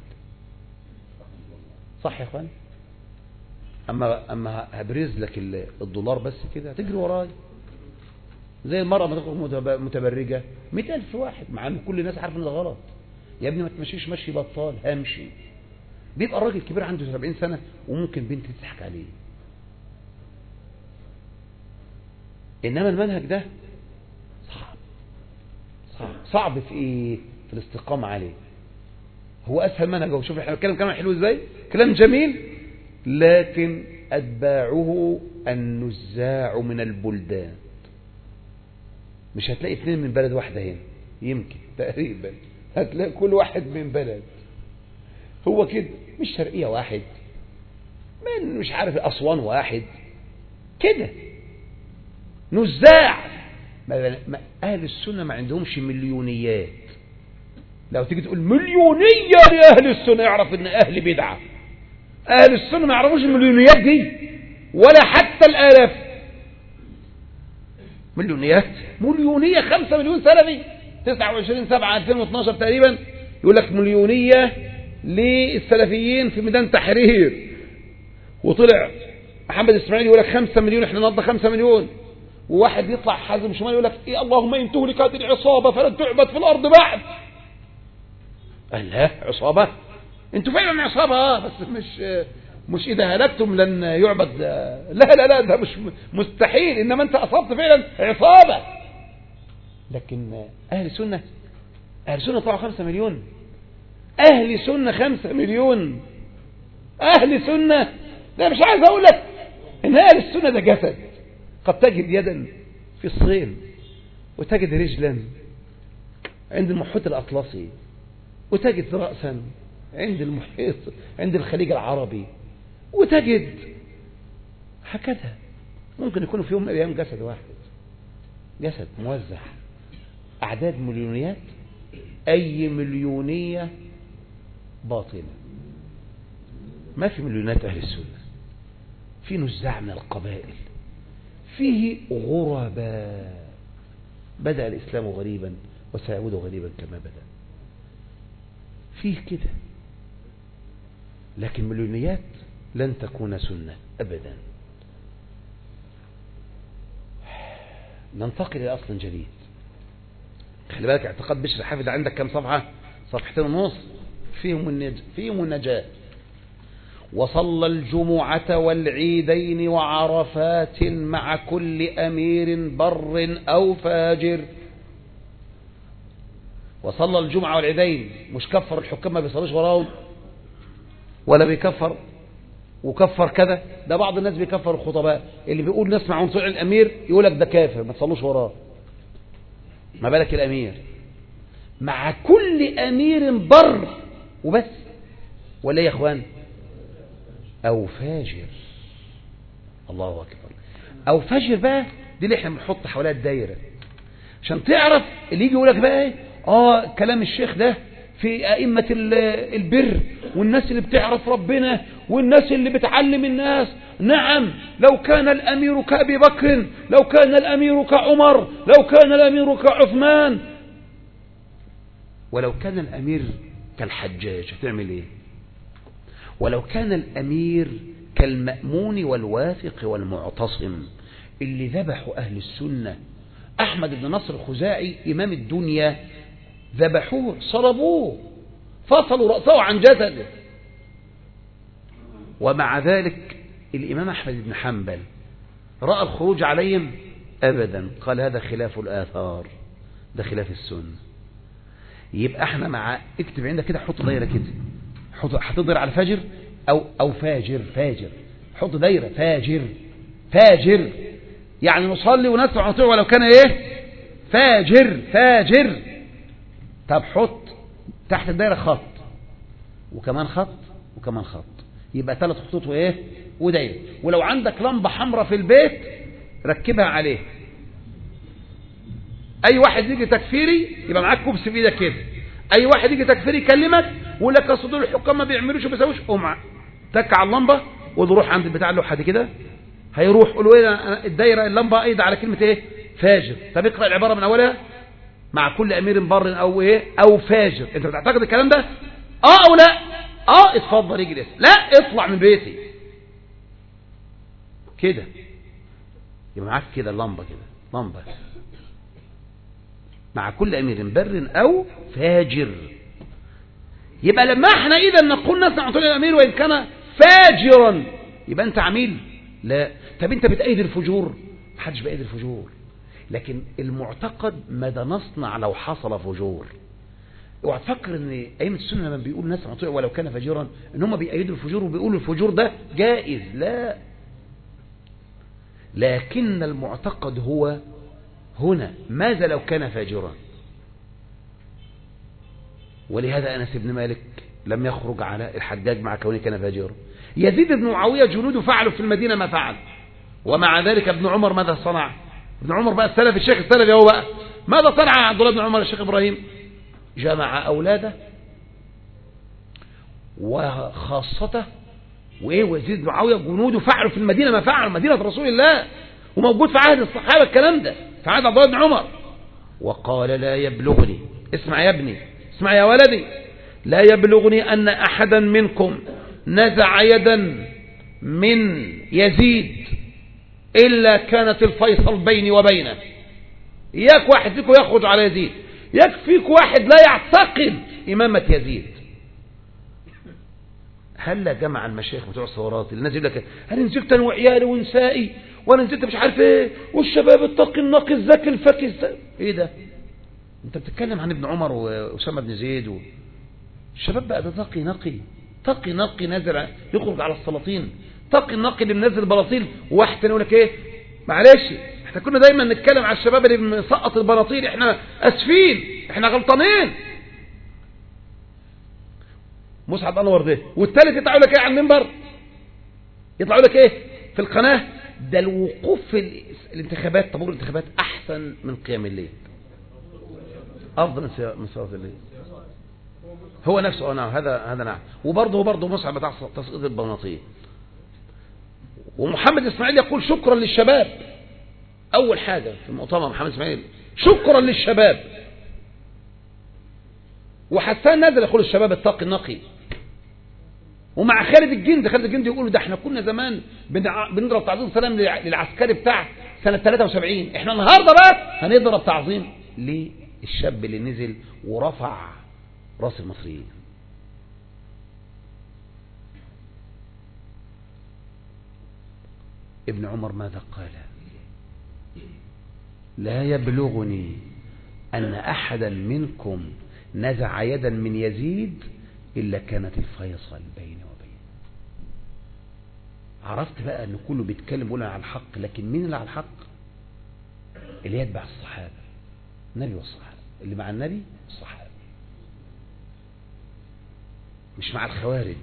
صح يا اخوان؟ اما اما هبرز لك الدولار بس كده هتجري وراي زي المرأة ما تخرج متبرجة مئة ألف واحد، مع ان كل الناس عارفة ان ده غلط. يا ابني ما تمشيش مشي بطال، همشي. بيبقى الراجل كبير عنده سبعين سنة وممكن بنت تضحك عليه. انما المنهج ده صعب صعب صعب في ايه؟ في الاستقامة عليه. هو اسهل منهج. هو شوف احنا بنتكلم كلام حلو ازاي، كلام جميل، لكن اتباعه النزاع من البلدان. مش هتلاقي اثنين من بلد واحدة هنا، يمكن تقريبا هتلاقي كل واحد من بلد. هو كده، مش شرقية واحد، من مش عارف أسوان واحد كده، نزاع. أهل السنة ما عندهمش مليونيات. لو تيجي تقول مليونية لأهل السنة يعرف ان أهل بدعة. أهل السنة ما يعرفوش المليونيات دي ولا حتى الآلاف. مليونيات، مليونية خمسة مليون سلفي تسعة وعشرين سبعة ألفين واثناشر تقريبا يقول لك مليونية للسلفيين في ميدان تحرير. وطلع محمد اسماعيل يقول لك خمسة مليون، احنا نضى خمسة مليون. وواحد يطلع حازم شمال يقول لك إيه اللهم إن تهلك هذه العصابة فلن تعبد في الأرض بعد. قال لا عصابة؟ انتوا فعلا عصابة اه بس مش مش إذا هلكتم لن يعبد. لا لا لا ده مش مستحيل، إنما أنت أصبت فعلا عصابة. لكن أهل السنة أهل السنة طلعوا خمسة مليون. أهل السنة خمسة مليون. أهل السنة ده مش عايز أقول لك إن أهل السنة ده جسد. قد تجد يدا في الصين وتجد رجلا عند المحيط الأطلسي وتجد رأسا عند المحيط عند الخليج العربي وتجد هكذا. ممكن يكونوا في يوم من الأيام جسد واحد، جسد موزع. أعداد مليونيات، أي مليونية باطلة. ما في مليونات أهل السنة. في نزاع من القبائل، فيه غرباء. بدأ الإسلام غريبا وسيعود غريبا كما بدأ. فيه كده لكن مليونيات لن تكون سنة أبدا. ننتقل إلى أصل جديد. خلي بالك اعتقاد بشر الحافظ عندك كم صفحة؟ صفحتين ونص فيهم النج... فيهم النجاة. وصلى الجمعة والعيدين وعرفات مع كل أمير بر أو فاجر. وصلى الجمعة والعيدين، مش كفر الحكام ما بيصلوش وراهم ولا بيكفر وكفر كذا، ده بعض الناس بيكفر الخطباء اللي بيقول نسمع ونطيع الأمير يقولك ده كافر ما تصلوش وراه، ما بالك الأمير. مع كل أمير بر وبس، ولا يا إخوان؟ أو فاجر. الله أكبر. أو فاجر بقى دي اللي احنا بنحط حواليها الدايرة عشان تعرف اللي يجي يقولك بقى ايه اه كلام الشيخ ده في أئمة البر والناس اللي بتعرف ربنا والناس اللي بتعلم الناس. نعم، لو كان الأمير كأبي بكر، لو كان الأمير كعمر، لو كان الأمير كعثمان، ولو كان الأمير كالحجاج هتعمل ايه؟ ولو كان الأمير كالمأمون والواثق والمعتصم اللي ذبحوا أهل السنة. أحمد بن نصر الخزاعي إمام الدنيا ذبحوه صلبوه فصلوا رأسه عن جسده، ومع ذلك الإمام أحمد بن حنبل رأى الخروج عليهم أبدا، قال هذا خلاف الآثار، ده خلاف السنة. يبقى احنا مع اكتب عندك كده، حط دايرة كده، حط هتضر على فاجر أو أو فاجر فاجر حط دايرة فاجر فاجر يعني نصلي ونسمع ونطيع ولو كان ايه فاجر فاجر. طب حط تحت الدايرة خط وكمان خط وكمان خط، يبقى ثلاث خطوط وايه ودايرة. ولو عندك لمبة حمراء في البيت ركبها عليه. اي واحد يجي تكفيري يبقى معاك كوبس في ايدك كده، اي واحد يجي تكفيري يكلمك ويقول لك اصل دول الحكام ما بيعملوش وما بيسووش، قوم تك على اللمبة وروح عند البتاع اللوحة دي كده، هيروح قول له ايه الدايرة اللمبة ايد على كلمة ايه فاجر. طب اقرأ العبارة من اولها، مع كل امير بر او ايه او فاجر. انت بتعتقد الكلام ده اه او لا؟ اه اتفضل اجلس، لا اطلع من بيتي كده. يبقى معاك كده اللمبة كده لمبة، مع كل امير بر او فاجر. يبقى لما احنا اذا نقول نسمع طول الامير وان كان فاجرا يبقى انت عميل؟ لا. طب انت بتأيد الفجور؟ محدش بأيد الفجور، لكن المعتقد ماذا نصنع لو حصل فجور. اوعى تفكر ان ائمه السنه لما بيقولوا ناس مطيع ولو كان فاجرا ان هم بيأيدوا الفجور وبيقولوا الفجور ده جائز، لا. لكن المعتقد هو هنا ماذا لو كان فاجرا. ولهذا انس بن مالك لم يخرج على الحجاج مع كونه كان فاجرا. يزيد بن معاويه جنوده فعلوا في المدينه ما فعل، ومع ذلك ابن عمر ماذا صنع؟ ابن عمر بقى السلف الشيخ السلفي هو بقى ماذا صنع عبد الله بن عمر الشيخ ابراهيم؟ جمع اولاده وخاصته وايه ويزيد بن معاويه جنوده فعلوا في المدينه ما فعل، مدينه رسول الله، وموجود في عهد الصحابه الكلام ده، في عهد عبد الله بن عمر. وقال لا يبلغني، اسمع يا ابني، اسمع يا ولدي، لا يبلغني ان احدا منكم نزع يدا من يزيد إلا كانت الفيصل بيني وبينه. إياك واحد فيكم يخرج على يزيد، يكفيك واحد لا يعتقد إمامة يزيد. هل جمع المشايخ بتوع الثورات اللي نازل لك أنا نزلت أنا وعيالي ونسائي وأنا نزلت مش عارف إيه والشباب التقي النقي الذكي الفكي، إيه ده؟ أنت بتتكلم عن ابن عمر وأسامة بن زيد و... الشباب بقى ده تقي نقي، تقي نقي نازل يخرج على السلاطين، تقي النقي اللي منزل بلاطيل. وواحد يقول لك ايه معلش احنا كنا دايما نتكلم على الشباب اللي مسقط البلاطيل، احنا اسفين احنا غلطانين. مسعد انور ده، والثالث يطلعوا لك ايه على المنبر، يطلعوا لك ايه في القناه، ده الوقوف في الانتخابات، طابور الانتخابات احسن من قيام الليل، افضل من صلاه الليل. هو نفسه اه نعم هذا هذا نعم. وبرضه هو برضه مسعد بتاع تسقيط البناطيل. ومحمد اسماعيل يقول شكرا للشباب، اول حاجه في المؤتمر محمد اسماعيل شكرا للشباب. وحسان نازل يقول الشباب التقي النقي. ومع خالد الجندي. خالد الجندي يقولوا ده احنا كنا زمان بنضرب تعظيم سلام للعسكري بتاع سنة ثلاثة وسبعين، احنا النهاردة بقى هنضرب تعظيم للشاب اللي نزل ورفع راس المصريين. ابن عمر ماذا قال؟ لا يبلغني أن أحدا منكم نزع يدا من يزيد إلا كانت الفيصل بيني وبينه. عرفت بقى أن كله بيتكلم بيقول على الحق، لكن مين اللي على الحق؟ اللي يتبع الصحابة، النبي والصحابة، اللي مع النبي الصحابة، مش مع الخوارج.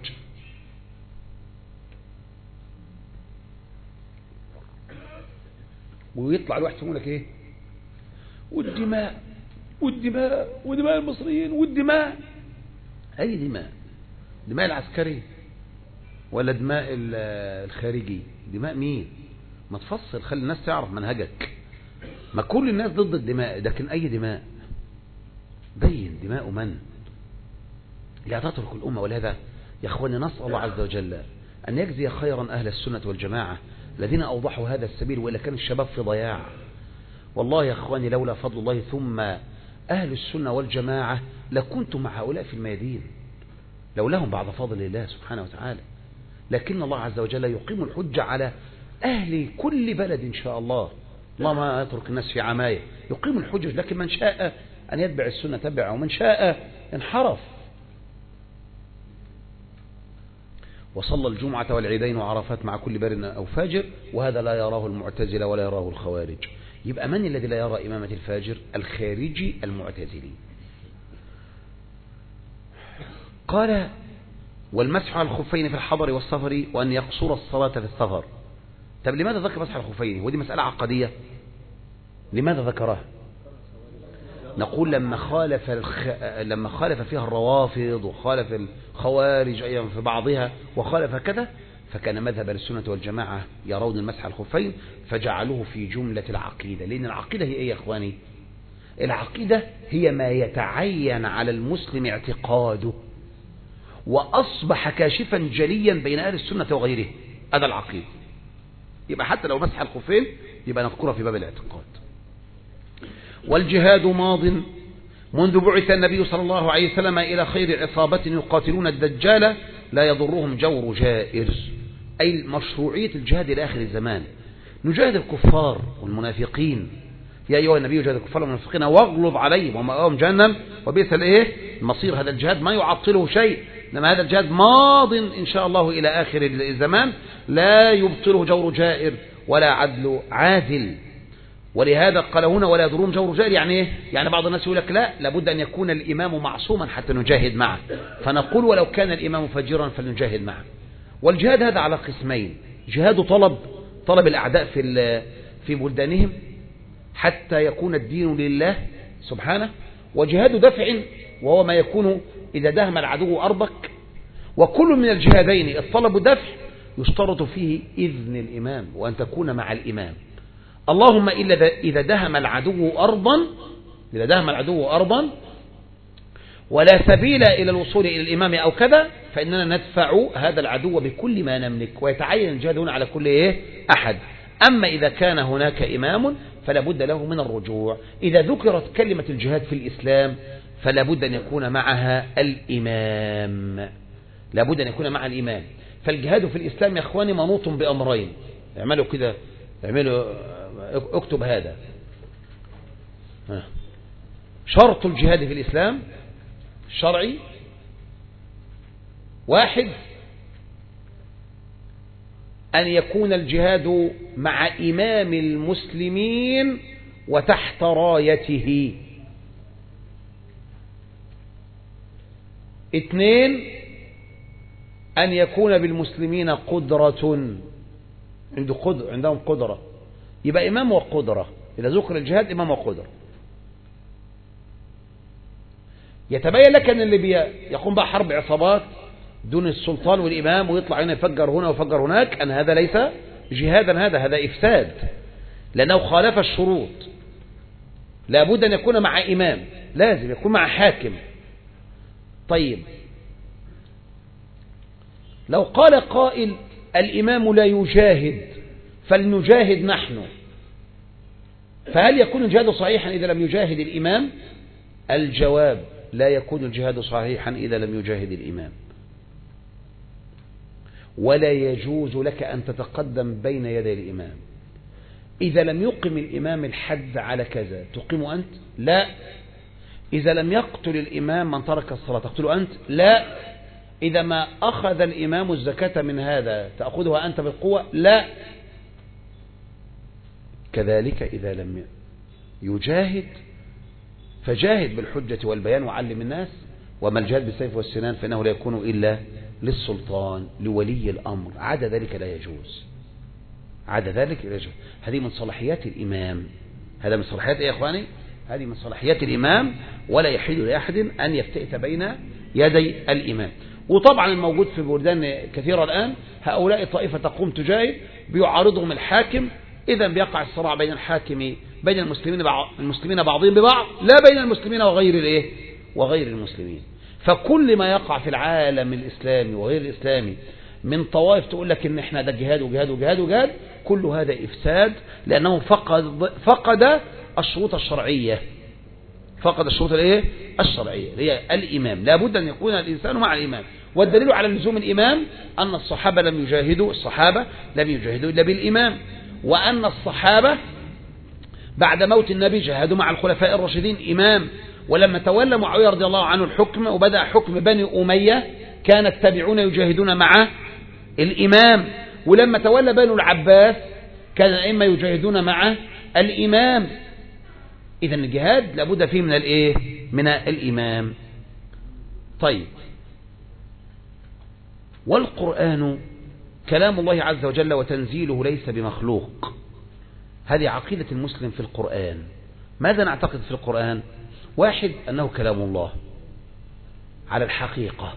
ويطلع الواحد يقول لك ايه؟ والدماء والدماء ودماء المصريين والدماء. اي دماء؟ دماء العسكري ولا دماء الخارجي؟ دماء مين؟ ما تفصل، خلي الناس تعرف منهجك. ما كل الناس ضد الدماء، لكن اي دماء؟ بين دماء من لا تترك الامه. ولهذا يا اخواني نسال الله عز وجل ان يجزي خيرا اهل السنه والجماعه الذين اوضحوا هذا السبيل، والا كان الشباب في ضياع. والله يا اخواني لولا فضل الله ثم اهل السنه والجماعه لكنت مع هؤلاء في الميادين، لولاهم بعد فضل الله سبحانه وتعالى. لكن الله عز وجل يقيم الحجه على اهل كل بلد ان شاء الله. الله ما يترك الناس في عمايه، يقيم الحجج. لكن من شاء ان يتبع السنه تبع، ومن شاء انحرف. وصلى الجمعة والعيدين وعرفات مع كل بر أو فاجر، وهذا لا يراه المعتزلة ولا يراه الخوارج. يبقى من الذي لا يرى إمامة الفاجر؟ الخارجي المعتزلي. قال والمسح على الخفين في الحضر والسفر، وأن يقصر الصلاة في السفر. طب لماذا ذكر مسح الخفين؟ ودي مسألة عقدية. لماذا ذكرها؟ نقول لما خالف الخ... لما خالف فيها الروافض وخالف الخوارج أيضا في بعضها وخالف كذا، فكان مذهب السنة والجماعة يرون المسح الخفين فجعلوه في جملة العقيدة. لأن العقيدة هي إيه يا إخواني؟ العقيدة هي ما يتعين على المسلم اعتقاده وأصبح كاشفا جليا بين أهل السنة وغيره. هذا العقيدة. يبقى حتى لو مسح الخفين يبقى نذكرها في باب الاعتقاد. والجهاد ماض منذ بعث النبي صلى الله عليه وسلم إلى خير عصابة يقاتلون الدجال لا يضرهم جور جائر. أي مشروعية الجهاد إلى آخر الزمان. نجاهد الكفار والمنافقين. يا أيها النبي جاهد الكفار والمنافقين واغلظ عليهم ومأواهم جهنم وبئس الايه المصير. هذا الجهاد ما يعطله شيء، إنما هذا الجهاد ماض إن شاء الله إلى آخر الزمان لا يبطله جور جائر ولا عدل عادل. ولهذا قال هنا ولا يضرهم جور جائر. يعني ايه؟ يعني بعض الناس يقول لك لا، لابد أن يكون الإمام معصوما حتى نجاهد معه. فنقول ولو كان الإمام فجرا فلنجاهد معه. والجهاد هذا على قسمين: جهاد طلب، طلب الأعداء في في بلدانهم حتى يكون الدين لله سبحانه، وجهاد دفع وهو ما يكون إذا دهم العدو أرضك. وكل من الجهادين الطلب دفع يشترط فيه إذن الإمام وأن تكون مع الإمام. اللهم إلا إذا دهم العدو أرضا إذا دهم العدو أرضا ولا سبيل إلى الوصول إلى الإمام أو كذا، فإننا ندفع هذا العدو بكل ما نملك، ويتعين الجهاد هنا على كل إيه أحد. أما إذا كان هناك إمام فلا بد له من الرجوع. إذا ذكرت كلمة الجهاد في الإسلام فلا بد أن يكون معها الإمام، لا بد أن يكون مع الإمام. فالجهاد في الإسلام يا أخواني منوط بأمرين. اعملوا كده، اعملوا اكتب هذا. شرط الجهاد في الإسلام الشرعي: واحد، أن يكون الجهاد مع إمام المسلمين وتحت رايته. اثنين، أن يكون بالمسلمين قدرة، عنده قدر عندهم قدرة، يبقى إمام وقدرة. إذا ذكر الجهاد إمام وقدرة. يتبين لك أن اللي يقوم بقى حرب عصابات دون السلطان والإمام ويطلع هنا يفجر هنا ويفجر هناك، أن هذا ليس جهادا، هذا هذا إفساد، لأنه خالف الشروط. لابد أن يكون مع إمام، لازم يكون مع حاكم. طيب لو قال قائل الإمام لا يجاهد فلنجاهد نحن، فهل يكون الجهاد صحيحا إذا لم يجاهد الإمام؟ الجواب لا يكون الجهاد صحيحا إذا لم يجاهد الإمام، ولا يجوز لك أن تتقدم بين يدي الإمام. إذا لم يقم الإمام الحد على كذا تقيم أنت؟ لا. إذا لم يقتل الإمام من ترك الصلاة تقتله أنت؟ لا. إذا ما أخذ الإمام الزكاة من هذا تأخذها أنت بالقوة؟ لا. كذلك إذا لم يجاهد فجاهد بالحجة والبيان وعلم الناس، وما الجهاد بالسيف والسنان فإنه لا يكون إلا للسلطان لولي الأمر، عدا ذلك لا يجوز، عدا ذلك لا يجوز. هذه من صلاحيات الإمام، هذا من صلاحيات إيه يا إخواني؟ هذه من صلاحيات الإمام، ولا يحل لأحد أن يفتئت بين يدي الإمام. وطبعا الموجود في بلدان كثيرة الآن هؤلاء الطائفة تقوم تجاهد بيعارضهم الحاكم، إذا بيقع الصراع بين الحاكم بين المسلمين المسلمين بعضهم ببعض، لا بين المسلمين وغير الايه وغير المسلمين. فكل ما يقع في العالم الإسلامي وغير الإسلامي من طوائف تقول لك ان احنا ده جهاد وجهاد وجهاد وجهاد، كل هذا إفساد، لأنه فقد فقد الشروط الشرعية، فقد الشروط الايه الشرعية هي الإمام. لا بد أن يكون الإنسان مع الإمام، والدليل على لزوم الإمام أن الصحابة لم يجاهدوا الصحابة لم يجاهدوا إلا بالإمام، وأن الصحابة بعد موت النبي جاهدوا مع الخلفاء الراشدين إمام. ولما تولى معاوية رضي الله عنه الحكم وبدأ حكم بني أمية كان التابعون يجاهدون مع الإمام، ولما تولى بنو العباس كان الأئمة يجاهدون مع الإمام. إذا الجهاد لابد فيه من الإيه من الإمام. طيب، والقرآن كلام الله عز وجل وتنزيله ليس بمخلوق، هذه عقيدة المسلم في القرآن. ماذا نعتقد في القرآن؟ واحد، أنه كلام الله على الحقيقة،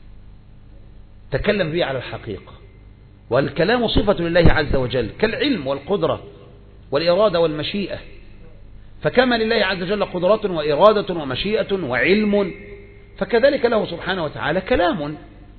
تكلم به على الحقيقة، والكلام صفة لله عز وجل كالعلم والقدرة والإرادة والمشيئة، فكما لله عز وجل قدرة وإرادة ومشيئة وعلم، فكذلك له سبحانه وتعالى كلام.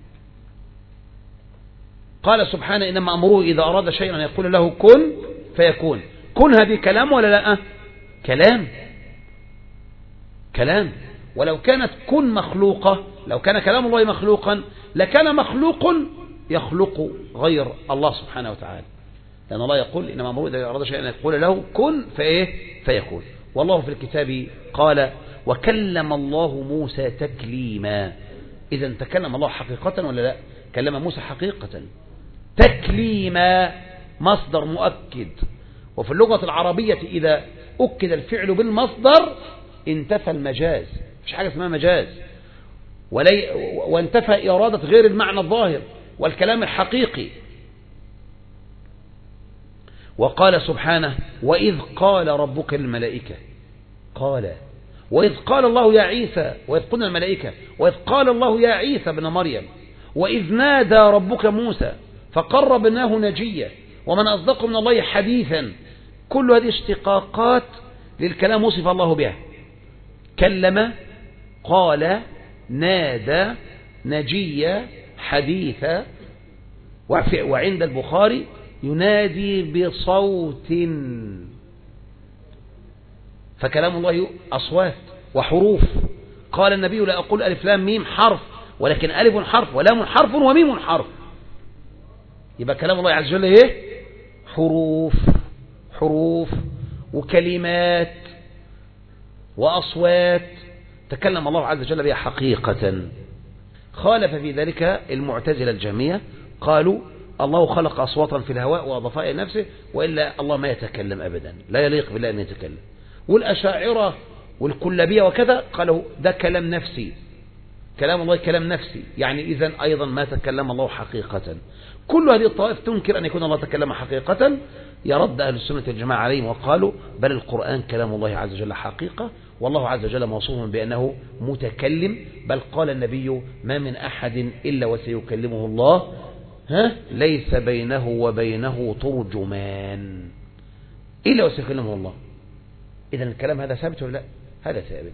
قال سبحانه إنما أمره إذا أراد شيئا يقول له كن فيكون. كن هذه كلام ولا لا؟ كلام كلام. ولو كانت كن مخلوقة، لو كان كلام الله مخلوقا لكان مخلوق يخلق غير الله سبحانه وتعالى، لأن الله يقول إنما أمره إذا أراد شيئا يقول له كن فإيه فيكون. والله في الكتاب قال وكلم الله موسى تكليما. إذا تكلم الله حقيقة ولا لا؟ كلم موسى حقيقة. تكليما مصدر مؤكد، وفي اللغة العربية إذا أكد الفعل بالمصدر انتفى المجاز، مش حاجة اسمها مجاز، ولي وانتفى إرادة غير المعنى الظاهر والكلام الحقيقي. وقال سبحانه وإذ قال ربك للملائكة، قال وإذ قال الله يا عيسى، وإذ قلنا الملائكة، وإذ قال الله يا عيسى ابن مريم، وإذ نادى ربك موسى فقربناه نجيا، ومن أصدق من الله حديثا. كل هذه اشتقاقات للكلام وصف الله بها. كلم، قال، نادى، نجيا، حديثا. وعند البخاري ينادي بصوت، فكلام الله أصوات وحروف. قال النبي لا أقول ألف لام ميم حرف، ولكن ألف حرف ولام حرف وميم حرف. يبقى كلام الله عز وجل ايه؟ حروف حروف وكلمات وأصوات تكلم الله عز وجل بها حقيقة. خالف في ذلك المعتزلة الجهمية، قالوا الله خلق أصواتا في الهواء وأضافها إلى نفسه، وإلا الله ما يتكلم أبدا، لا يليق بالله أن يتكلم. والأشاعرة والكلابية وكذا قالوا ده كلام نفسي، كلام الله كلام نفسي، يعني إذن أيضا ما تكلم الله حقيقة. كل هذه الطوائف تنكر أن يكون الله تكلم حقيقة، يرد أهل السنة والجماعة عليهم وقالوا بل القرآن كلام الله عز وجل حقيقة، والله عز وجل موصوف بأنه متكلم، بل قال النبي ما من أحد إلا وسيكلمه الله ها ليس بينه وبينه ترجمان إلا وسيكلمه الله. إذن الكلام هذا ثابت ولا لا؟ هذا ثابت.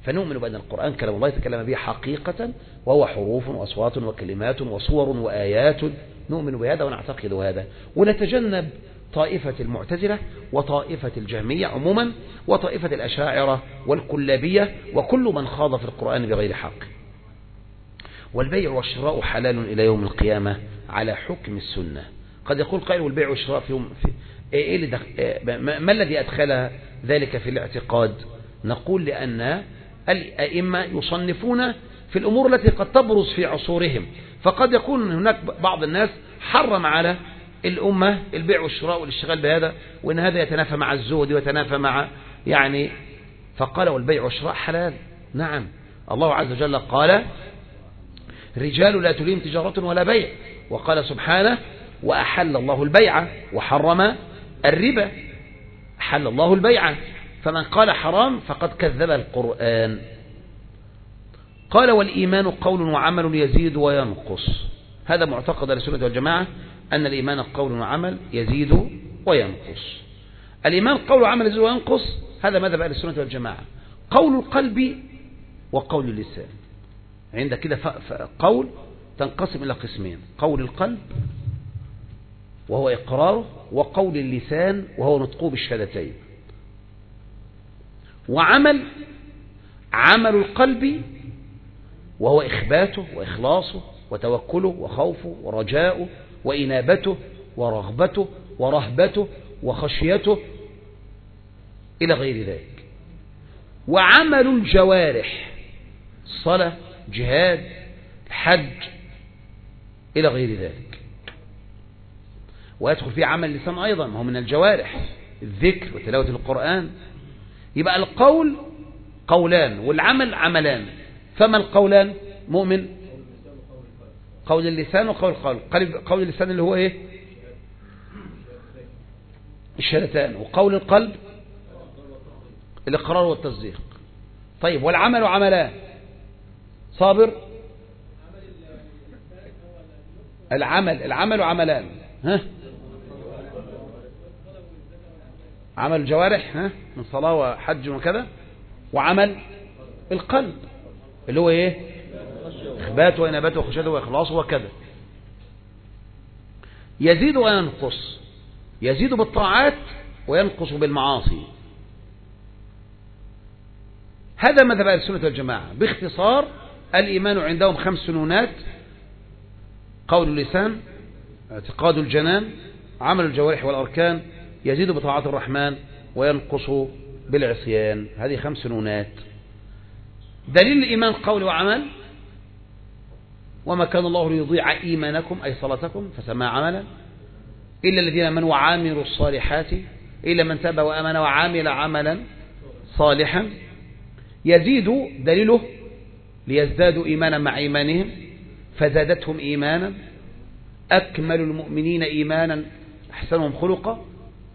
فنؤمن بأن القرآن كلام الله تكلم به حقيقة، وهو حروف وأصوات وكلمات وصور وآيات، نؤمن بهذا ونعتقد هذا، ونتجنب طائفة المعتزلة وطائفة الجهمية عموما وطائفة الأشاعرة والكلابية وكل من خاض في القرآن بغير حق. والبيع والشراء حلال إلى يوم القيامة على حكم السنة. قد يقول قائل والبيع والشراء في يوم في إيه اللي دخ... ما الذي أدخل ذلك في الاعتقاد؟ نقول لأن الأئمة يصنفون في الأمور التي قد تبرز في عصورهم، فقد يكون هناك بعض الناس حرم على الأمة البيع والشراء والاشتغال بهذا، وإن هذا يتنافى مع الزهد ويتنافى مع يعني، فقال والبيع والشراء حلال. نعم، الله عز وجل قال رجال لا تلهم تجارة ولا بيع، وقال سبحانه وأحل الله البيع وحرم الربا. أحل الله البيع، فمن قال حرام فقد كذب القرآن. قال والإيمان قول وعمل يزيد وينقص. هذا معتقد السنة والجماعة أن الإيمان قول وعمل يزيد وينقص. الإيمان قول وعمل يزيد وينقص، هذا ماذا بقى السنة والجماعة؟ قول القلب وقول اللسان. عند كده قول تنقسم إلى قسمين: قول القلب وهو إقراره، وقول اللسان وهو نطقه بالشهادتين. وعمل عمل القلب وهو إخباته وإخلاصه وتوكله وخوفه ورجاؤه وإنابته ورغبته ورهبته وخشيته إلى غير ذلك. وعمل الجوارح الصلاة، جهاد، الحج إلى غير ذلك. ويدخل فيه عمل اللسان أيضا، هو من الجوارح، الذكر وتلاوة القرآن. يبقى القول قولان والعمل عملان. فما القولان؟ مؤمن قول اللسان وقول القلب. قول اللسان اللي هو ايه؟ الشهادتان. وقول القلب الإقرار والتصديق. طيب والعمل عملان. صابر العمل العمل عملان. ها عمل الجوارح ها من صلاة وحج وكذا، وعمل القلب اللي هو ايه؟ إخبات وإنابته وخشيته وإخلاصه وكذا. يزيد وينقص، يزيد بالطاعات وينقص بالمعاصي. هذا مذهب أهل السنة والجماعة باختصار. الإيمان عندهم خمس نونات: قول اللسان، اعتقاد الجنان، عمل الجوارح والأركان، يزيد بطاعات الرحمن وينقص بالعصيان. هذه خمس نونات. دليل الإيمان قول وعمل: وما كان الله ليضيع إيمانكم أي صلاتكم فسمى عملا إلا الذين آمنوا وعاملوا الصالحات إلا من تاب وآمن وعامل عملا صالحا. يزيد دليله ليزدادوا إيمانا مع إيمانهم فزادتهم إيمانا. أكمل المؤمنين إيمانا أحسنهم خلقا.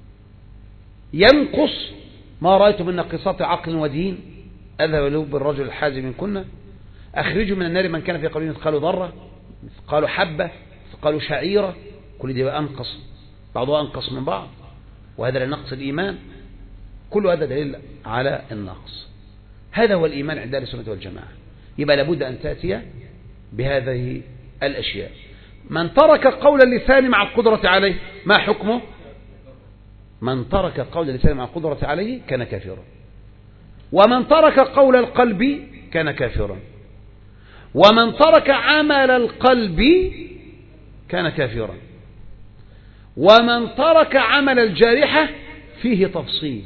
ينقص ما رأيت من نقصات عقل ودين أذهب له بالرجل الحازم من كنا. أخرجوا من النار من كان في قلبه مثقال ذرة، مثقال حبة، مثقال شعيرة. كل دي بقى أنقص، بعضها أنقص من بعض، وهذا لنقص الإيمان. كل هذا دليل على النقص. هذا هو الإيمان عند أهل السنة والجماعة. يبقى لابد أن تأتي بهذه الأشياء. من ترك قول اللسان مع القدرة عليه ما حكمه؟ من ترك قول اللسان مع القدرة عليه كان كافرا. ومن ترك قول القلب كان كافرا. ومن ترك عمل القلب كان كافرا. ومن ترك عمل الجارحة فيه تفصيل.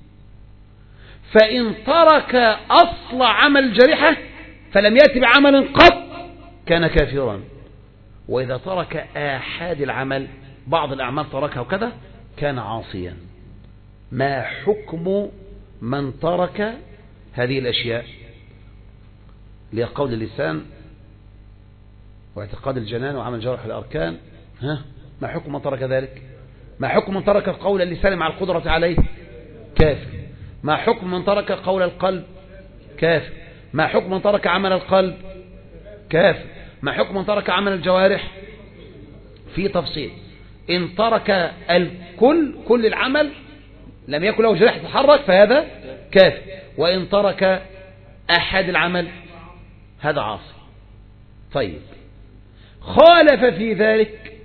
فإن ترك أصل عمل الجارحة فلم يأتي بعمل قط كان كافرا. وإذا ترك آحاد العمل، بعض الأعمال تركها وكذا، كان عاصيا. ما حكم من ترك هذه الأشياء؟ لقول اللسان واعتقاد الجنان وعمل جوارح الأركان. ها ما حكم من ترك ذلك؟ ما حكم من ترك قول اللسان مع القدرة عليه؟ كافر. ما حكم من ترك قول القلب؟ كافر. ما حكم من ترك عمل القلب؟ كافر. ما حكم من ترك عمل الجوارح؟ في تفصيل. إن ترك الكل كل العمل لم يكن له جريحة تتحرك فهذا كافر. وإن ترك أحد العمل هذا عاصي. طيب خالف في ذلك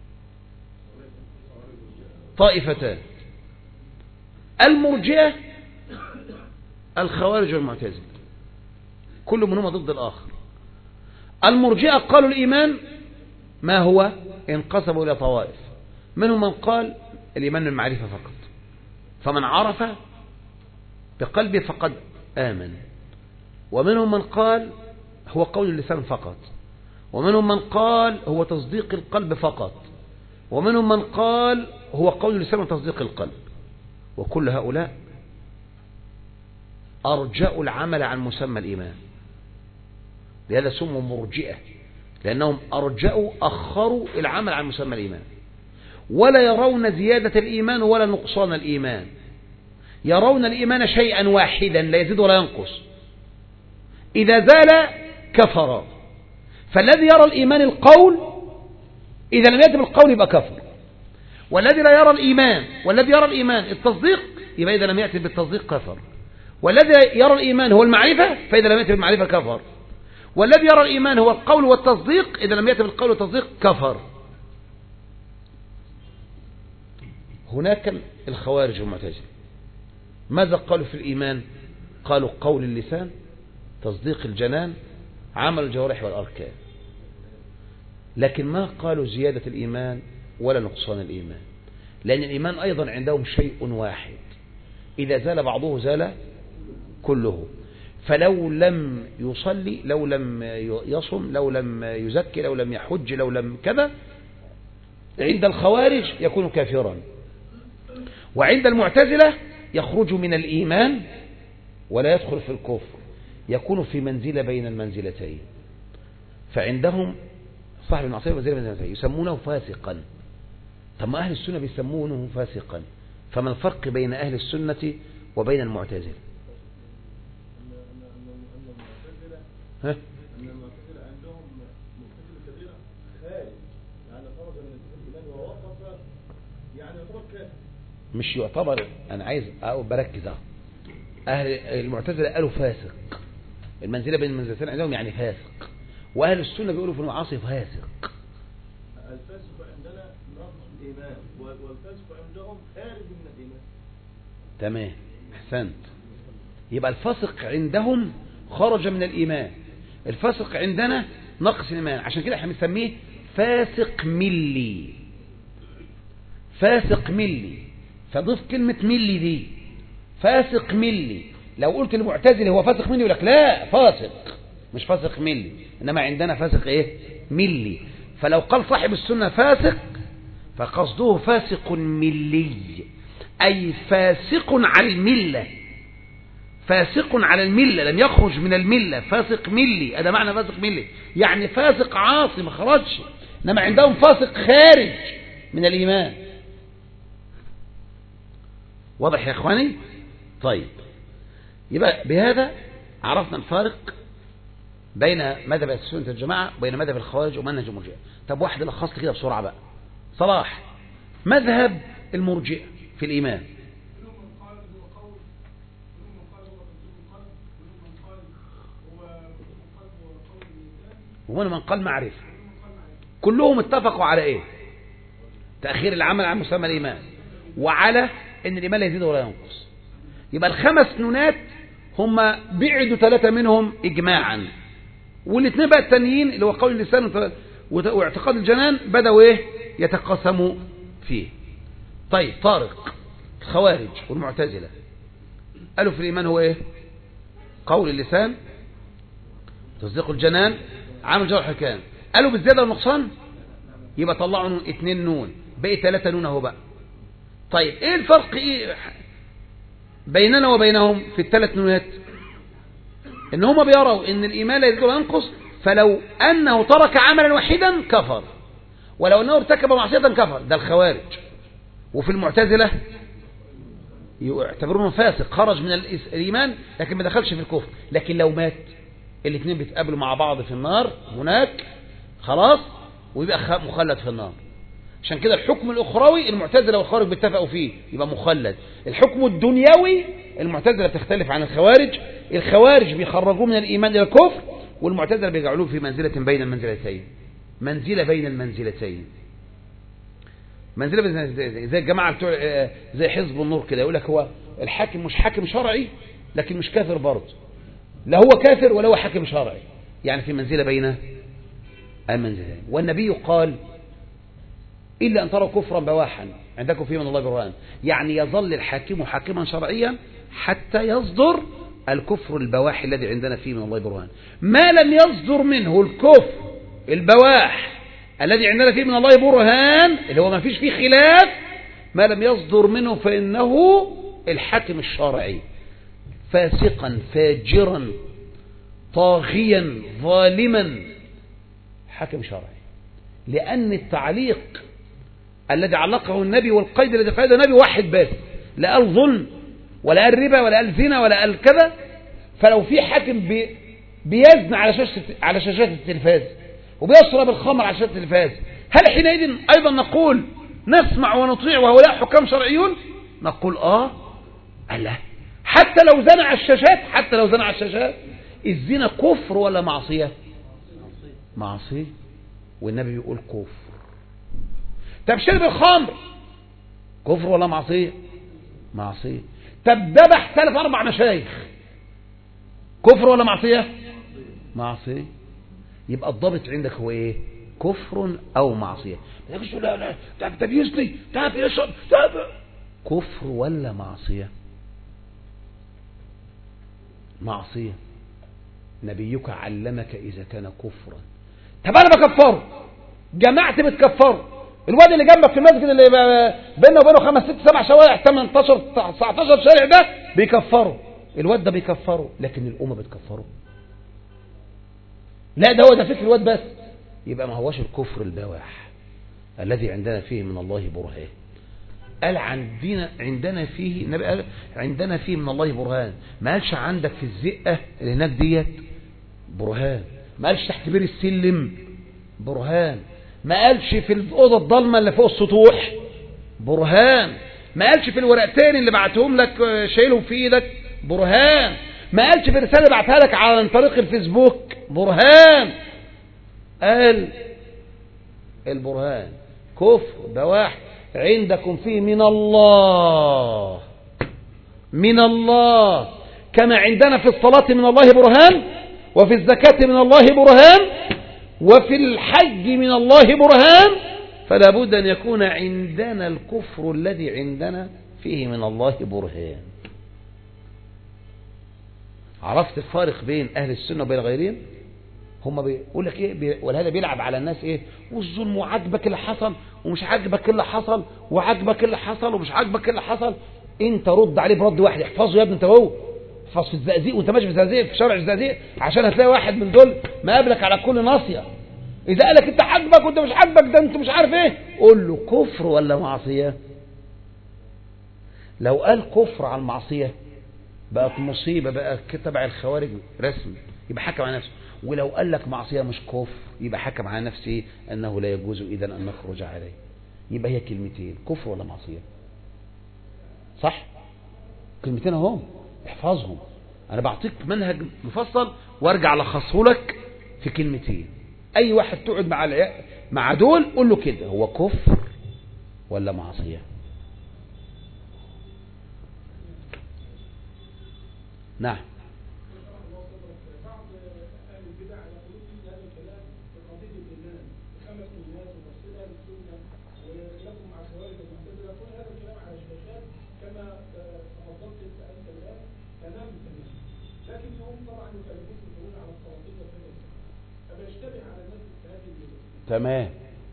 طائفتان، المرجئة الخوارج والمعتزلة، كل منهما ضد الآخر. المرجئة قالوا الإيمان ما هو؟ انقسموا إلى طوائف، منهم من قال الإيمان المعرفة فقط، فمن عرف بقلبه فقد آمن، ومنهم من قال هو قول اللسان فقط، ومنهم من قال هو تصديق القلب فقط، ومنهم من قال هو قول اللسان وتصديق القلب. وكل هؤلاء أرجأوا العمل عن مسمى الإيمان، لهذا سموا مرجئة، لأنهم أرجأوا أخروا العمل عن مسمى الإيمان، ولا يرون زيادة الإيمان ولا نقصان الإيمان، يرون الإيمان شيئا واحدا لا يزيد ولا ينقص، إذا زال كفر. فالذي يرى الإيمان القول إذا لم يأتي بالقول يبقى كفر، والذي لا يرى الإيمان والذي يرى الإيمان التصديق يبقى إذا لم يأتي بالتصديق كفر، والذي يرى الإيمان هو المعرفة فإذا لم يأتي بالمعرفة كفر، والذي يرى الإيمان هو القول والتصديق إذا لم يأتي بالقول والتصديق كفر. هناك الخوارج والمعتزلة ماذا قالوا في الإيمان؟ قالوا قول اللسان، تصديق الجنان، عمل الجوارح والأركان، لكن ما قالوا زيادة الإيمان ولا نقصان الإيمان، لأن الإيمان أيضا عندهم شيء واحد، إذا زال بعضه زال كله. فلو لم يصلي، لو لم يصم، لو لم يزكي، لو لم يحج، لو لم كذا، عند الخوارج يكون كافرا، وعند المعتزلة يخرج من الإيمان ولا يدخل في الكفر، يكون في منزلة بين المنزلتين. فعندهم صاحب المعصية منزلة بين المنزلتين يسمونه فاسقا. طب ما أهل السنة بيسمونه فاسقا، فما الفرق بين أهل السنة وبين المعتزلة؟ ها؟ مش يعتبر، أنا عايز بركز أهو. أهل المعتزلة قالوا فاسق، المنزلة بين المنزلتين عندهم يعني فاسق، وأهل السنة بيقولوا في المعاصي فاسق. الفاسق عندنا ناقص الإيمان، والفاسق عندهم خارج من الإيمان. تمام، أحسنت. يبقى الفاسق عندهم خرج من الإيمان، الفاسق عندنا نقص الإيمان، عشان كده احنا بنسميه فاسق ملي. فاسق ملي، فضيف كلمة ملي دي، فاسق ملي. لو قلت المعتزلي هو فاسق ملي يقول لك لا، فاسق مش فاسق ملي، إنما عندنا فاسق إيه؟ ملي. فلو قال صاحب السنة فاسق فقصده فاسق ملي، أي فاسق على الملة، فاسق على الملة لم يخرج من الملة، فاسق ملي، هذا معنى فاسق ملي، يعني فاسق عاصي ما خرجش. إنما عندهم فاسق خارج من الإيمان. واضح يا إخواني؟ طيب، يبقى بهذا عرفنا الفارق بين مذهب السنة الجماعة وبين مذهب الخوارج ومنهج المرجئة. طب واحد لخصت كده بسرعة بقى. صلاح، مذهب المرجئة في الإيمان. ومن من قال معرفة، كلهم اتفقوا على ايه؟ تأخير العمل عن مسمى الإيمان، وعلى ان الإيمان لا يزيد ولا ينقص. يبقى الخمس نونات هم بعدوا ثلاثة منهم إجماعا، والاثنين بقى التانيين اللي هو قول اللسان واعتقاد الجنان بدأوا ايه؟ يتقاسموا فيه. طيب، طارق، الخوارج والمعتزلة قالوا في الإيمان هو ايه؟ قول اللسان، تصديق الجنان، عمل جوارح الأركان. قالوا بالزيادة والنقصان، يبقى طلعوا اثنين نون، بقي ثلاثة نون اهو بقى. طيب ايه الفرق ايه بيننا وبينهم في الثلاث نونات؟ ان هم بيروا ان الإيمان لا يزيد ولا ينقص، فلو انه ترك عملا واحدا كفر، ولو انه ارتكب معصية كفر، ده الخوارج. وفي المعتزلة يعتبرونه فاسق، خرج من الإيمان لكن ما دخلش في الكفر، لكن لو مات الاثنين بيتقابلوا مع بعض في النار هناك خلاص، ويبقى مخلد في النار. عشان كده الحكم الأخروي المعتزلة والخوارج بيتفقوا فيه، يبقى مخلد. الحكم الدنيوي المعتزلة بتختلف عن الخوارج، الخوارج بيخرجوه من الإيمان إلى الكفر، والمعتزلة بيجعلوه في منزلة بين المنزلتين، منزلة بين المنزلتين، منزلة بين المنزلتين، زي الجماعة بتوع زي حزب النور كده، يقول لك هو الحاكم مش حاكم شرعي لكن مش كافر برضه، لا هو كافر ولا هو حاكم شرعي، يعني في منزلة بين المنزلتين. والنبي قال إلا أن تروا كفرا بواحا عندكم فيه من الله برهان، يعني يظل الحاكم حاكما شرعيا حتى يصدر الكفر البواح الذي عندنا فيه من الله برهان. ما لم يصدر منه الكفر البواح الذي عندنا فيه من الله برهان، اللي هو ما فيش فيه خلاف، ما لم يصدر منه فإنه الحاكم الشرعي، فاسقا فاجرا طاغيا ظالما، حاكم شرعي. لأن التعليق الذي علقه النبي والقيد الذي قيده النبي واحد بس، لا قال ظلم ولا قال ربا ولا قال زنا ولا قال كذا. فلو في حاكم بي بيزن على شاشة على شاشات التلفاز وبيشرب الخمر على شاشات التلفاز، هل حينئذ أيضا نقول نسمع ونطيع وهؤلاء حكام شرعيون؟ نقول آه ألا، حتى لو زنى على الشاشات، حتى لو زنى على الشاشات. الزنا كفر ولا معصية؟ معصية، والنبي يقول كفر. طب شرب الخمر كفر ولا معصية؟ معصية. طب ذبح ثلاث أربع مشايخ كفر ولا معصية؟ معصية. يبقى الضابط عندك هو ايه؟ كفر أو معصية. لا لا لا طب طب يسني طب يشرب طب كفر ولا معصية؟ معصية. نبيك علمك إذا كان كفرا. طب أنا بكفره، جماعتي بتكفره، الواد اللي جنبك في المسجد اللي بينه وبينه خمس ست سبع شوارع ثمانية عشر تسعتاشر شارع ده بيكفره، الواد ده بيكفره، لكن الأمة بتكفره؟ لا ده هو ده فكر الواد بس. يبقى ما هوش الكفر البواح الذي عندنا فيه من الله برهان. قال عندنا عندنا فيه النبي قال عندنا فيه من الله برهان، ما قالش عندك في الزقة اللي هناك ديت برهان، ما قالش تحت بير السلم برهان، ما قالش في الأوضة الضلمة اللي فوق السطوح برهان، ما قالش في الورقتين اللي بعتهم لك شايلهم في ايدك برهان، ما قالش في الرسالة اللي بعتها لك عن طريق الفيسبوك برهان. قال البرهان كفر بواح عندكم فيه من الله، من الله، كما عندنا في الصلاة من الله برهان، وفي الزكاة من الله برهان، وفي الحج من الله برهان. فلا بد أن يكون عندنا الكفر الذي عندنا فيه من الله برهان. عرفت الفارق بين أهل السنة وبين غيرهم؟ هم بيقول لك ايه بي... ولهذا بيلعب على الناس ايه، والظلم وعجبك اللي حصل ومش عجبك اللي حصل، وعجبك اللي حصل ومش عجبك اللي حصل. انت رد عليه برد واحد، احفظه يا ابني انت وهو، احفظ في الزقازيق وانت ماشي في الزقازيق في شارع الزقازيق، عشان هتلاقي واحد من دول مقابلك على كل ناصيه، اذا قالك انت عجبك وانت مش عجبك ده انت مش عارف ايه، قول له كفر ولا معصيه. لو قال كفر على المعصيه بقت مصيبه، بقى تبع الخوارج رسمي، يبقى حكم على نفسه. ولو قال لك معصيه مش كفر يبقى حكم على نفسه انه لا يجوز اذا ان نخرج عليه. يبقى هي كلمتين، كفر ولا معصيه؟ صح؟ كلمتين اهم، احفظهم. انا بعطيك منهج مفصل وارجع الخصه لك في كلمتين. اي واحد تقعد مع العيال مع دول قول له كده، هو كفر ولا معصيه؟ نعم. تمام.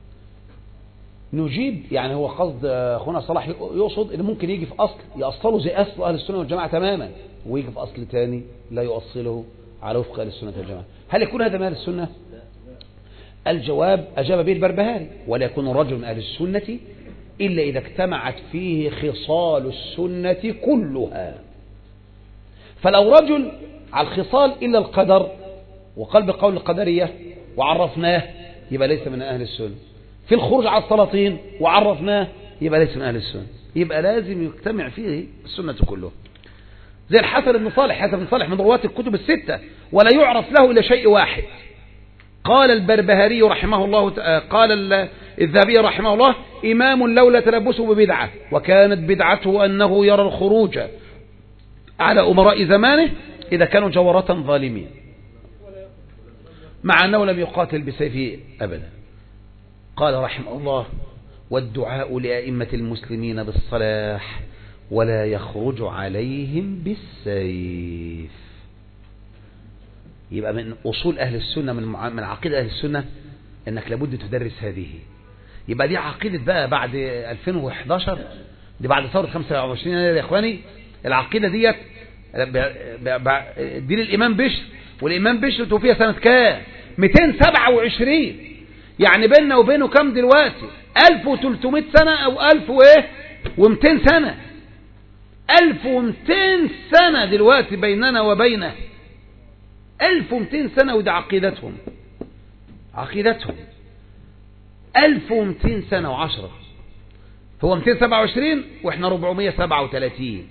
نجيب يعني هو قصد اخونا صلاح يقصد ان ممكن يجي في اصل يأصله زي اصل اهل السنه والجماعه تماما، ويجي في اصل ثاني لا يؤصله على وفق اهل السنه والجماعه. هل يكون هذا من اهل السنه؟ الجواب اجاب به البربهاري: ولا يكون رجل من اهل السنه الا اذا اجتمعت فيه خصال السنه كلها. فلو رجل على الخصال الا القدر وقال بقول القدريه وعرفناه يبقى ليس من أهل السنة. في الخروج على السلاطين وعرفناه يبقى ليس من أهل السنة. يبقى لازم يجتمع فيه السنة كله. زي الحسن بن صالح. حسن بن صالح من رواة الكتب الستة ولا يعرف له إلا شيء واحد. قال البربهاري رحمه الله، قال الذهبي رحمه الله: إمام لولا تلبسه ببدعة، وكانت بدعته أنه يرى الخروج على أمراء زمانه إذا كانوا جورة ظالمين، مع أنه لم يقاتل بسيفه أبدا. قال رحمه الله: والدعاء لأئمة المسلمين بالصلاح ولا يخرج عليهم بالسيف. يبقى من أصول أهل السنة، من من عقيدة أهل السنة، أنك لابد تدرس هذه. يبقى دي عقيدة بقى بعد ألفين وإحداشر، دي بعد ثورة خمسة وعشرين يا إخواني. العقيدة ديت دي للإمام بشر، والإمام بشر توفي سنة كام؟ مئتين وسبعة وعشرين. يعني بيننا وبينه كم دلوقتي؟ ألف وثلاثمائة سنة أو ألف وإيه ومئتين سنة. ألف ومئتين سنة دلوقتي بيننا وبينه، ألف ومئتين سنة، وده عقيدتهم عقيدتهم ألف ومئتين سنة وعشرة. هو مئتين وسبعة وعشرين وإحنا أربعمائة وسبعة وثلاثين،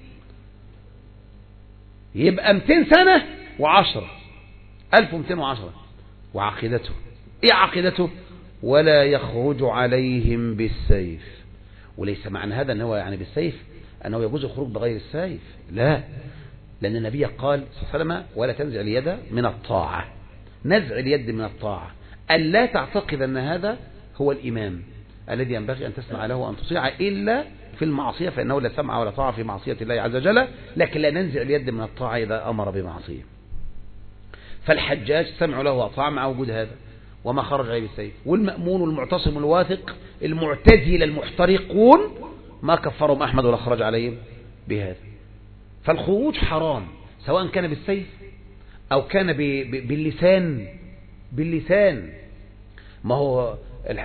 يبقى مئتين سنة وعشرة، ألف ومئتين وعشرة. وعقيدته إيه عقيدته؟ ولا يخرج عليهم بالسيف. وليس معنى هذا أنه يعني بالسيف أنه يجوز الخروج بغير السيف، لا، لأن النبي قال صلى الله عليه وسلم: ولا تنزع اليد من الطاعة. نزع اليد من الطاعة أن لا تعتقد أن هذا هو الإمام الذي ينبغي أن تسمع له وأن تطيع إلا في المعصية، فإنه لا سمع ولا طاعة في معصية الله عز وجل، لكن لا ننزع اليد من الطاعة إذا أمر بمعصية. فالحجاج سمع له وطاع مع وجود هذا وما خرج عليه بالسيف. والمأمون والمعتصم الواثق المعتزلة المحترقون ما كفرهم أحمد ولا خرج عليهم بهذا. فالخروج حرام سواء كان بالسيف أو كان باللسان. باللسان ما هو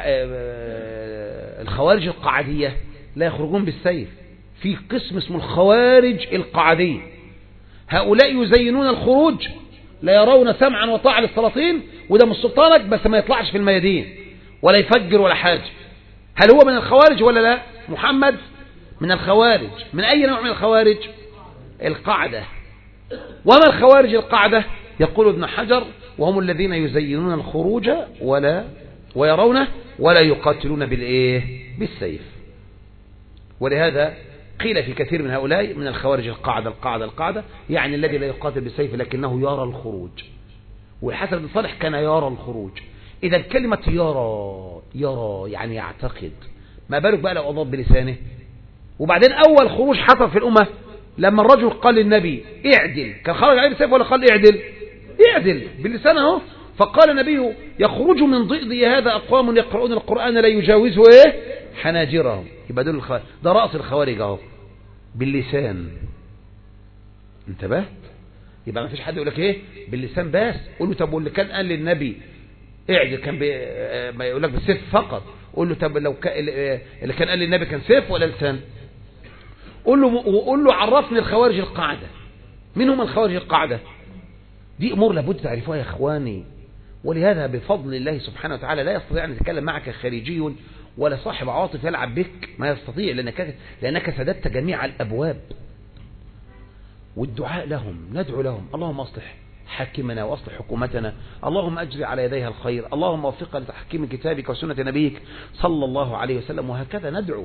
الخوارج القعدية لا يخرجون بالسيف، في قسم اسمه الخوارج القعدية، هؤلاء يزينون الخروج، لا يرون سمعا وطاعة للسلاطين، وده من سلطانك، بس ما يطلعش في الميادين ولا يفجر ولا حاجة. هل هو من الخوارج ولا لا؟ محمد من الخوارج. من أي نوع من الخوارج؟ القعدة. وما الخوارج القعدة؟ يقول ابن حجر: وهم الذين يزينون الخروج ولا ويرونه ولا يقاتلون بالإيه؟ بالسيف. ولهذا قيل في كثير من هؤلاء من الخوارج القاعدة القاعدة القاعدة، يعني الذي لا يقاتل بالسيف لكنه يرى الخروج. والحسن بن صالح كان يرى الخروج. إذا كلمة يرى يرى يعني يعتقد، ما بالك بقى لو أضاف بلسانه. وبعدين أول خروج حصل في الأمة لما الرجل قال للنبي: اعدل، كان خرج عليه بالسيف ولا قال اعدل؟ اعدل باللسان اهو. فقال النبي: يخرج من ضئضي هذا أقوام يقرؤون القرآن لا يجاوزه ايه حناجرهم. يبقى دول الخوارج، ده رأس الخوارج اهو، باللسان. انتبهت؟ يبقى ما فيش حد يقول لك ايه باللسان بس. قول له: طب واللي كان قال للنبي اعدل كان بي... ما يقول لك بالسيف فقط. قول له: طب لو ك... اللي كان قال للنبي كان سيف ولا لسان؟ قول له وقول له: عرفني الخوارج القاعدة. من هم الخوارج القاعدة؟ دي أمور لابد تعرفوها يا إخواني. ولهذا بفضل الله سبحانه وتعالى لا يستطيع أن يتكلم معك خارجي ولا صاحب عاطف يلعب بك، ما يستطيع، لأنك, لأنك سددت جميع الأبواب. والدعاء لهم، ندعو لهم: اللهم أصلح حاكمنا وأصلح حكومتنا، اللهم أجري على يديها الخير، اللهم وفقها لتحكيم كتابك وسنة نبيك صلى الله عليه وسلم. وهكذا ندعو.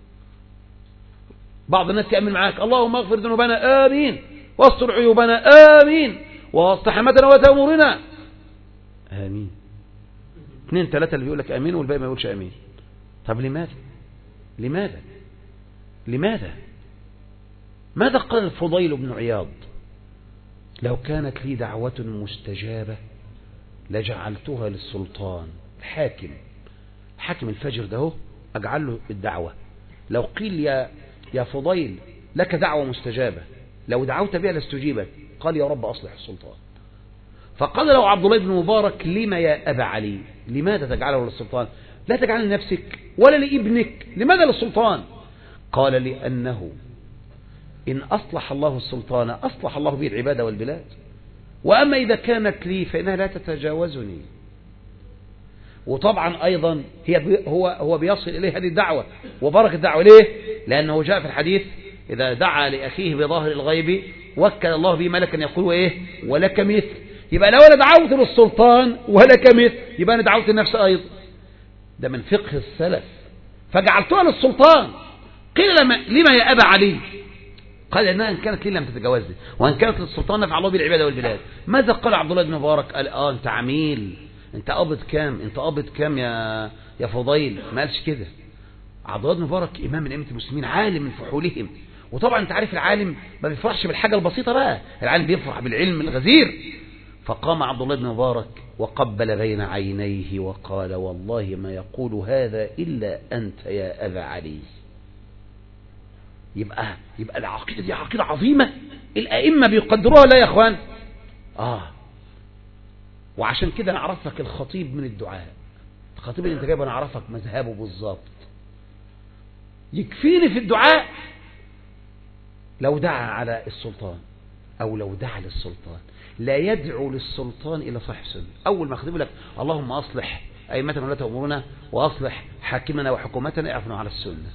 بعض الناس يأمن معاك: اللهم اغفر ذنوبنا آمين، واستر عيوبنا آمين، واصلح حمتنا وتأمرنا آمين. اثنين ثلاثة اللي بيقول لك آمين والباقي ما يقولش آمين. طب لماذا؟ لماذا؟ لماذا؟ ماذا قال الفضيل بن عياض؟ لو كانت لي دعوة مستجابة لجعلتها للسلطان الحاكم، حاكم الفجر ده أجعل له الدعوة. لو قيل يا يا فضيل لك دعوة مستجابة لو دعوت بها لاستجيبت، قال: يا رب أصلح السلطان. فقال له عبد الله بن مبارك: لما يا أبا علي؟ لماذا تجعله للسلطان؟ لا تجعل لنفسك ولا لابنك، لماذا للسلطان؟ قال: لأنه إن أصلح الله السلطان أصلح الله به العباد والبلاد، وأما إذا كانت لي فإنها لا تتجاوزني. وطبعا أيضا هي هو هو بيصل إليه هذه الدعوة وبركة الدعوة. ليه؟ لأنه جاء في الحديث: إذا دعا لأخيه بظاهر الغيب وكل الله به ملكا يقول ايه ولك مثل. يبقى لو انا دعوت للسلطان ولك مثل يبقى انا دعوت لنفسي ايضا. ده من فقه السلف. فجعلتها للسلطان. قيل لما لما يا ابا علي؟ قال انها ان كانت لي لم تتجاوزني وان كانت للسلطان نفع الله بالعباده والبلاد. ماذا قال عبد الله بن مبارك؟ قال اه انت عميل، انت قابض كام، انت قابض كام يا يا فضيل. ما قالش كده. عبد الله بن مبارك امام من ائمه المسلمين، عالم من فحولهم. وطبعا انت عارف العالم ما بيفرحش بالحاجه البسيطه بقى، العالم بيفرح بالعلم الغزير. فقام عبد الله بن مبارك وقبل بين عينيه وقال والله ما يقول هذا الا انت يا ابا علي. يبقى يبقى العقيده دي عقيده عظيمه، الائمه بيقدروها لا يا اخوان. اه وعشان كده انا اعرف لك الخطيب من الدعاء. الخطيب اللي انت جايبه انا اعرفك مذهبه بالظبط. يكفيني في الدعاء لو دعا على السلطان او لو دعا للسلطان لا يدعو للسلطان الى صاحب سنه. اول ما يخطب لك اللهم اصلح ائمتنا ولاة امورنا واصلح حاكمنا وحكومتنا اعفنا على السنه.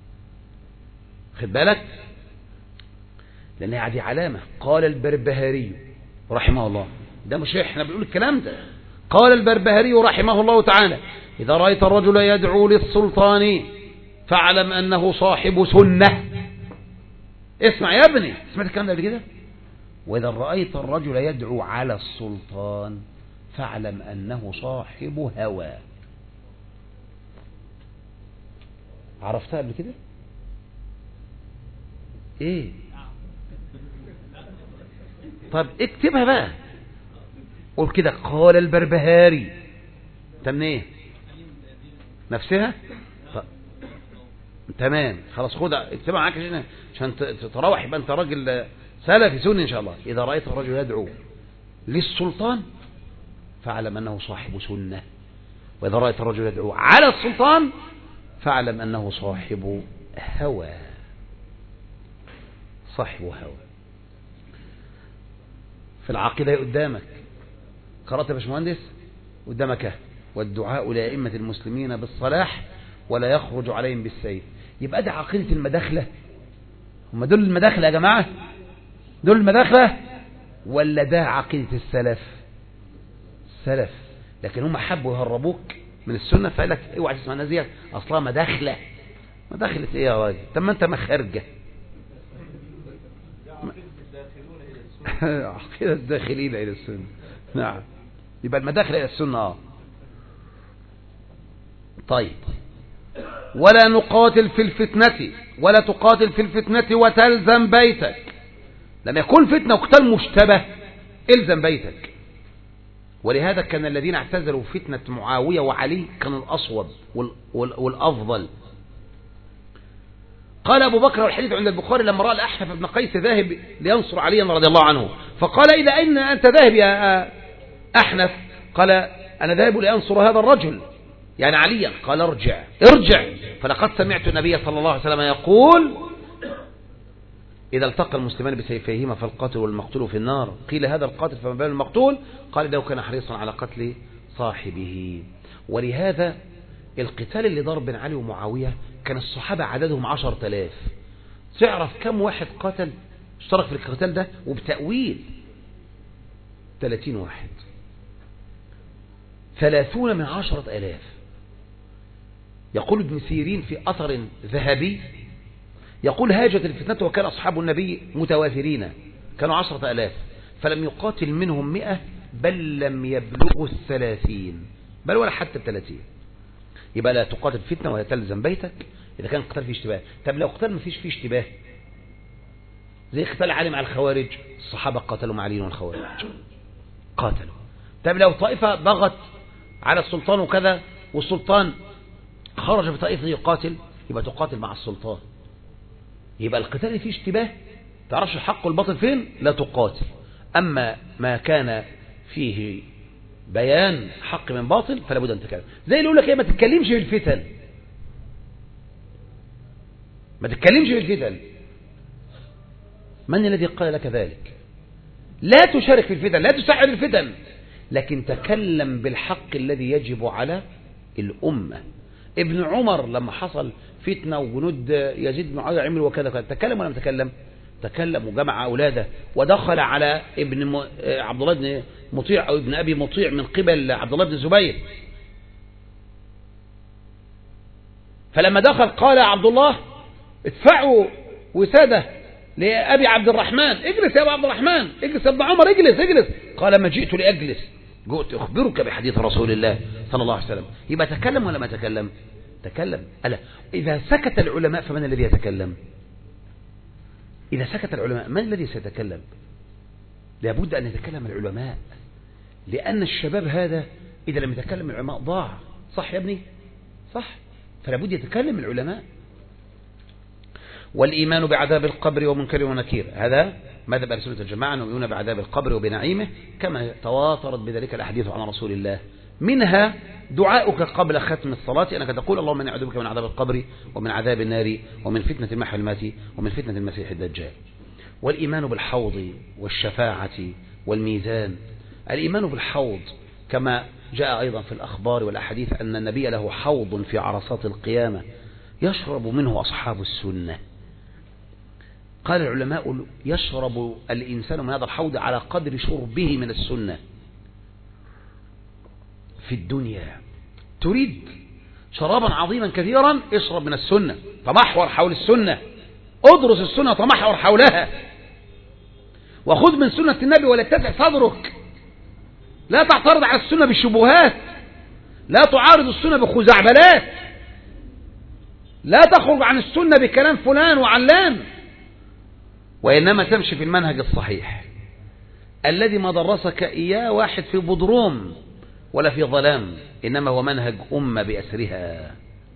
خد بالك لان هذه علامه. قال البربهاري رحمه الله، ده مش احنا بنقول الكلام ده، قال البربهاري رحمه الله تعالى اذا رايت الرجل يدعو للسلطان فاعلم انه صاحب سنه. اسمع يا ابني، سمعت الكلام ده قبل كده؟ واذا رايت الرجل يدعو على السلطان فاعلم انه صاحب هوى. عرفتها قبل كده؟ ايه طب اكتبها بقى، قول كده قال البربهاري. انت منين ايه نفسها؟ طب. تمام خلاص خدها اكتبها معاك عشان عشان تتروح يبقى انت راجل سلفي سني ان شاء الله. اذا رايت الرجل يدعو للسلطان فاعلم انه صاحب سنه، واذا رايت الرجل يدعو على السلطان فاعلم انه صاحب هوى. صاحب هوى. في العقيده قدامك، قرات يا باشمهندس؟ قدامك والدعاء لائمه المسلمين بالصلاح ولا يخرج عليهم بالسيف. يبقى ده عقيده المداخله. هم دول المداخله يا جماعه؟ دول المداخله ولا ده عقيده السلف؟ السلف. لكن هم حبوا يهربوك من السنه فقال لك اوعى تسمع الناس دي اصلها مداخله. مداخله ايه يا راجل؟ طب ما انت مخرجه. عقيده الداخلين الى السنه. نعم يبقى المداخل الى السنه. اه طيب ولا نقاتل في الفتنة ولا تقاتل في الفتنة وتلزم بيتك. لما يكون فتنة وقتال مشتبه الزم بيتك. ولهذا كان الذين اعتزلوا فتنة معاوية وعلي كان الأصوب والأفضل. قال أبو بكر والحديث عند البخاري لما رأى الأحنف بن قيس ذاهب لينصر عليا رضي الله عنه فقال إلى أين أنت ذاهب يا أحنف؟ قال أنا ذاهب لأنصر هذا الرجل يعني عليا. قال ارجع ارجع فلقد سمعت النبي صلى الله عليه وسلم يقول إذا التقى المسلمان بسيفيهما فالقاتل والمقتول في النار. قيل هذا القاتل فما بال المقتول؟ قال لو كان حريصا على قتل صاحبه. ولهذا القتال اللي ضرب بين علي ومعاوية كان الصحابة عددهم عشر تلاف. تعرف كم واحد قتل اشترك في القتال ده وبتأويل؟ ثلاثين واحد. ثلاثون من عشرة ألاف. يقول ابن سيرين في أثر ذهبي يقول هاجت الفتنة وكان أصحاب النبي متوافرين كانوا عشرة ألاف فلم يقاتل منهم مئة بل لم يبلغوا الثلاثين بل ولا حتى الثلاثين. يبقى لا تقاتل فتنة ولا تلزم بيتك إذا كان قتال فيه اشتباه. طب لو قتال ما فيش فيه اشتباه زي قتال علي مع الخوارج، الصحابة قاتلوا مع علي والخوارج قاتلوا. طب لو طائفة بغت على السلطان وكذا والسلطان خرج بطائفة يقاتل يبقى تقاتل مع السلطان. يبقى القتال اللي فيه اشتباه تعرفش الحق والباطل فين لا تقاتل. أما ما كان فيه بيان حق من باطل فلا بد أن تتكلم. زي اللي يقول لك ايه ما تتكلمش في الفتن، ما تتكلمش في الفتن. من الذي قال لك ذلك؟ لا تشارك في الفتن، لا تساعد الفتن، لكن تكلم بالحق الذي يجب على الأمة. ابن عمر لما حصل فتنة وجنود يزيد بن معاوية عمل وكذا كذا تكلم ولا تكلم؟ تكلم وجمع أولاده ودخل على ابن م... عبد الله بن مطيع أو ابن أبي مطيع من قبل عبد الله بن الزبير، فلما دخل قال عبد الله ادفعوا وسادة لأبي عبد الرحمن، اجلس يا أبو عبد الرحمن، اجلس يا ابن عمر، اجلس اجلس. قال ما جئت لأجلس، جئت أخبرك بحديث رسول الله صلى الله عليه وسلم. يبقى تكلم ولا ما تكلم؟ تكلم. ألا إذا سكت العلماء فمن الذي يتكلم؟ إذا سكت العلماء من الذي سيتكلم؟ لابد أن يتكلم العلماء، لأن الشباب هذا إذا لم يتكلم العلماء ضاع. صح يا ابني؟ صح. فلابد يتكلم العلماء. والإيمان بعذاب القبر ومنكر ونكير، هذا مذهب أهل السنة والجماعة، أنهم يؤمنون بعذاب القبر وبنعيمه كما تواترت بذلك الأحاديث عن رسول الله. منها دعاؤك قبل ختم الصلاة أنك تقول اللهم إني أعوذ بك من عذاب القبر ومن عذاب النار ومن فتنة المحيا والممات ومن فتنة المسيح الدجال. والإيمان بالحوض والشفاعة والميزان. الإيمان بالحوض كما جاء أيضا في الأخبار والأحاديث أن النبي له حوض في عرصات القيامة يشرب منه أصحاب السنة. قال العلماء يشرب الإنسان من هذا الحوض على قدر شربه من السنة. في الدنيا تريد شرابا عظيما كثيرا، اشرب من السنة، تمحور حول السنة، ادرس السنة تمحور حولها، وخذ من سنة النبي ولا تتسع صدرك، لا تعترض على السنة بالشبهات، لا تعارض السنة بخزعبلات، لا تخرج عن السنة بكلام فلان وعلان، وإنما تمشي في المنهج الصحيح الذي ما درسك إياه واحد في بضروم ولا في ظلام، إنما هو منهج أمة بأسرها.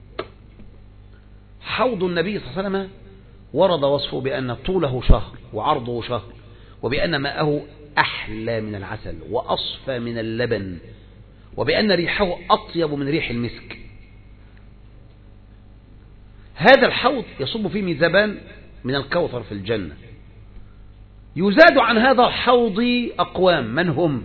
حوض النبي صلى الله عليه وسلم ورد وصفه بأن طوله شهر وعرضه شهر، وبأن ماءه أحلى من العسل وأصفى من اللبن، وبأن ريحه أطيب من ريح المسك. هذا الحوض يصب فيه ميزبان من الكوثر في الجنة. يزاد عن هذا الحوض أقوام، من هم؟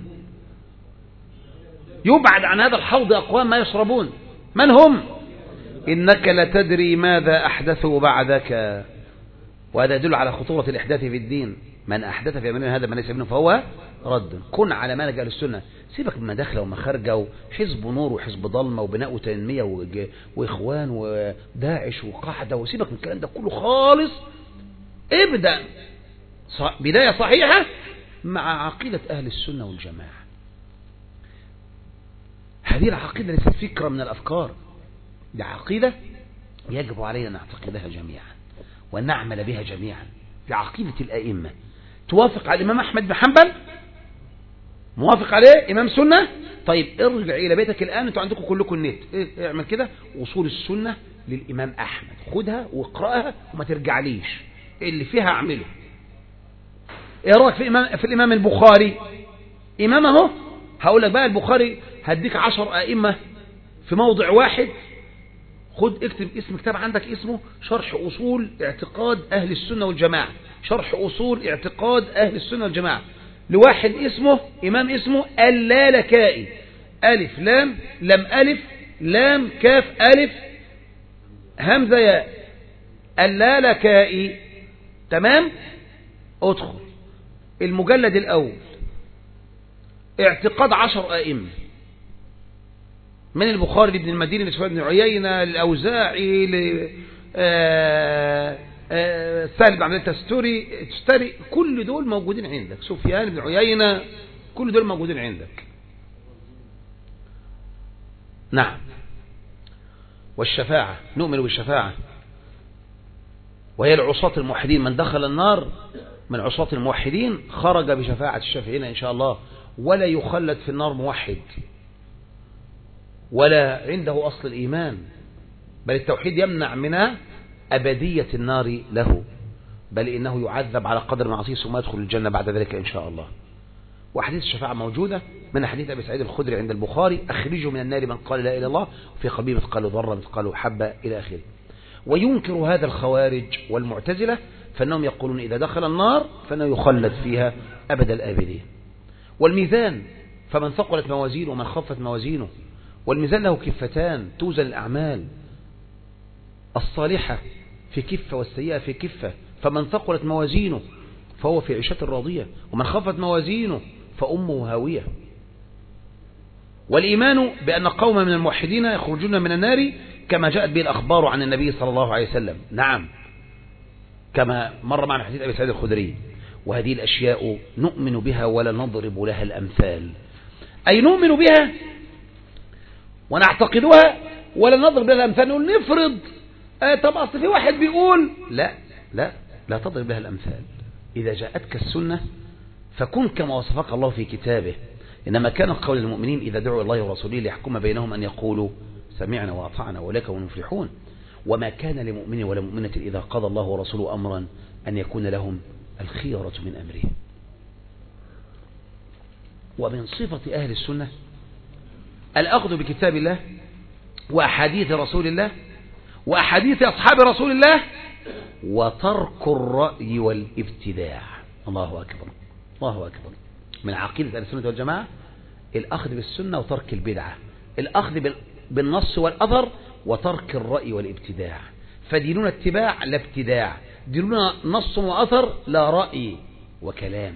يبعد عن هذا الحوض أقوام ما يشربون، من هم؟ إنك لتدري ماذا أحدثوا بعدك. وهذا يدل على خطورة الإحداث في الدين. من أحدث في أمرنا هذا ما ليس منه فهو رد. كن على منهج أهل السنة، سيبك من مداخله ومخارجه وحزب نور وحزب ضلمة وبناء وتنمية وإخوان وداعش وقاعدة، وسيبك من الكلام ده كله خالص. ابدأ بداية صحيحة مع عقيدة أهل السنة والجماعة. هذه العقيدة ليست فكرة من الأفكار، دي عقيدة يجب علينا أن نعتقدها جميعا ونعمل بها جميعا. في عقيدة الأئمة توافق على الإمام أحمد بن حنبل، موافق عليه إمام سنة. طيب ارجع إلى بيتك الآن، أنتوا عندكم كلكم النت، إيه اعمل كده أصول السنة للإمام أحمد، خدها واقرأها وما ترجعليش، اللي فيها اعمله. ايه رأيك في الإمام, في الإمام البخاري؟ إمامه هقول لك بقى البخاري هديك عشر أئمة في موضع واحد. خد اكتب اسم كتاب عندك اسمه شرح أصول اعتقاد أهل السنة والجماعة، شرح أصول اعتقاد أهل السنة والجماعة، لواحد اسمه إمام اسمه اللالكائي، ألف لام لم ألف لام كاف ألف همزة ياء، اللالكائي. تمام؟ ادخل المجلد الأول، اعتقاد عشر أئمة، من البخاري لابن المديني لسفيان بن عيينة للأوزاعي لسهل بن عبد الله التستوري تستري، كل دول موجودين عندك، سفيان بن عيينة، كل دول موجودين عندك. نعم. والشفاعة، نؤمن بالشفاعة، وهي العصاة الموحدين، من دخل النار من عصاة الموحدين خرج بشفاعة الشافعين إن شاء الله، ولا يخلد في النار موحد ولا عنده أصل الإيمان، بل التوحيد يمنع منها أبدية النار له، بل إنه يعذب على قدر معصيه ثم يدخل الجنة بعد ذلك إن شاء الله. وحديث الشفاعة موجودة من حديث أبي سعيد الخدري عند البخاري: أخرجوا من النار من قال لا إله إلا الله وفي قلبه مثقال ذرة مثقال حبة إلى آخره. وينكر هذا الخوارج والمعتزلة، فإنهم يقولون إذا دخل النار فإنه يخلد فيها أبد الآبدين. والميزان، فمن ثقلت موازينه ومن خفت موازينه. والميزان له كفتان توزن الأعمال، الصالحة في كفة والسيئة في كفة، فمن ثقلت موازينه فهو في عيشة راضية، ومن خفت موازينه فأمه هاوية. والإيمان بأن قوم من الموحدين يخرجون من النار كما جاءت به الأخبار عن النبي صلى الله عليه وسلم، نعم، كما مر معنا حديث أبي سعيد الخدري. وهذه الأشياء نؤمن بها ولا نضرب لها الأمثال، أي نؤمن بها ونعتقدها ولا نضرب لها الأمثال. نقول نفرض آه طب أصل في واحد بيقول لا لا لا تضرب لها الأمثال. إذا جاءتك السنة فكن كما وصفك الله في كتابه. إنما كان قول المؤمنين إذا دعوا الله ورسوله ليحكم بينهم أن يقولوا سمعنا وأطعنا ولك ونفلحون. وما كان لمؤمن ولا مؤمنة إذا قضى الله ورسوله أمرا أن يكون لهم الخيرة من أمره. ومن صفة أهل السنة الأخذ بكتاب الله وأحاديث رسول الله وأحاديث أصحاب رسول الله وترك الرأي والابتداع. الله أكبر الله أكبر. من عقيدة أهل السنة والجماعة الأخذ بالسنة وترك البدعة، الأخذ بالنص والأثر وترك الرأي والابتداع. فديننا اتباع لا ابتداع، ديننا نص وأثر لا رأي وكلام.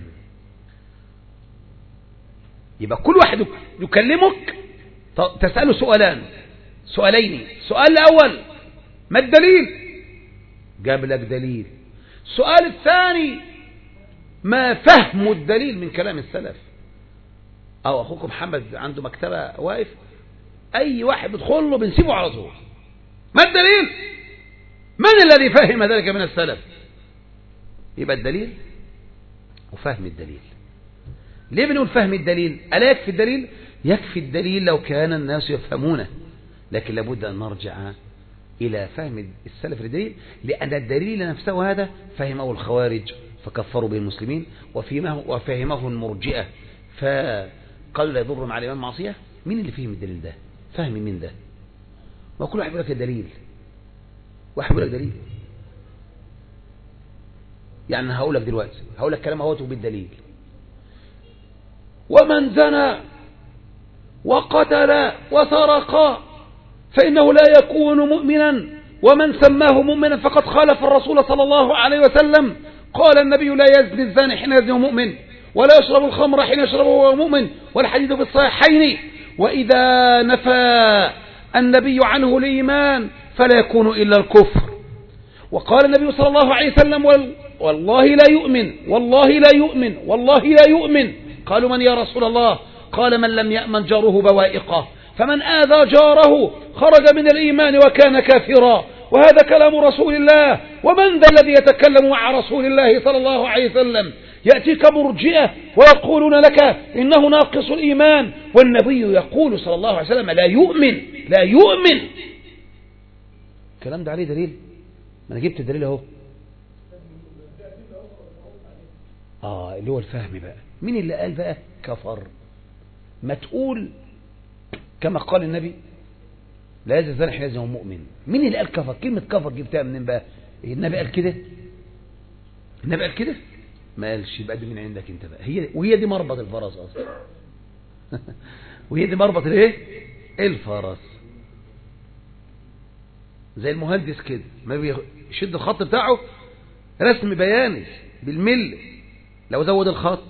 يبقى كل واحد يكلمك تسأله سؤالان سؤالين. سؤال الأول ما الدليل؟ جاب لك دليل. السؤال الثاني ما فهم الدليل من كلام السلف. أو أخوكم محمد عنده مكتبة واقف، أي واحد بيدخل له بنسيبه على طول. ما الدليل؟ من الذي فهم ذلك من السلف؟ يبقى الدليل وفهم الدليل. ليه بنقول فهم الدليل؟ ألا يكفي الدليل؟ يكفي الدليل لو كان الناس يفهمونه، لكن لابد أن نرجع إلى فهم السلف للدليل، لأن الدليل نفسه هذا فهمه الخوارج فكفروا به المسلمين، وفهمه, وفهمه المرجئة فقالوا لا يضر مع الإمام معصية. مين اللي فهم الدليل ده؟ فهم من ده؟ وكل واحد يقول لك الدليل، واحد يقول لك دليل. يعني هقول لك دلوقتي هقول لك كلام اهوته بالدليل. ومن زنى وقتل وسرق فإنه لا يكون مؤمنا، ومن سماه مؤمنا فقد خالف الرسول صلى الله عليه وسلم. قال النبي لا يزني الزاني حين يزني مؤمن، ولا يشرب الخمر حين يشربه وهو مؤمن، والحديث في الصحيحين. وإذا نفى النبي عنه الإيمان فلا يكون إلا الكفر. وقال النبي صلى الله عليه وسلم والله لا يؤمن والله لا يؤمن والله لا يؤمن. قالوا من يا رسول الله؟ قال من لم يأمن جاره بوائقه، فمن آذى جاره خرج من الإيمان وكان كافرا. وهذا كلام رسول الله. ومن ذا الذي يتكلم مع رسول الله صلى الله عليه وسلم؟ يأتيك مرجئة ويقولون لك إنه ناقص الإيمان، والنبي يقول صلى الله عليه وسلم لا يؤمن لا يؤمن. الكلام ده عليه دليل؟ ما أنا جبت الدليل اهو. آه اللي هو الفهم بقى. مين اللي قال بقى كفر؟ ما تقول كما قال النبي لا يزني الزاني حين يزني مؤمن. مين اللي قال كفر؟ كلمة كفر جبتها منين بقى؟ النبي قال كده؟ النبي قال كده؟ ما قالش. يبقى دي من عندك انت بقى. هي وهي دي مربط الفرس اصلا. وهي دي مربط الايه؟ الفرس. زي المهندس كده ما بيشد الخط بتاعه رسم بياني بالملي، لو زود الخط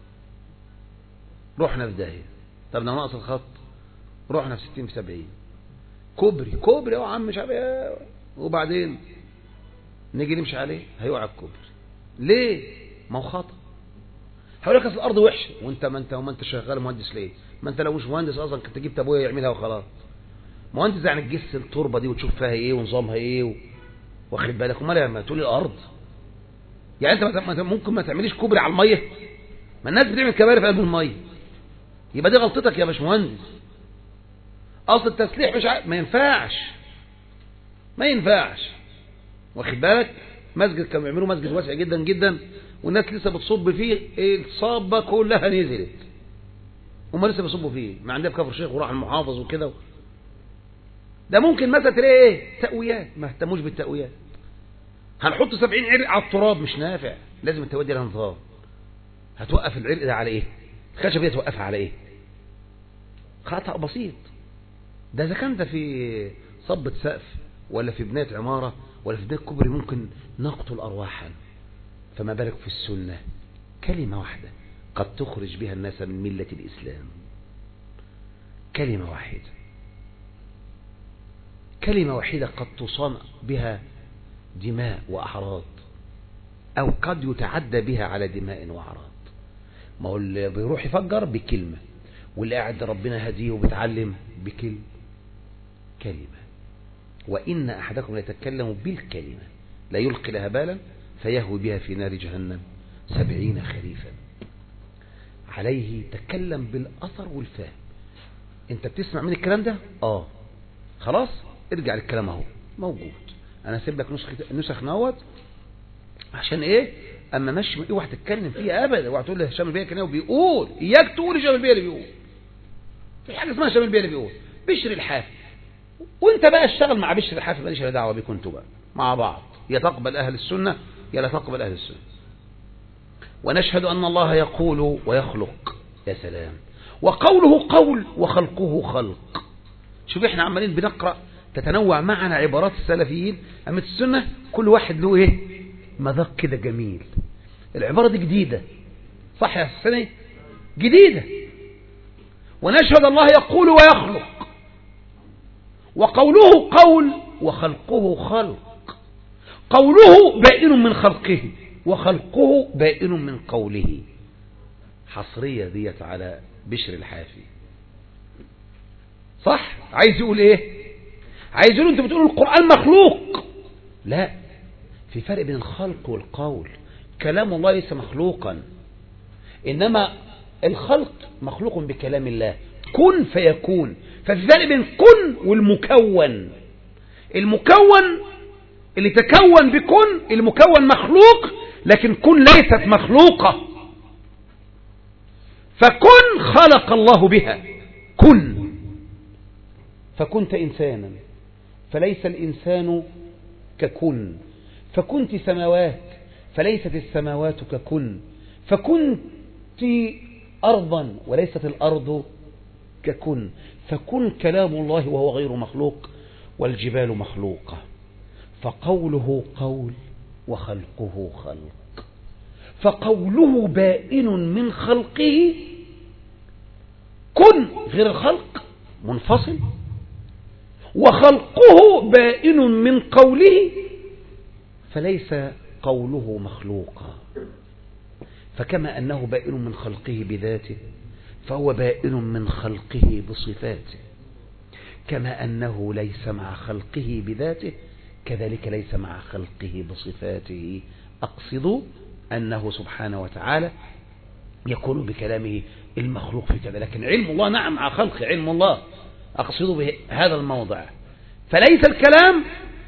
رحنا في داهيه. طب لو ناقص الخط رحنا في ستين في سبعين. كوبري كوبري يا عم مش عارف ايه، وبعدين نيجي نمشي عليه هيقع الكوبري. ليه؟ ما هو خطأ. هقول لك اصل الارض وحشه، وانت ما انت وما انت شغال مهندس ليه؟ ما انت لو مش مهندس اصلا كنت جبت ابويا يعملها وخلاص. مهندس يعني تجس التربه دي وتشوف فيها ايه ونظامها ايه و... واخد بالك. امال لما تقول الارض يعني انت ممكن ما تعمليش كوبري على الميه؟ ما الناس بتعمل كباري في قلب الميه. يبقى دي غلطتك يا باشمهندس. اصل التسليح مش ع... ما ينفعش ما ينفعش واخد بالك. مسجد كانوا بيعملوا مسجد واسع جدا جدا والناس لسه بتصب فيه، الصابه كلها نزلت هم لسه بيصبوا فيه. ما عندنا في كفر الشيخ وراح المحافظ وكده. ده ممكن مثلا تلاقي ايه تقويات، ما اهتموش بالتقويات. هنحط سبعين عرق على التراب مش نافع، لازم التقويات دي لها نظام. هتوقف العرق ده على ايه؟ الخشب دي توقفها على ايه؟ خطأ بسيط. ده اذا كان ده في صبة سقف ولا في بناية عمارة ولا في بناية كبري ممكن نقتل أرواحا، فما بالك في السنة؟ كلمة واحدة قد تخرج بها الناس من ملة الإسلام، كلمة واحدة، كلمة واحدة قد تصان بها دماء وأعراض، أو قد يتعدى بها على دماء وأعراض. ما هو اللي بيروح يفجر بكلمة، واللي قاعد ربنا هديه وبتعلم بكلمة. كلمة. وإن أحدكم ليتكلم بالكلمة لا يلقي لها بالا فيهوي بها في نار جهنم سبعين خريفا. عليه تكلم بالأثر والفهم. انت بتسمع من الكلام ده؟ اه خلاص ارجع للكلام اهو موجود. انا هسيب لك نسخ نسخ نوت عشان ايه؟ اما مش اوعى تتكلم فيها ابدا، اوعى تقول لي هشام البيلي كان بيقول، اياك تقول هشام البيلي بيقول. في حاجه اسمها هشام البيلي بيقول، بشر الحافي. وانت بقى اشتغل مع بشر الحافي، ماليش دعوه بيكم انتوا بقى مع بعض، يا تقبل اهل السنه يا لا تقبل اهل السنه. ونشهد ان الله يقول ويخلق. يا سلام. وقوله قول وخلقه خلق. شوف احنا عمالين بنقرأ تتنوع معنا عبارات السلفيين، أما السنة كل واحد له ايه مذاق كده جميل. العبارة دي جديدة صح يا سنة جديدة. ونشهد الله يقول ويخلق. وقوله قول وخلقه خلق. قوله بائن من خلقه وخلقه بائن من قوله. حصرية ديت على بشر الحافي صح. عايز يقول ايه؟ عايز يقول انت بتقول القرآن مخلوق. لا، في فرق بين الخلق والقول. كلام الله ليس مخلوقا، انما الخلق مخلوق بكلام الله كن فيكون. ففي فرق بين كن والمكون. المكون اللي تكون بكن، المكون مخلوق لكن كن ليست مخلوقة. فكن خلق الله بها كن. فكنت إنسانا فليس الإنسان ككن. فكنت سماوات فليست السماوات ككن. فكنت أرضا وليست الأرض ككن. فكن كلام الله وهو غير مخلوق والجبال مخلوقة. فقوله قول وخلقه خلق. فقوله بائن من خلقه كن غير الخلق منفصل، وخلقه بائن من قوله فليس قوله مخلوقا. فكما أنه بائن من خلقه بذاته فهو بائن من خلقه بصفاته. كما أنه ليس مع خلقه بذاته كذلك ليس مع خلقه بصفاته. أقصد أنه سبحانه وتعالى يكون بكلامه المخلوق في كذا، لكن علم الله نعم مع خلقه علم الله. أقصد بهذا الموضع. فليس الكلام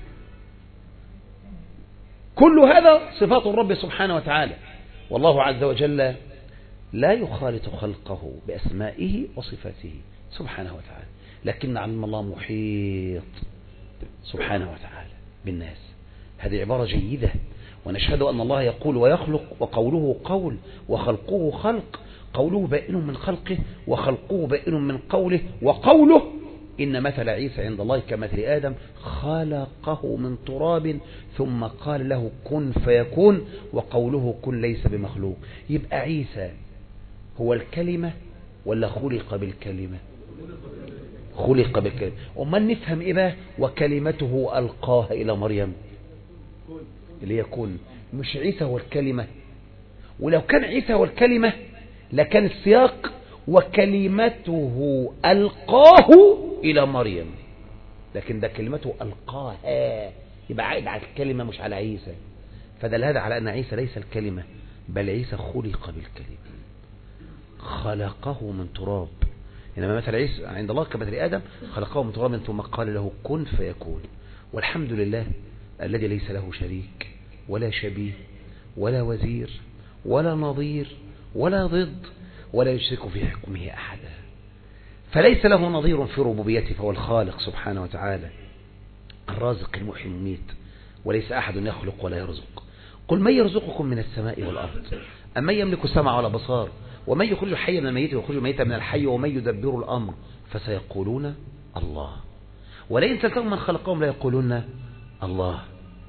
كل هذا صفات الرب سبحانه وتعالى، والله عز وجل لا يخالط خلقه بأسمائه وصفاته سبحانه وتعالى، لكن علم الله محيط سبحانه وتعالى بالناس. هذه عبارة جيدة. ونشهد أن الله يقول ويخلق. وقوله قول وخلقه خلق. قوله بائن من خلقه وخلقه بائن من قوله. وقوله إن مثل عيسى عند الله كمثل آدم خلقه من تراب ثم قال له كن فيكون. وقوله كن ليس بمخلوق. يبقى عيسى هو الكلمة ولا خلق بالكلمة؟ خلق بالكلمة. وما نفهم إيه بقى؟ وكلمته ألقاها إلى مريم اللي يكون مش عيسى هو الكلمة. ولو كان عيسى هو الكلمة لكان السياق وكلمته ألقاه إلى مريم، لكن ده كلمته ألقاها يبقى عائد على الكلمة مش على عيسى. فدل هذا على أن عيسى ليس الكلمة بل عيسى خلق بالكلمة، خلقه من تراب. إنما مثل عيسى عند الله كمثل آدم خلقه من تراب ثم قال له كن فيكون. والحمد لله الذي ليس له شريك ولا شبيه ولا وزير ولا نظير ولا ضد ولا يشرك في حكمه أحدا. فليس له نظير في ربوبيته، فهو الخالق سبحانه وتعالى الرازق المحيي المميت، وليس أحد يخلق ولا يرزق. قل من يرزقكم من السماء والأرض أم من يملك السمع والأبصار ومن يخرج الحي من الميت ويخرج الميت من الحي ومن يدبر الأمر فسيقولون الله. ولئن سألتهم من خلقهم لا يقولون الله،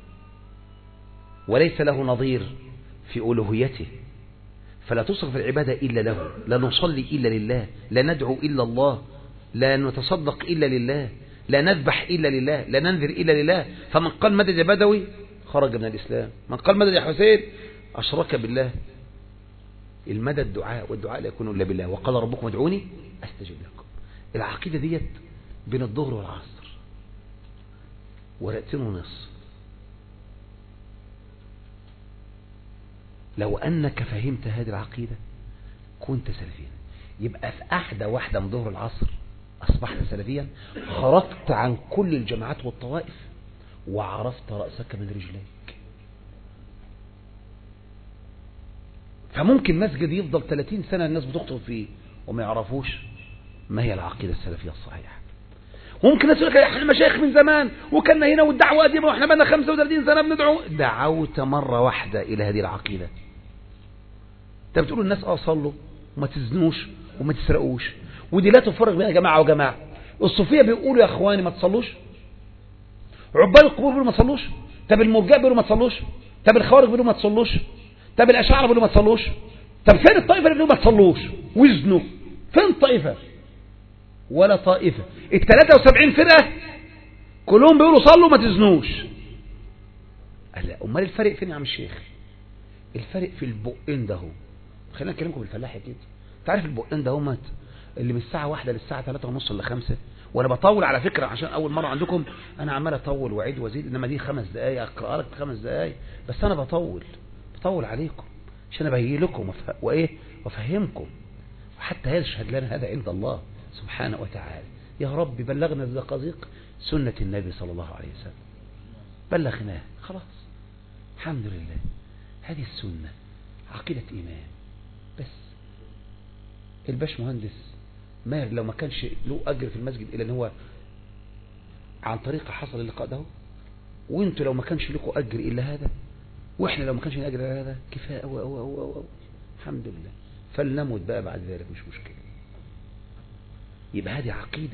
وليس له نظير في ألوهيته، فلا تصرف العبادة إلا له، لا نصلي إلا لله، لا ندعو إلا الله، لا نتصدق إلا لله، لا نذبح إلا لله، لا ننذر إلا لله. فمن قال مدد يا بدوي خرج من الإسلام، من قال مدد يا حسين أشرك بالله. المدد دعاء، والدعاء لا يكون إلا بالله، وقال ربكم ادعوني أستجب لكم. العقيدة ديت بين الظهر والعصر ورقتين ونص. لو أنك فهمت هذه العقيدة كنت سلفيا، يبقى في أحدى واحدة من ظهر العصر أصبحت سلفيا، خرجت عن كل الجماعات والطوائف وعرفت رأسك من رجليك. فممكن مسجد يفضل ثلاثين سنة الناس بتخطب فيه وما يعرفوش ما هي العقيدة السلفية الصحيحة. ممكن ناس يقول لك احنا مشايخ من زمان وكنا هنا والدعوة قديمة واحنا بقى خمسة وثلاثين سنة بندعو. دعوت مرة واحدة إلى هذه العقيدة. انت بتقول الناس اه صلوا وما تزنوش وما تسرقوش، ودي لا تفرق بين جماعة وجماعة. الصوفية بيقولوا يا اخواني ما تصلوش، عباد القبور بيقولوا ما تصلوش، طب المرجئة بيقولوا ما تصلوش، طب الخوارج بيقولوا ما تصلوش، طب الأشاعرة بيقولوا ما تصلوش، طب فين الطائفة اللي بيقولوا ما تصلوش وزنوا؟ فين الطائفة؟ ولا طائفة. ال ثلاثة وسبعين فرقة كلهم بيقولوا صلوا ما تزنوش. لا، امال الفرق فين يا عم الشيخ؟ الفرق في البقين ده. خلينا نكلمكم بالفلاحي كده. انت عارف البقين ده همت اللي من الساعة واحدة للساعة ثلاثة ونص ولا خمسة، وانا بطول على فكرة عشان اول مرة عندكم انا عمال اطول واعيد وازيد، انما دي خمس دقايق اقرأ لك خمس دقايق بس، انا بطول بطول عليكم عشان ابين لكم وف... وايه وافهمكم، وحتى يشهد لنا هذا عند الله سبحانه وتعالى. يا رب بلغنا الدقائق سنة النبي صلى الله عليه وسلم، بلغناه خلاص الحمد لله. هذه السنة عقيدة إيمان. بس الباش مهندس ماهر لو ما كانش له أجر في المسجد إلا أن هو عن طريقة حصل اللقاء ده، وانتوا لو ما كانش لكم أجر إلا هذا، وإحنا لو ما كانش أجر إلا هذا، كفاية أو أو أو أو أو. الحمد لله. فلنمت بقى بعد ذلك مش مشكلة. يبقى هذه عقيدة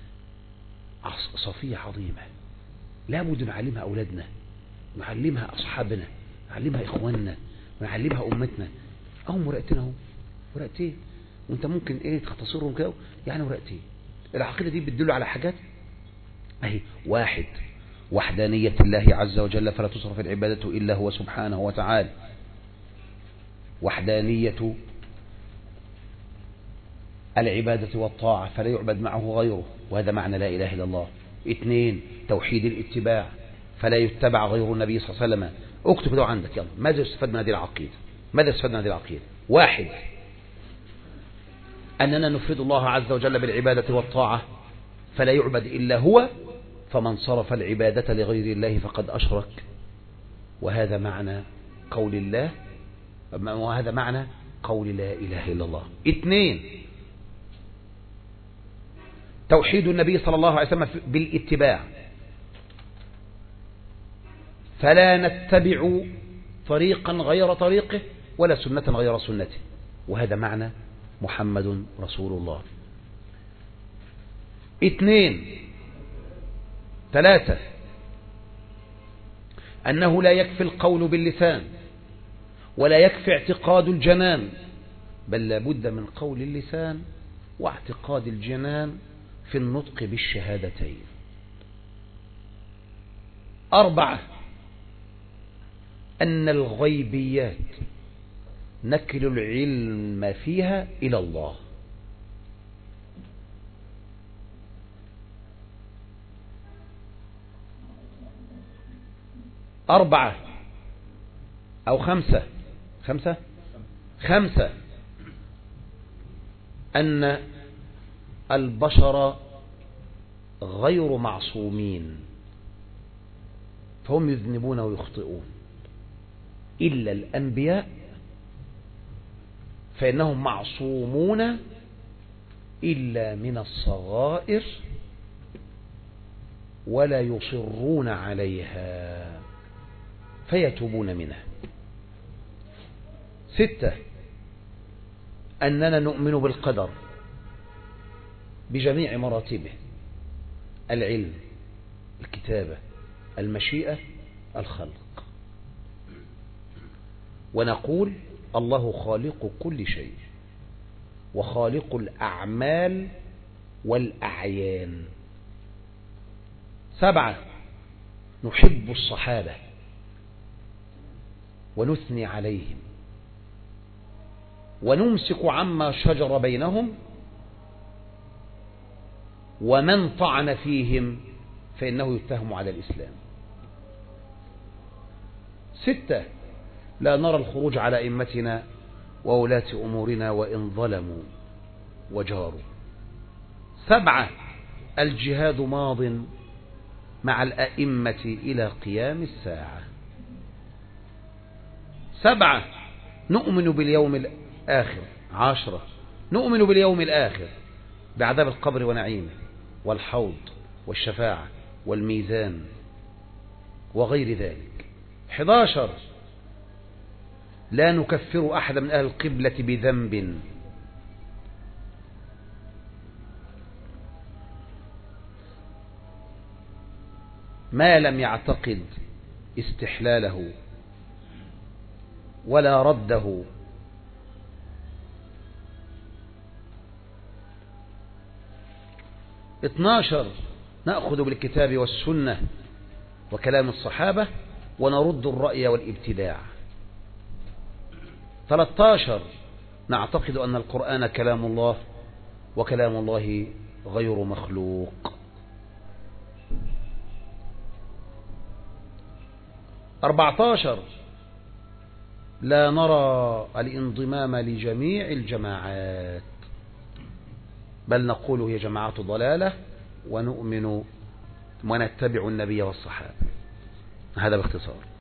صفية عظيمة لابد نعلمها أولادنا، نعلمها أصحابنا، نعلمها إخواننا، ونعلمها أمتنا. أهم ورقتين أهو، ورقتين، وانت ممكن ايه تختصرهم كده يعني ورقتين. العقيدة دي بتدل على حاجات اهي. واحد، وحدانية الله عز وجل فلا تصرف العبادة إلا هو سبحانه وتعالى. وحدانية العبادة والطاعة فلا يعبد معه غيره، وهذا معنى لا إله إلا الله. اثنين، توحيد الاتباع فلا يتبع غير النبي صلى الله عليه وسلم. اكتب ده عندك يلا. ماذا يستفاد من هذه العقيدة؟ ماذا يستفاد من هذه العقيدة؟ واحد، أننا نفرد الله عز وجل بالعبادة والطاعة فلا يعبد إلا هو، فمن صرف العبادة لغير الله فقد أشرك، وهذا معنى قول الله، وهذا معنى قول لا إله إلا الله. اثنين، توحيد النبي صلى الله عليه وسلم بالاتباع فلا نتبع طريقا غير طريقه ولا سنة غير سنته، وهذا معنى محمد رسول الله. اثنين، ثلاثة، أنه لا يكفي القول باللسان ولا يكفي اعتقاد الجنان، بل لابد من قول اللسان واعتقاد الجنان في النطق بالشهادتين. أربعة، أن الغيبيات نكل العلم فيها إلى الله. أربعة أو خمسة خمسة خمسة أن البشر غير معصومين، فهم يذنبون ويخطئون، إلا الأنبياء فإنهم معصومون إلا من الصغائر ولا يصرون عليها فيتوبون منها. ستة، أننا نؤمن بالقدر بجميع مراتبه: العلم الكتابة، المشيئة، الخلق. ونقول الله خالق كل شيء وخالق الأعمال والأعيان. سبعة، نحب الصحابة ونثني عليهم ونمسك عما شجر بينهم، ومن طعن فيهم فإنه يتهم على الإسلام. ستة، لا نرى الخروج على أئمتنا وولاة أمورنا وإن ظلموا وجاروا. سبعة، الجهاد ماض مع الأئمة إلى قيام الساعة. سبعة، نؤمن باليوم الآخر. عشرة، نؤمن باليوم الآخر بعذاب القبر ونعيمه والحوض والشفاعة والميزان وغير ذلك. حداشر، لا نكفر أحد من أهل القبلة بذنب. ما لم يعتقد استحلاله ولا رده. اثناشر، نأخذ بالكتاب والسنة وكلام الصحابة ونرد الرأي والابتداع. ثلاثة عشر، نعتقد أن القرآن كلام الله وكلام الله غير مخلوق. أربعة عشر، لا نرى الانضمام لجميع الجماعات، بل نقول هي جماعات ضلالة ونؤمن ونتبع النبي والصحابة. هذا باختصار.